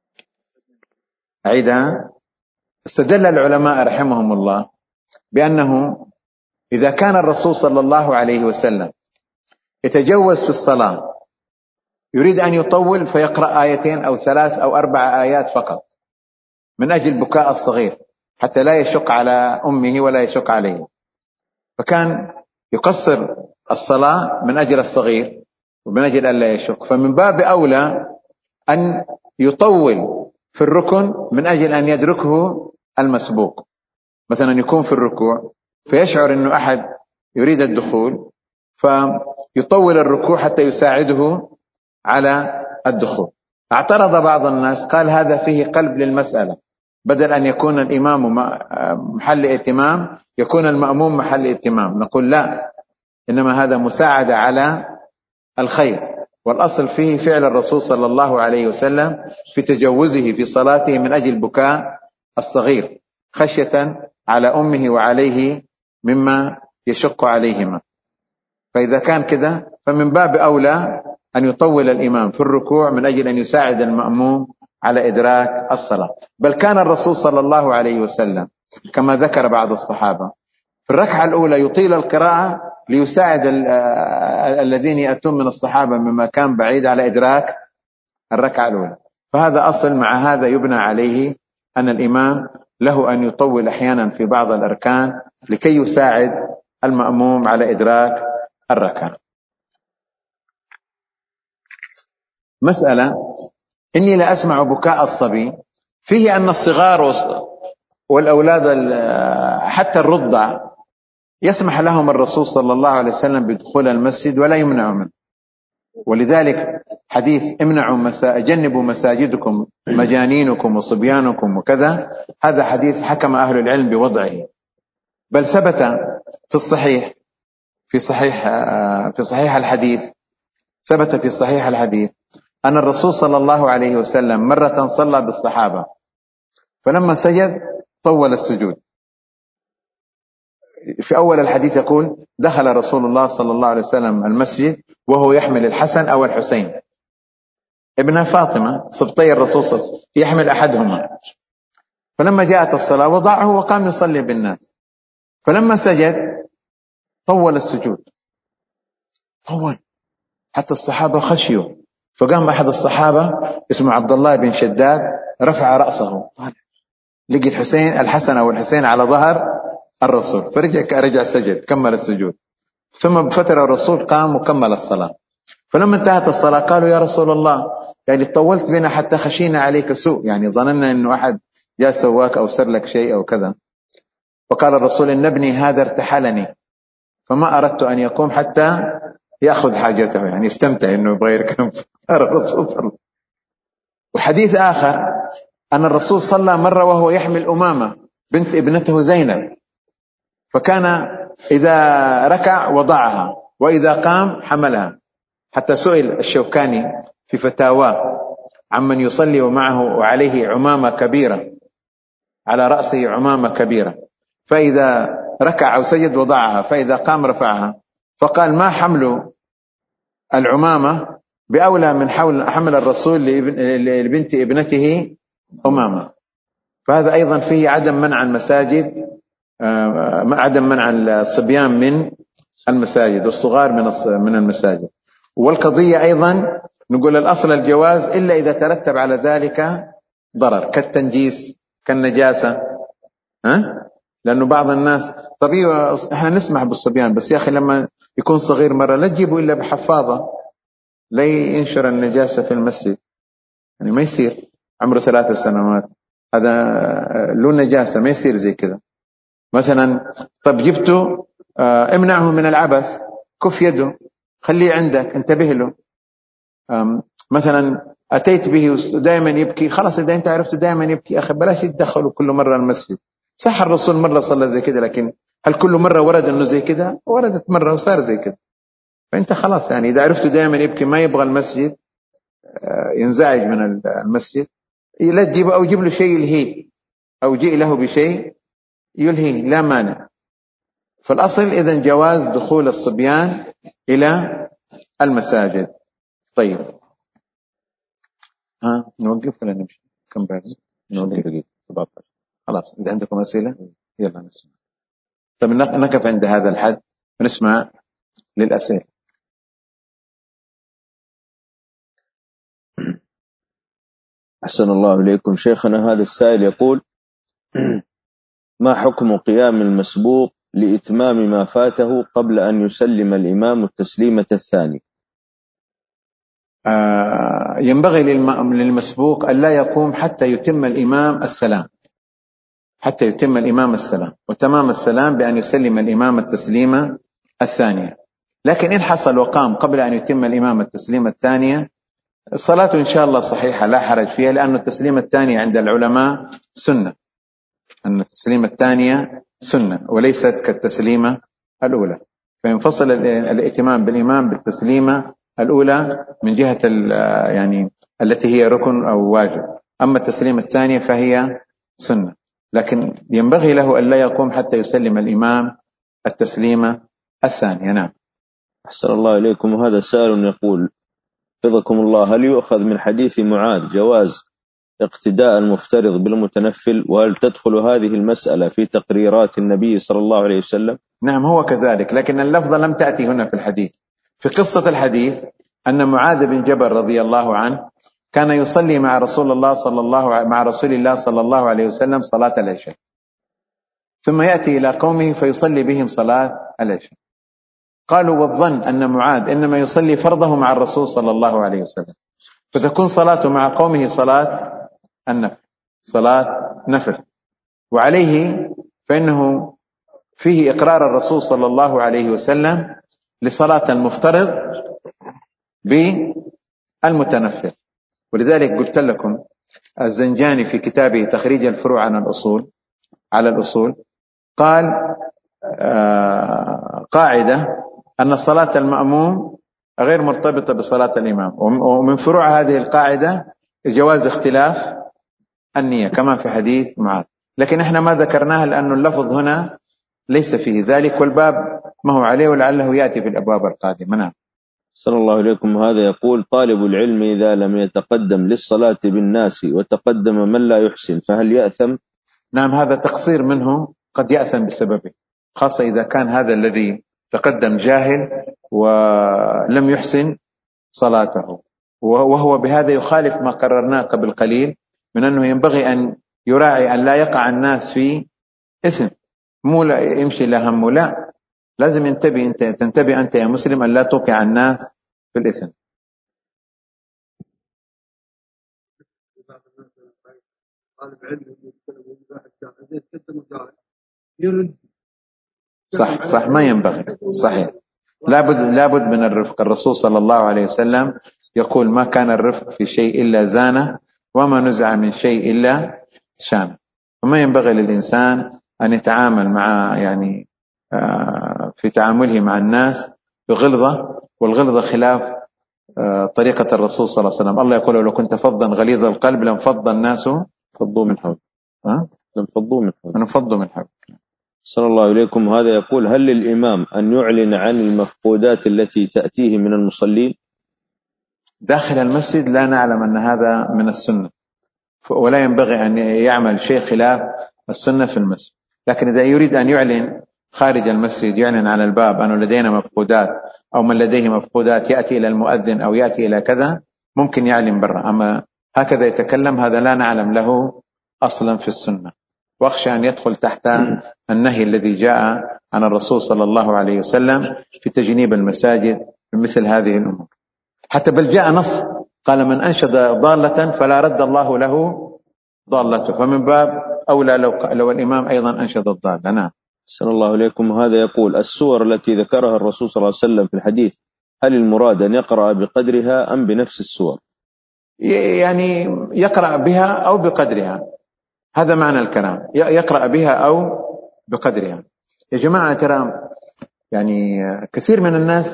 أعيدها. استدل العلماء رحمهم الله بأنه إذا كان الرسول صلى الله عليه وسلم يتجوز في الصلاة يريد أن يطول فيقرأ 2 أو 3 أو 4 آيات فقط من أجل بكاء الصغير حتى لا يشق على أمه ولا يشق عليه، فكان يقصر الصلاة من أجل الصغير ومن أجل أن لا يشق. فمن باب أولى أن يطول في الركن من أجل أن يدركه المسبوق. مثلا يكون في الركوع فيشعر أنه أحد يريد الدخول فيطول الركوع حتى يساعده على الدخول. اعترض بعض الناس قال هذا فيه قلب للمسألة، بدل أن يكون الإمام محل اهتمام يكون المأموم محل اهتمام. نقول لا، إنما هذا مساعدة على الخير، والأصل فيه فعل الرسول صلى الله عليه وسلم في تجوزه في صلاته من أجل بكاء الصغير خشية على أمه وعليه مما يشق عليهما. فإذا كان كذا فمن باب أولى أن يطول الإمام في الركوع من أجل أن يساعد المأموم على إدراك الصلاة. بل كان الرسول صلى الله عليه وسلم كما ذكر بعض الصحابة في الركعة الأولى يطيل القراءة ليساعد الذين يأتون من الصحابة من مكان بعيد على إدراك الركعة الأولى. فهذا أصل، مع هذا يبنى عليه أن الإمام له أن يطول أحيانا في بعض الأركان لكي يساعد المأموم على إدراك الركعة. مسألة: إني لا أسمع بكاء الصبي، فيه أن الصغار والأولاد حتى الرضع يسمح لهم الرسول صلى الله عليه وسلم بدخول المسجد ولا يمنع منه، ولذلك حديث جنبوا مساجدكم مجانينكم وصبيانكم وكذا، هذا حديث حكم أهل العلم بوضعه، بل ثبت في الصحيح في صحيح الحديث، ثبت في صحيح الحديث أن الرسول صلى الله عليه وسلم مرة صلى بالصحابة، فلما سجد طول السجود. في أول الحديث يقول: دخل رسول الله صلى الله عليه وسلم المسجد وهو يحمل الحسن أو الحسين ابن فاطمة سبطي الرسول صلى الله عليه وسلم، يحمل أحدهما، فلما جاءت الصلاة وضعه وقام يصلي بالناس، فلما سجد طول السجود، طول حتى الصحابة خشيوا، فقام أحد الصحابة اسمه عبد الله بن شداد رفع رأسه، لقي الحسن أو الحسين على ظهر الرسول، فرجع سجد، كمل السجود. ثم بفترة الرسول قام وكمل الصلاة. فلما انتهت الصلاة قالوا: يا رسول الله، يعني طولت بنا حتى خشينا عليك سوء، يعني ظننا أنه أحد جاء سواك أو سر لك شيء أو كذا. فقال الرسول: إن ابني هذا ارتحلني، فما أردت أن يقوم حتى يأخذ حاجته، يعني استمتع أنه يبغى يركب الرسول صلى الله عليه وسلم. وحديث آخر أن الرسول صلى مرة وهو يحمل أمامة بنت ابنته زينب، فكان إذا ركع وضعها وإذا قام حملها، حتى سئل الشوكاني في فتاواه عمن يصلي ومعه وعليه عمامة كبيرة، على رأسه عمامة كبيرة، فإذا ركع أو سجد وضعها، فإذا قام رفعها، فقال: ما حمل العمامة بأولى من حمل الرسول لبنت ابنته أمامة. فهذا أيضا فيه عدم منع المساجد، عدم منع الصبيان من المساجد والصغار من المساجد. والقضية أيضا نقول الأصل الجواز إلا إذا ترتب على ذلك ضرر كالتنجيس كالنجاسة، لأنه بعض الناس طبيعي احنا نسمح بالصبيان، بس يا أخي لما يكون صغير مرة لا تجيبه إلا بحفاظة، لا ينشر النجاسة في المسجد، يعني ما يصير عمره 3 سنوات هذا له نجاسة، ما يصير زي كذا. مثلا طب جبته امنعه من العبث، كف يده، خليه عندك، انتبه له. مثلا أتيت به دائما يبكي، خلاص إذا أنت عرفته دائما يبكي أخي بلاش يتدخلوا كل مرة المسجد. صح الرسول مرة صلى زي كده، لكن هل كل مرة ورد أنه زي كده؟ وردت مرة وصار زي كده. فأنت خلاص يعني إذا عرفته دائما يبكي ما يبغى المسجد، ينزعج من المسجد، لا تجيبه أو جيب له شيء يلهيه، أو جئ له بشيء يلهيه، لا مانع. فالأصل إذن جواز دخول الصبيان إلى المساجد. طيب نوقف ولا نمشي؟ كم باقي؟ نوقف 17. خلاص إذا عندكم أسئلة يلا نسمع. طب نقف عند هذا الحد ونسمع للأسئلة. أحسن الله إليكم شيخنا. هذا السائل يقول: ما حكم قيام المسبوق لإتمام ما فاته قبل أن يسلم الإمام التسليمة الثانية؟ ينبغي للمسبوق أن لا يقوم حتى يتم الإمام السلام، حتى يتم الإمام السلام، وتمام السلام بأن يسلم الإمام التسليمة الثانية. لكن إن حصل وقام قبل أن يتم الإمام التسليمة الثانية، الصلاة إن شاء الله صحيحة لا حرج فيها، لأن التسليمة الثانية عند العلماء سنة، أن التسليمة الثانية سنة وليست كالتسليمة الأولى، فينفصل الائتمام بالإمام بالتسليمة الأولى من جهة يعني التي هي ركن أو واجب، أما التسليمة الثانية فهي سنة، لكن ينبغي له أن لا يقوم حتى يسلم الإمام التسليمة الثانية. نعم. أحسن الله إليكم. وهذا سائل يقول: حفظكم الله، هل يؤخذ من حديث معاذ جواز اقتداء المفترض بالمتنفل؟ وهل تدخل هذه المسألة في تقريرات النبي صلى الله عليه وسلم؟ نعم هو كذلك، لكن اللفظة لم تأتي هنا في الحديث. في قصة الحديث أن معاذ بن جبل رضي الله عنه كان يصلي مع رسول الله صلى الله عليه وسلم صلاة العشاء، ثم يأتي إلى قومه فيصلي بهم صلاة العشاء. قالوا والظن أن معاذ إنما يصلي فرضه مع الرسول صلى الله عليه وسلم، فتكون صلاته مع قومه صلاة النفل، صلاة نفل. وعليه فإنه فيه إقرار الرسول صلى الله عليه وسلم لصلاة المفترض بالمتنفل. ولذلك قلت لكم الزنجاني في كتابه تخريج الفروع على الأصول قال قاعدة أن صلاة المأموم غير مرتبطة بصلاة الإمام، ومن فروع هذه القاعدة جواز اختلاف النية كما في حديث معاذ، لكن احنا ما ذكرناها لأن اللفظ هنا ليس فيه ذلك، والباب ما هو عليه ولعله يأتي في الأبواب القادمة. نعم. صلى الله عليكم. هذا يقول: طالب العلم إذا لم يتقدم للصلاة بالناس وتقدم من لا يحسن فهل يأثم؟ نعم، هذا تقصير منه، قد يأثم بسببه، خاصة إذا كان هذا الذي تقدم جاهل ولم يحسن صلاته، وهو بهذا يخالف ما قررناه قبل قليل من أنه ينبغي أن يراعي أن لا يقع الناس في إثم، مو لا يمشي لهم، لا، لازم تنتبه أنت يا مسلم أن لا توقع الناس في الإثم. صح ما ينبغي، صحيح، لابد من الرفق. الرسول صلى الله عليه وسلم يقول: ما كان الرفق في شيء إلا زانه، وما نزع من شيء إلا شانه. وما ينبغي للإنسان أن يتعامل مع في تعامله مع الناس بغلظة، والغلظة خلاف طريقة الرسول صلى الله عليه وسلم. الله يقول: لو كنت فظا غليظ القلب لانفض الناس فضوا من حول. لانفضوا من حول. صلى الله عليكم. هذا يقول: هل للإمام أن يعلن عن المفقودات التي تأتيه من المصلين داخل المسجد؟ لا نعلم أن هذا من السنة، ولا ينبغي أن يعمل شيء خلاف السنة في المسجد. لكن إذا يريد أن يعلن خارج المسجد، يعلن على الباب أنه لدينا مفقودات، أو من لديه مفقودات يأتي إلى المؤذن أو يأتي إلى كذا، ممكن يعلن برا. أما هكذا يتكلم، هذا لا نعلم له أصلا في السنة، واخشى أن يدخل تحت النهي الذي جاء عن الرسول صلى الله عليه وسلم في تجنيب المساجد بمثل هذه الأمور. حتى بل جاء نص قال: من أنشد ضالة فلا رد الله له ضالته، فمن باب أولى لو الإمام أيضا أنشد الضالة. نعم. صلى الله عليكم. هذا يقول: السور التي ذكرها الرسول صلى الله عليه وسلم في الحديث، هل المراد أن يقرأ بقدرها أم بنفس السور؟ يعني يقرأ بها أو بقدرها، هذا معنى الكلام، يقرأ بها أو بقدرها. يا جماعة ترى كثير من الناس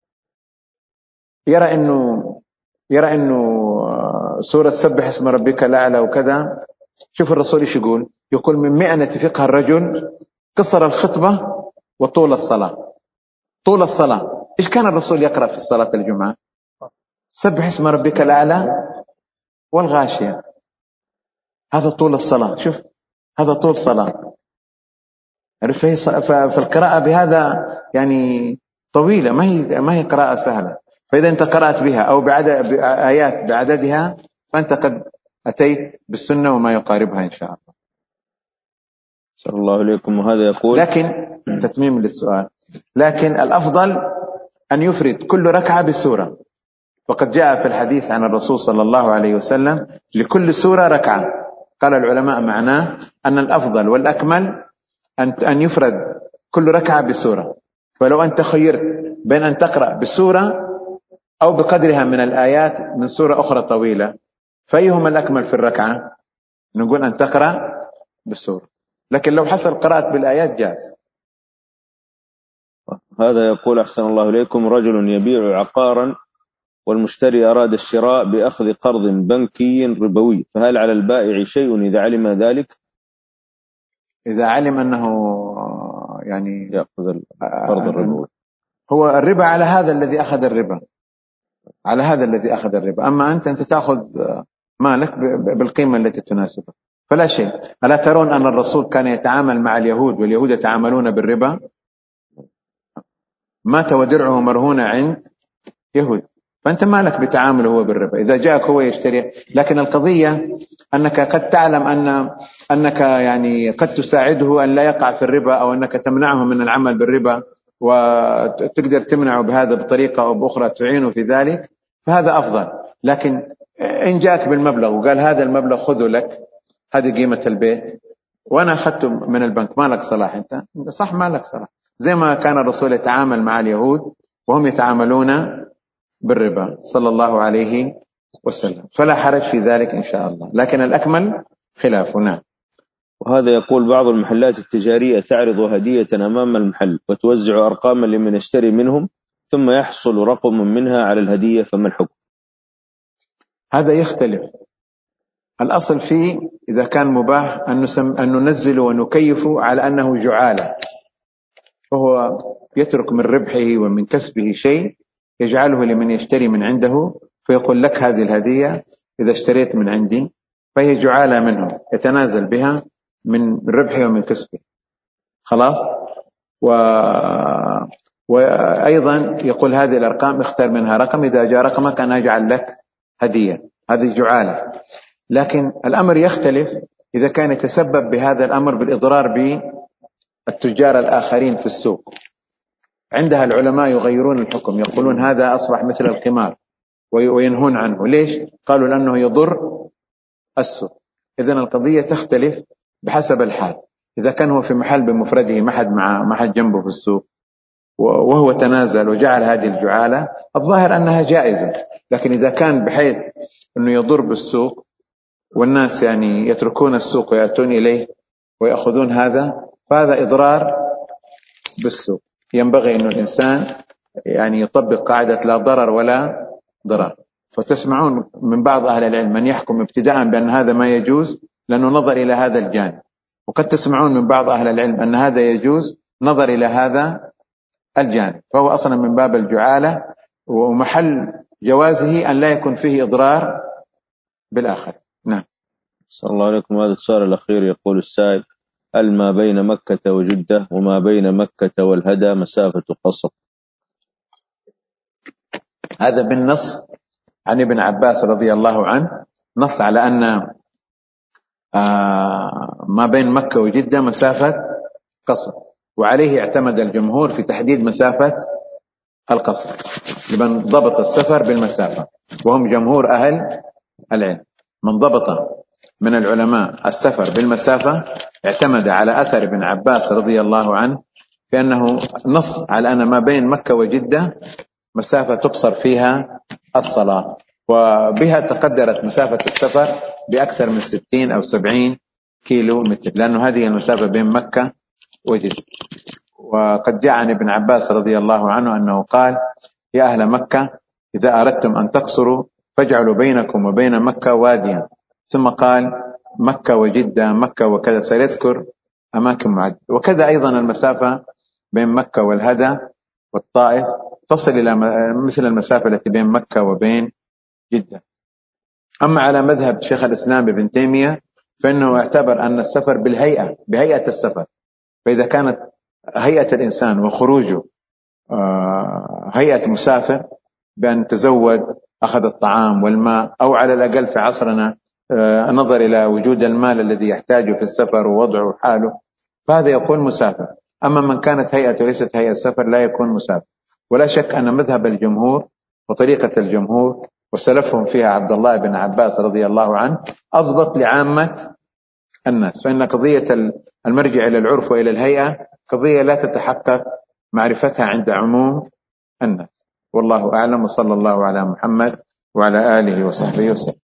يرى إنه سورة سبح اسم ربك الأعلى وكذا. شوف الرسول ايش يقول: من مئنة فقه الرجل قصر الخطبة وطول الصلاة. طول الصلاة ايش كان الرسول يقرأ في صلاة الجمعة؟ سبح اسم ربك الأعلى والغاشية، هذا طول الصلاة. شوف هذا طول صلاة، عرف؟ فالقراءة بهذا طويلة، ما هي قراءة سهلة. فإذا أنت قرأت بها أو آيات بعددها فأنت قد أتيت بالسنة وما يقاربها إن شاء الله. صلى الله عليكم. وهذا يقول: لكن تتميم للسؤال، لكن الأفضل أن يفرد كل ركعة بسورة، وقد جاء في الحديث عن الرسول صلى الله عليه وسلم: لكل سورة ركعة. قال العلماء معناه أن الأفضل والأكمل أن يفرد كل ركعة بسورة. فلو أنت خيرت بين أن تقرأ بسورة أو بقدرها من الآيات من سورة أخرى طويلة، فأيهما الأكمل في الركعة؟ نقول أن تقرأ بالسورة، لكن لو حصل قراءة بالآيات جاز. هذا يقول: أحسن الله إليكم، رجل يبيع عقارا والمشتري أراد الشراء بأخذ قرض بنكي ربوي، فهل على البائع شيء إذا علم ذلك؟ إذا علم أنه يأخذ القرض الربوي، هو الربا على هذا الذي أخذ الربا، أما أنت تأخذ مالك بالقيمة التي تناسبك فلا شيء. ألا ترون أن الرسول كان يتعامل مع اليهود واليهود يتعاملون بالربا؟ مات ودرعه مرهونة عند يهود، فأنت ما لك بتعامله هو بالربا إذا جاءك هو يشتري. لكن القضية أنك قد تعلم أنك يعني قد تساعده أن لا يقع في الربا، أو أنك تمنعه من العمل بالربا، وتقدر تمنعه بهذا بطريقة أو بأخرى تعينه في ذلك، فهذا أفضل. لكن إن جاءك بالمبلغ وقال هذا المبلغ خذه لك، هذه قيمة البيت وأنا أخذته من البنك، ما لك صلاح أنت، صح ما لك صلاح. زي ما كان الرسول يتعامل مع اليهود وهم يتعاملون بالربا صلى الله عليه وسلم، فلا حرج في ذلك إن شاء الله، لكن الأكمل خلافنا. وهذا يقول بعض المحلات التجارية تعرض هدية أمام المحل وتوزع أرقاما لمن يشتري منهم، ثم يحصل رقم منها على الهدية، فما الحكم؟ هذا يختلف. الأصل فيه إذا كان مباح أن ننزل ونكيف على أنه جعالة، فهو يترك من ربحه ومن كسبه شيء يجعله لمن يشتري من عنده، فيقول لك هذه الهدية إذا اشتريت من عندي، فهي جعالة منه يتنازل بها من ربحه ومن كسبه، خلاص. وأيضا يقول هذه الأرقام اختار منها رقم، إذا جاء رقمك أنا أجعل لك هدية، هذه جعالة. لكن الأمر يختلف إذا كان يتسبب بهذا الأمر بالإضرار بالتجار الآخرين في السوق. عندها العلماء يغيرون الحكم، يقولون هذا أصبح مثل القمار وينهون عنه. ليش؟ قالوا لأنه يضر السوق. إذن القضية تختلف بحسب الحال. إذا كان هو في محل بمفرده، ما حد جنبه في السوق، وهو تنازل وجعل هذه الجعالة، الظاهر أنها جائزة. لكن إذا كان بحيث أنه يضر بالسوق والناس يعني يتركون السوق ويأتون إليه ويأخذون هذا، فهذا إضرار بالسوق. ينبغي أن الإنسان يعني يطبق قاعدة لا ضرر ولا ضرر. فتسمعون من بعض أهل العلم من يحكم ابتداء بأن هذا ما يجوز لأنه نظر إلى هذا الجانب، وقد تسمعون من بعض أهل العلم أن هذا يجوز نظر إلى هذا الجانب، فهو أصلا من باب الجعالة، ومحل جوازه أن لا يكون فيه إضرار بالآخر. نعم. صلى الله عليكم. هذا السؤال الأخير يقول السائل: هل ما بين مكة وجدة وما بين مكة والهدى مسافة قصر؟ هذا بالنص عن ابن عباس رضي الله عنه، نص على أن ما بين مكة وجدة مسافة قصر، وعليه اعتمد الجمهور في تحديد مسافة القصر لمن ضبط السفر بالمسافة، وهم جمهور أهل العلم. من ضبط من العلماء السفر بالمسافة اعتمد على أثر ابن عباس رضي الله عنه بأنه نص على أن ما بين مكة وجدة مسافة تقصر فيها الصلاة، وبها تقدرت مسافة السفر بأكثر من 60 أو 70 كيلو متر، لأنه هذه المسافة بين مكة وجدة. وقد جاء عن ابن عباس رضي الله عنه أنه قال: يا أهل مكة إذا أردتم أن تقصروا فاجعلوا بينكم وبين مكة واديا، ثم قال مكة وجدة مكة وكذا، سيذكر أماكن معدة. وكذا أيضا المسافة بين مكة والهدى والطائف تصل إلى مثل المسافة التي بين مكة وبين جدة. أما على مذهب شيخ الإسلام ابن تيمية فإنه اعتبر أن السفر بهيئة السفر، فإذا كانت هيئة الإنسان وخروجه هيئة مسافر بأن تزود أخذ الطعام والماء، أو على الأقل في عصرنا نظر إلى وجود المال الذي يحتاجه في السفر ووضعه حاله، فهذا يكون مسافر. أما من كانت هيئته ليست هيئة سفر لا يكون مسافر. ولا شك أن مذهب الجمهور وطريقة الجمهور وسلفهم فيها عبد الله بن عباس رضي الله عنه أضبط لعامة الناس، فإن قضية المرجع إلى العرف وإلى الهيئة قضية لا تتحقق معرفتها عند عموم الناس. والله أعلم، وصلى الله على محمد وعلى آله وصحبه وسلم.